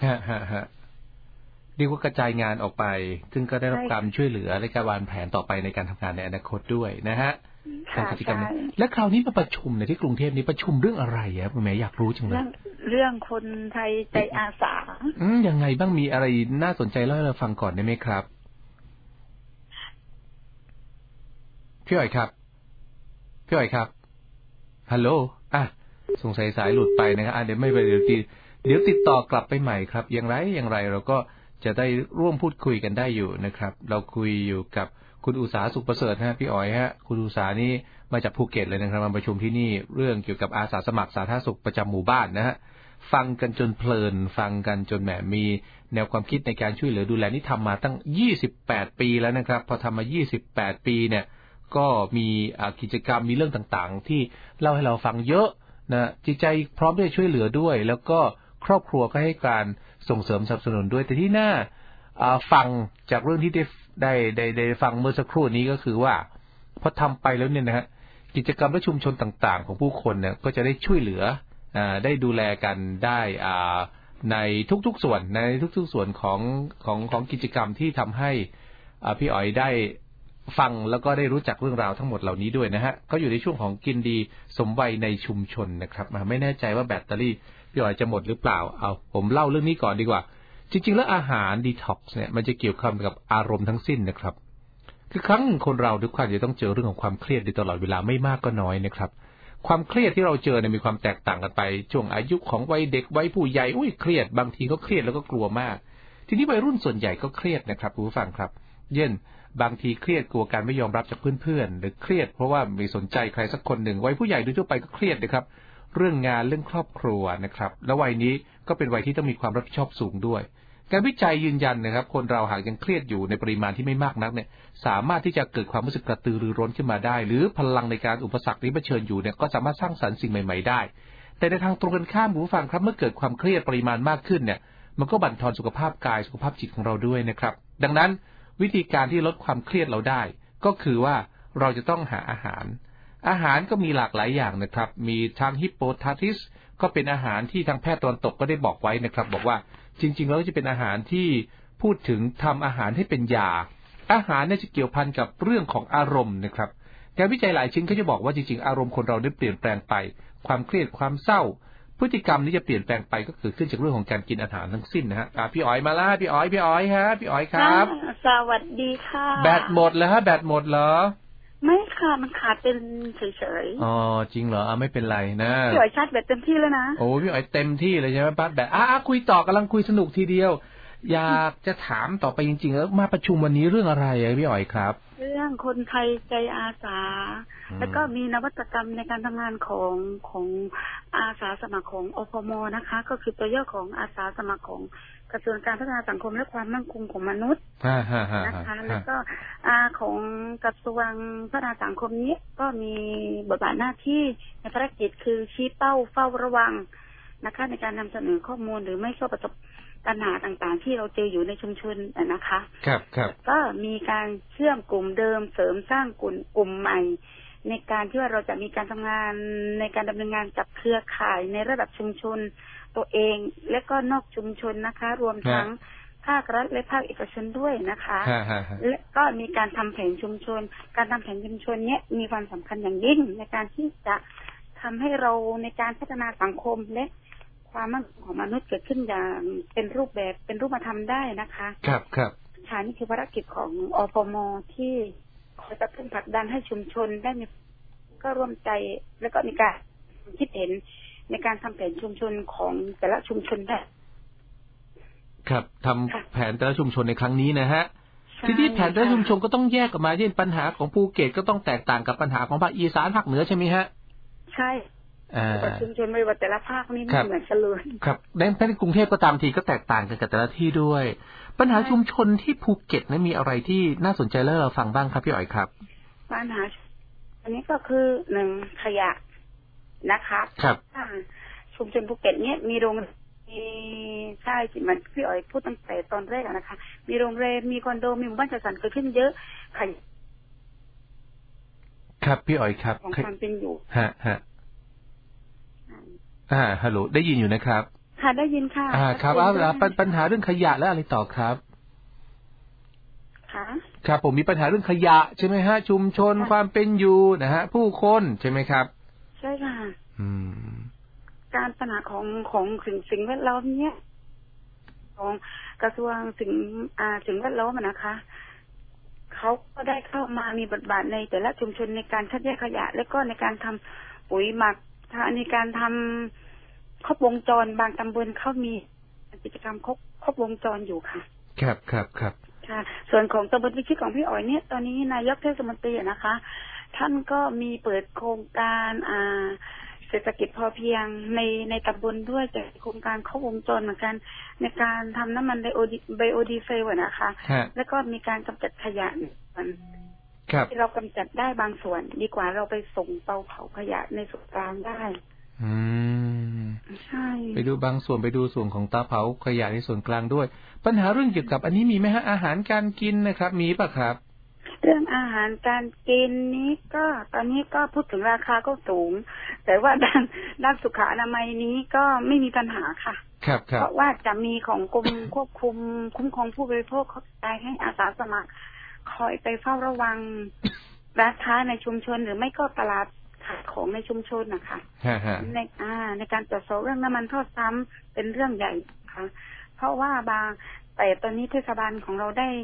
ดีกว่ากระจายงานออกไปซึ่งก็ได้รับการช่วยเหลือและการวางแผนต่อไปในการทำงานในอนาคตด้วยนะฮะการกิจกรรมและคราวนี้มาประชุมในที่กรุงเทพนี้ประชุมเรื่องอะไรครับคุณแม่อยากรู้จังเลยเรื่องคนไทยใจอาสายังไงบ้างมีอะไรน่าสนใจเล่าให้เราฟังก่อนได้ไหมครับพี่อ๋อยครับฮัลโหลสงสัยสายหลุดไปนะครับเดี๋ยวไม่ไปเดี๋ยวติดต่อกลับไปใหม่ครับอย่างไรเราก็จะได้ร่วมพูดคุยกันได้อยู่นะครับเราคุยอยู่กับคุณอุษาสุขประเสริฐฮะพี่อ๋อยฮะคุณอุษานี่มาจากภูเก็ตเลยนะครับมาประชุมที่นี่เรื่องเกี่ยวกับอาสาสมัครสาธารณสุขประจำหมู่บ้านนะฮะฟังกันจนเพลินฟังกันจนแหมมีแนวความคิดในการช่วยเหลือดูแลนี่ทำมาตั้ง28 ปีแล้วนะครับพอทำมา28 ปีเนี่ยก็มีกิจกรรมมีเรื่องต่างๆที่เล่าให้เราฟังเยอะนะจิตใจพร้อมที่จะช่วยเหลือด้วยแล้วก็ครอบครัวก็ให้การส่งเสริมสนับสนุนด้วยแต่ที่น่าฟังจากเรื่องที่ได้ฟังเมื่อสักครู่นี้ก็คือว่าพอทำไปแล้วเนี่ยนะฮะกิจกรรมและชุมชนต่างๆของผู้คนเนี่ยก็จะได้ช่วยเหลือได้ดูแลกันได้ในทุกๆส่วนในทุกๆส่วนของกิจกรรมที่ทำให้พี่อ๋อยได้ฟังแล้วก็ได้รู้จักเรื่องราวทั้งหมดเหล่านี้ด้วยนะฮะก็อยู่ในช่วงของกินดีสมวัยในชุมชนนะครับไม่แน่ใจว่าแบตเตอรี่พี่อ๋อยจะหมดหรือเปล่าผมเล่าเรื่องนี้ก่อนดีกว่าจริงๆแล้วอาหารดีท็อกซ์เนี่ยมันจะเกี่ยวข้องกับอารมณ์ทั้งสิ้นนะครับคือครั้งคนเราทุกคนจะต้องเจอเรื่องของความเครียดอยู่ตลอดเวลาไม่มากก็น้อยนะครับความเครียดที่เราเจอเนี่ยมีความแตกต่างกันไปช่วงอายุของวัยเด็กวัยผู้ใหญ่เครียดบางทีก็เครียดแล้วก็กลัวมากทีนี้วัยรุ่นส่วนใหญ่ก็เครียดนะครับผู้ฟังครับเช่นบางทีเครียดกลัวการไม่ยอมรับจากเพื่อนๆหรือเครียดเพราะว่าไม่สนใจใครสักคนหนึ่งวัยผู้ใหญ่โดยทั่วไปก็เครียดนะครับเรื่องงานเรื่องครอบครัวนะครับแล้ววัยนี้ก็เป็นวัยที่ต้องมีความรับผิดชอบสูงด้วยการวิจัยยืนยันนะครับคนเราหากยังเครียดอยู่ในปริมาณที่ไม่มากนักเนี่ยสามารถที่จะเกิดความรู้สึกกระตือรือร้นขึ้นมาได้หรือพลังในการอุปสรรคที่เผชิญอยู่เนี่ยก็สามารถสร้างสรรค์สิ่งใหม่ๆได้แต่ในทางตรงกันข้ามผู้ฟังครับเมื่อเกิดความเครียดปริมาณมากขึ้นเนี่ยมันก็บั่นทอนสุขภาพกายสุขภาพจิตของเราด้วยนะครับดังนั้นวิธีการที่ลดความเครียดเราได้ก็คือว่าเราจะต้องหาอาหารก็มีหลากหลายอย่างนะครับมีทางฮิปโปทาทิสก็เป็นอาหารที่ทางแพทย์ตะวันตกก็ได้บอกไว้นะครับบอกว่าจริงๆแล้วจะเป็นอาหารที่พูดถึงทำอาหารให้เป็นยาอาหารเนี่ยจะเกี่ยวพันกับเรื่องของอารมณ์นะครับการวิจัยหลายชิ้นก็จะบอกว่าจริงๆอารมณ์คนเราได้เปลี่ยนแปลงไปความเครียดความเศร้าพฤติกรรมนี้จะเปลี่ยนแปลงไปก็คือขึ้นจากเรื่องของการกินอาหารทั้งสิ้นนะฮะพี่อ๋อยมาแล้วพี่อ๋อยฮะพี่อ๋อยครับสวัสดีค่ะแบตหมดแล้วฮะแบตหมดเหรอไม่ค่ะมันขาดเป็นเฉยๆอ๋อจริงเหรอไม่เป็นไรนะพี่อ๋อยชาร์จแบตเต็มที่แล้วนะโอ้พี่อ๋อยเต็มที่เลยใช่ไหมปั๊บแบตคุยต่อกำลังคุยสนุกทีเดียวอยากจะถามต่อไปจริงๆแล้วมาประชุมวันนี้เรื่องอะไรพี่อ๋อยครับเรื่องคนไทยใจอาสาแล้วก็มีนวัตกรรมในการทำงานของอาสาสมัครของอพม.นะคะก็คือตัวย่อของอาสาสมัครของกระทรวงการพัฒนาสังคมและความมั่นคงของมนุษย์นะคะแล้วก็ของกระทรวงพัฒนาสังคมนี้ก็มีบทบาทหน้าที่ในภารกิจคือชี้เป้าเฝ้าระวังนะคะในการนำเสนอข้อมูลหรือไม่ก็ประสบปัญหาต่างๆที่เราเจออยู่ในชุมชนนะคะครับก็มีการเชื่อมกลุ่มเดิมเสริมสร้างกลุ่มใหม่ในการที่ว่าเราจะมีการทำงานในการดำเนินงานกับเครือข่ายในระดับชุมชนตัวเองและก็นอกชุมชนนะคะรวมทั้งภาครัฐและภาคเอกชนด้วยนะคะและก็มีการทำแผนชุมชนการทำแผนชุมชนเนี้ยมีความสำคัญอย่างยิ่งในการที่จะทำให้เราในการพัฒนาสังคมและความมั่นคงของมนุษย์เกิดขึ้นอย่างเป็นรูปแบบเป็นรูปธรรมได้นะคะครับนี่คือภารกิจของอพม.ที่คอยกระตุ้นผลักดันให้ชุมชนได้มีก็ร่วมใจแล้วก็มีการคิดเห็นในการทำแผนชุมชนของแต่ละชุมชนได้ครับทำแผนแต่ละชุมชนในครั้งนี้นะฮะทีนี้แผนแต่ละชุมชนก็ต้องแยกออกมาเช่นปัญหาของภูเก็ตก็ต้องแตกต่างกับปัญหาของภาคอีสานภาคเหนือใช่ไหมฮะใช่ชุมชนไม่ว่าแต่ละภาคนี่ไม่เหมือนกันเลยครับในกรุงเทพก็ตามทีก็แตกต่างกันกับแต่ละที่ด้วยปัญหาชุมชนที่ภูเก็ตนั้นมีอะไรที่น่าสนใจแล้วเราฟังบ้างครับพี่อ๋อยครับปัญหาอันนี้ก็คือ1ขยะนะคะครับชุมชนภูเก็ตเนี่ยมีโรงใช่สิมันพี่อ๋อยพูดตั้งแต่ตอนแรกนะคะมีโรงแรมมีคอนโดมีหมู่บ้านจัดสรรเกิดขึ้นเยอะครับพี่อ๋อยครับของความเป็นอยู่ฮะฮัลโหลได้ยินอยู่นะครับค่ะได้ยินค่ะครับปัญหาเรื่องขยะแล้วอะไรต่อครับครับผมมีปัญหาเรื่องขยะใช่ไหมฮะชุมชนความเป็นอยู่นะฮะผู้คนใช่ไหมครับใช่ค่ะการปัญหาของสิ่งแวดล้อมเนี้ยของกระทรวงสิ่งแวดล้อมนะคะเขาก็ได้เข้ามามีบทบาทในแต่ละชุมชนในการคัดแยกขยะและก็ในการทำปุ๋ยหมักในการทำครบวงจรบางตำบลเขามีกิจกรรมครบวงจรอยู่ค่ะครับค่ะส่วนของตำบลวิชิตของพี่อ๋อยเนี่ยตอนนี้นายกเทศมนตรีนะคะท่านก็มีเปิดโครงการเศรษฐกิจพอเพียงในตำบลด้วยจากโครงการครบวงจรเหมือนกันในการทำน้ำมันไบโอดีเซลนะคะแล้วก็มีการกำจัดขยะที่เรากำจัดได้บางส่วนดีกว่าเราไปส่งเตาเผาขยะในส่วนกลางได้ใช่ไปดูบางส่วนไปดูส่วนของเตาเผาขยะในส่วนกลางด้วยปัญหาเรื่องเกี่ยวกับอันนี้มีไหมฮะอาหารการกินนะครับมีป่ะครับเรื่องอาหารการกินนี้ก็ตอนนี้ก็พูดถึงราคาก็สูงแต่ว่าด้านสุขอนามัยนี้ก็ไม่มีปัญหาค่ะเพราะว่าจะมีของกรมควบคุมคุ้มครองผู้บริโภคเขาได้ให้อาสาสมัครคอยไปเฝ้าระวังร้านค้าในชุมชนหรือไม่ก็ตลาดขายของในชุมชนนะคะในการตรวจสอบเรื่องน้ำมันทอดซ้ำเป็นเรื่องใหญ่ค่ะเพราะว่าแต่ตอนนี้เทศบาลของเรา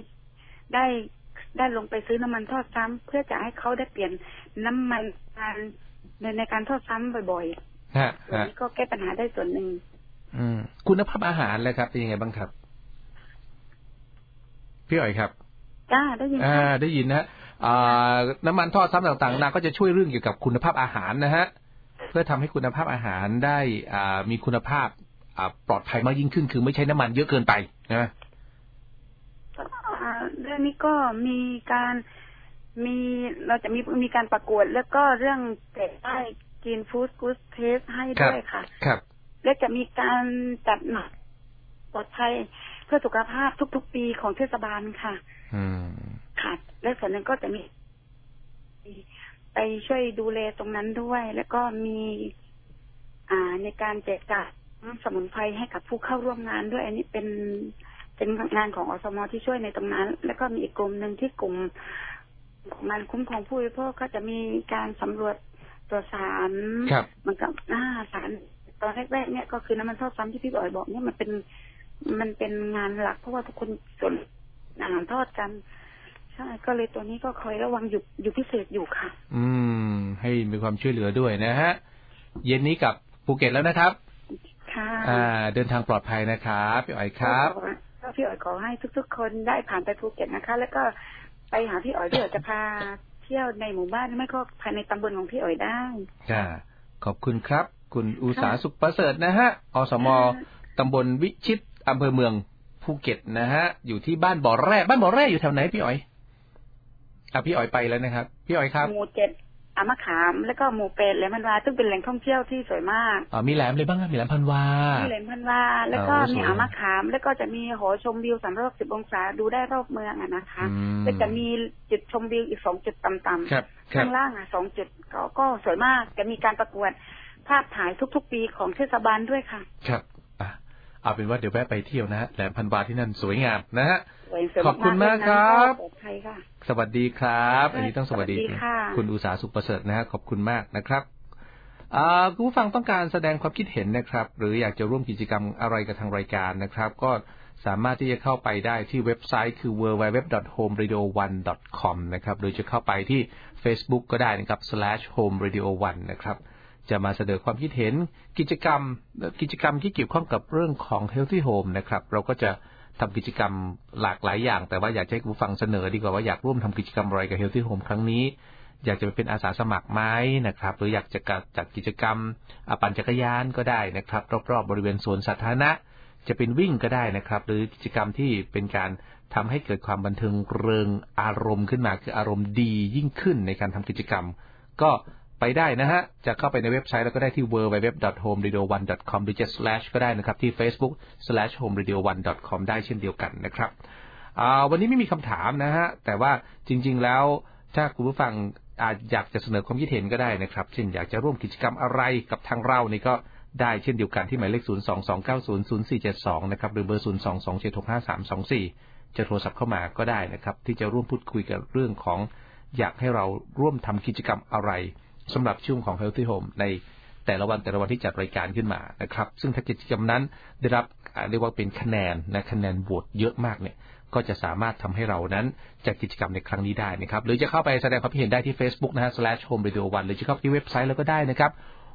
ได้ลงไปซื้อน้ำมันทอดซ้ำเพื่อจะให้เขาได้เปลี่ยนน้ำมันในการทอดซ้ำบ่อยๆอันนี้ก็แก้ปัญหาได้ส่วนหนึ่งคุณภาพอาหารเลยครับเป็นยังไงบ้างครับพี่อ๋อยครับได้ยินได้ยินนะน้ำมันทอดซ้ำต่างๆก็จะช่วยเรื่องเกี่ยวกับคุณภาพอาหารนะฮะเพื่อทำให้คุณภาพอาหารได้มีคุณภาพปลอดภัยมากยิ่งขึ้นคือไม่ใช้น้ำมันเยอะเกินไปนะเรื่องนี้ก็เราจะมีการประกวดแล้วก็เรื่องแจกป้ายกินฟู้ดกู๊ดเทสให้ด้วยค่ะและจะมีการจัดหนักปลอดภัยเพื่อสุขภาพทุกๆปีของเทศบาลค่ะค่ะและส่วนหนึ่งก็จะมีไปช่วยดูแลตรงนั้นด้วยแล้วก็มีในการแจกจ่ายสมุนไพรให้กับผู้เข้าร่วมงานด้วยอันนี้เป็นงานของอสม.ที่ช่วยในตรงนั้นแล้วก็มีอีกกลุ่มหนึ่งที่กลุ่มของงานคุ้มครองผู้บริโภคก็จะมีการสำรวจตัวสารเหมือนกับสารตอนแรกๆเนี่ยก็คือน้ำมันทอดซ้ำที่พี่อ๋อยบอกเนี่ยมันเป็นงานหลักเพราะว่าทุกคนสนอาหารทอดกันใช่ก็เลยตัวนี้ก็คอยระวังอยู่พิเศษอยู่ค่ะให้มีความช่วยเหลือด้วยนะฮะเย็นนี้กับภูเก็ตแล้วนะครับค่ะเดินทางปลอดภัยนะครับพี่อ๋อยครับก็พี่อ๋อยขอให้ทุกๆคนได้ผ่านไปภูเก็ตนะคะแล้วก็ไปหาพี่อ๋อยพี่อ๋อยจะพาเที่ยวในหมู่บ้านไม่ก็ภายในตำบลของพี่อ๋อยได้ขอบคุณครับคุณอุษาสุขประเสริฐนะฮะอสม.ตำบลวิชิตอำเภอเมืองภูเก็ตนะฮะอยู่ที่บ้านบ่อแร่อยู่แถวไหนพี่อ๋อยพี่อ๋อยไปแล้วนะครับพี่อ๋อยครับหมู่7อามะขามแล้วก็หมู่8แหลมพันวาซึ่งเป็นแหล่งท่องเที่ยวที่สวยมากมีแหลมเลยบ้างมีแหลมพันวามีแหลมพันวาแล้วก็มีอามะขามแล้วก็จะมีหอชมวิว360องศาดูได้รอบเมืองนะคะแล้วจะมีจุดชมวิวอีก2จุดต่ำๆข้างล่าง2จุดก็สวยมากจะมีการประกวดภาพถ่ายทุกๆปีของเทศบาลด้วยค่ะครับเอาเป็นว่าเดี๋ยวแวะไปเที่ยวนะฮะแหลมพันวาที่นั่นสวยงามนะฮะขอบคุณมากครับสวัสดีครับอันนี้ต้องสวัสดีคุณอุษาสุขประเสริฐนะฮะขอบคุณมากนะครับคุณผู้ฟังต้องการแสดงความคิดเห็นนะครับหรืออยากจะร่วมกิจกรรมอะไรกับทางรายการนะครับก็สามารถที่จะเข้าไปได้ที่เว็บไซต์คือ www.homeradio1.com นะครับหรือจะเข้าไปที่ Facebook ก็ได้นะครับ /homeradio1 นะครับจะมาแสดงความคิดเห็นกิจกรรมที่เกี่ยวข้องกับเรื่องของ Healthy Home นะครับเราก็จะทำกิจกรรมหลากหลายอย่างแต่ว่าอยากให้ผู้ฟังเสนอดีกว่าว่าอยากร่วมทำกิจกรรมอะไรกับ Healthy Home ครั้งนี้อยากจะไปเป็นอาสาสมัครไหมนะครับหรืออยากจะจัดกิจกรรมปั่นจักรยานก็ได้นะครับรอบๆบริเวณสวนสาธารณะจะเป็นวิ่งก็ได้นะครับหรือกิจกรรมที่เป็นการทำให้เกิดความบันเทิงเริงอารมณ์ขึ้นมาคืออารมณ์ดียิ่งขึ้นในการทำกิจกรรมก็ไปได้นะฮะจะเข้าไปในเว็บไซต์แล้วก็ได้ที่ www.homeradio1.com หรือจะ/ก็ได้นะครับที่ facebook/homeradio1.com ได้เช่นเดียวกันนะครับวันนี้ไม่มีคำถามนะฮะแต่ว่าจริงๆแล้วถ้าคุณผู้ฟังอยากจะเสนอความคิดเห็นก็ได้นะครับเช่นอยากจะร่วมกิจกรรมอะไรกับทางเรานี่ก็ได้เช่นเดียวกันที่หมายเลข 022900472 นะครับหรือเบอร์ 022765324 จะโทรศัพท์เข้ามาก็ได้นะครับที่จะร่วมพูดคุยกับเรื่องของอยากให้เราร่วมทำกิจกรรมอะไรสำหรับช่วงของ Healthy Home ในแต่ละวันที่จัดรายการขึ้นมานะครับซึ่งถ้ากิจกรรมนั้นได้รับเรียกว่าเป็นคะแนนโหวตเยอะมากเนี่ยก็จะสามารถทำให้เรานั้นจัดกิจกรรมในครั้งนี้ได้นะครับหรือจะเข้าไปแสดงความคิดเห็นได้ที่ Facebook นะฮะ/homeradio1 หรือจะเข้าที่เว็บไซต์แล้วก็ได้นะครับ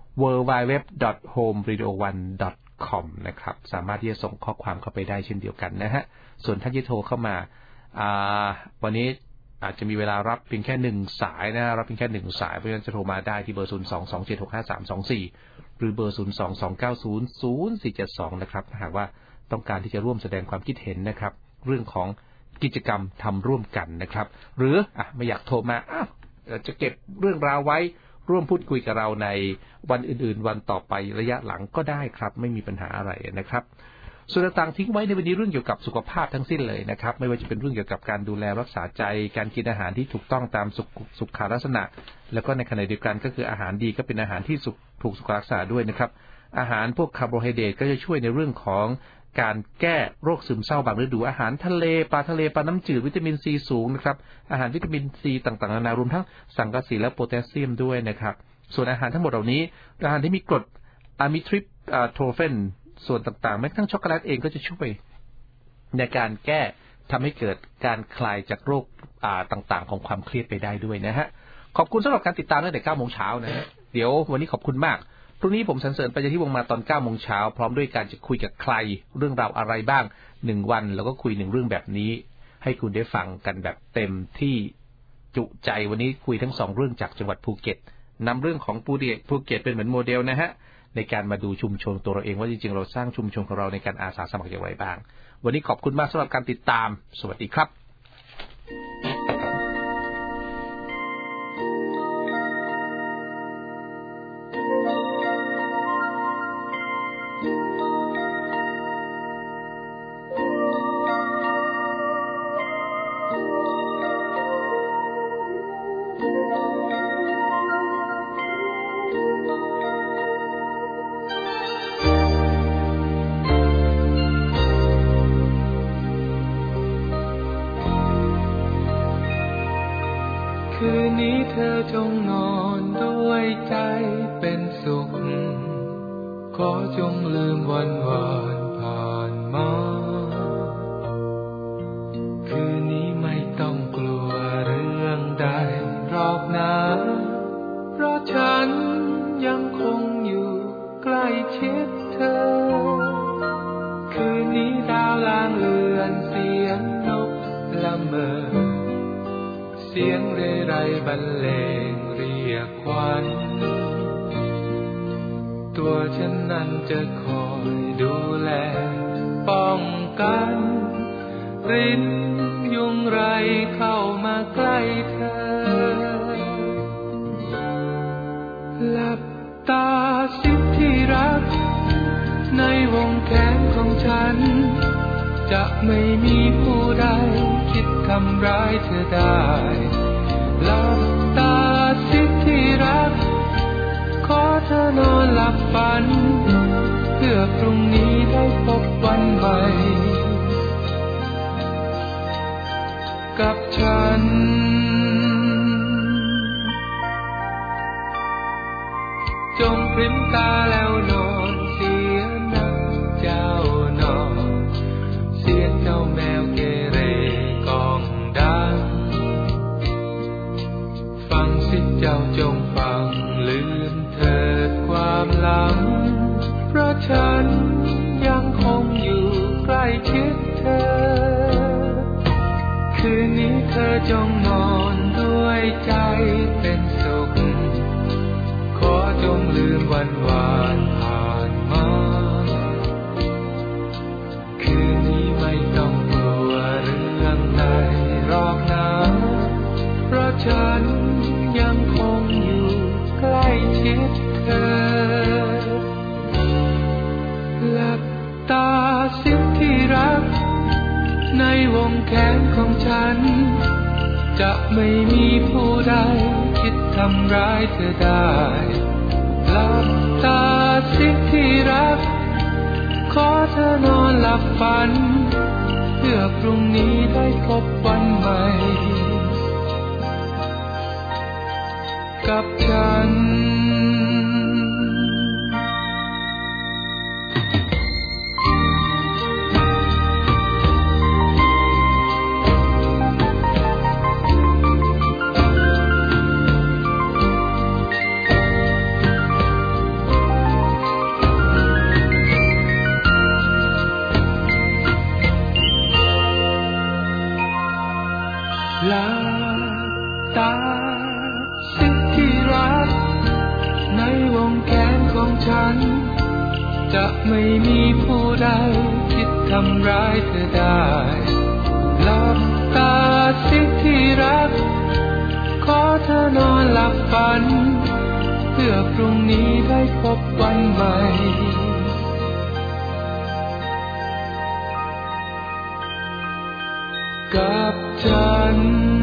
www.homeradio1.com นะครับสามารถที่จะส่งข้อความเข้าไปได้เช่นเดียวกันนะฮะส่วนท่านที่โทรเข้ามาวันนี้อาจจะมีเวลารับเพียงแค่1สายนะรับเพียงแค่1สายเพราะฉะนั้นจะโทรมาได้ที่เบอร์ 022765324 หรือเบอร์ 022900472 นะครับถ้าหากว่าต้องการที่จะร่วมแสดงความคิดเห็นนะครับเรื่องของกิจกรรมทำร่วมกันนะครับหรือไม่อยากโทรมาจะเก็บเรื่องราวไว้ร่วมพูดคุยกับเราในวันอื่นๆวันต่อไประยะหลังก็ได้ครับไม่มีปัญหาอะไรนะครับส่วนต่างๆทิ้งไว้ในวันนี้เรื่องเกี่ยวกับสุขภาพทั้งสิ้นเลยนะครับไม่ว่าจะเป็นเรื่องเกี่ยวกับการดูแลรักษาใจการกินอาหารที่ถูกต้องตามสุขลักษณะแล้วก็ในขณะเดียวกันก็คืออาหารดีก็เป็นอาหารที่ถูกสุขลักษณะด้วยนะครับอาหารพวกคาร์โบไฮเดรตก็จะช่วยในเรื่องของการแก้โรคซึมเศร้าบางฤดูอาหารทะเลปลาน้ำจืดวิตามินซีสูงนะครับอาหารวิตามินซีต่างๆนานา รวมทั้งสังกะสีและโพแทสเซียมด้วยนะครับส่วนอาหารทั้งหมดเหล่านี้อาหารที่มีกรดอะมิทริปโทรเฟนส่วนต่างๆแม้กระทั่งช็อกโกแลตเองก็จะช่วยในการแก้ทำให้เกิดการคลายจากโรคต่างๆของความเครียดไปได้ด้วยนะฮะขอบคุณสำหรับการติดตามตั้งแต่ 9 โมงเช้านะฮะเดี๋ยววันนี้ขอบคุณมากพรุ่งนี้ผมสรรเสริญปัญญาที่วงมาตอน 9 โมงเช้าพร้อมด้วยการจะคุยกับใครเรื่องราวอะไรบ้าง1วันแล้วก็คุย1เรื่องแบบนี้ให้คุณได้ฟังกันแบบเต็มที่จุใจวันนี้คุยทั้ง2เรื่องจากจังหวัดภูเก็ตนำเรื่องของภูเก็ตเป็นเหมือนโมเดลนะฮะในการมาดูชุมชนตัวเราเองว่าจริงๆเราสร้างชุมชนของเราในการอาสาสมัครอย่างไรบ้างวันนี้ขอบคุณมากสำหรับการติดตามสวัสดีครับคืนนี้เธอจงนอนด้วยใจเป็นสุขคอจงลืมวันวานผ่านมาคืนนี้ไม่ต้องกลัวเรื่องใดหรอกนะเพราะฉันยังคงอยู่ใกล้ชิดเธอคืนนี้ดาวลางเลือนเสียงนกละเมอเสียงเรไรบรรเลงเรียกขวัญตัวฉันนั้นจะคอยดูแลป้องกันรินยุงไรเข้ามาใกล้เธอหลับตาสิที่รักในวงแขนของฉันจะไม่มีผู้ใดคิดทำร้ายเธอได้หลับตาสิที่รักขอเธอนอนหลับฝันเพื่อพรุ่งนี้ได้พบวันใหม่กับฉันจงพริมตาแล้วนอนเสียนะเจ้านอนเสียงเจ้าแมวเกเรก้องดังฟังสิเจ้าจงฟังลืมเถิดความหลังเพราะฉันยังคงอยู่ใกล้ชิดเธอคืนนี้เธอจงนอนด้วยใจเป็นสุขขอจงลืมวันวานผ่านมาคืนนี้ไม่ต้องกลัวเรื่องใดหรอกนะเพราะฉันยังคงอยู่ใกล้ชิดเธอหลับตาสิที่รักในวงแขนของฉันจะไม่มีผู้ใดคิดทำร้ายเธอได้หลับตาสิที่รักขอเธอนอนหลับฝันเพื่อพรุ่งนี้ได้พบวันใหม่กับฉันหลับตาสิที่รักในวงแขนของฉันจะไม่มีผู้ใดคิดทำร้ายเธอได้หลับตาสิที่รักขอเธอนอนหลับฝันเพื่อพรุ่งนี้ได้พบวันใหม่กับฉัน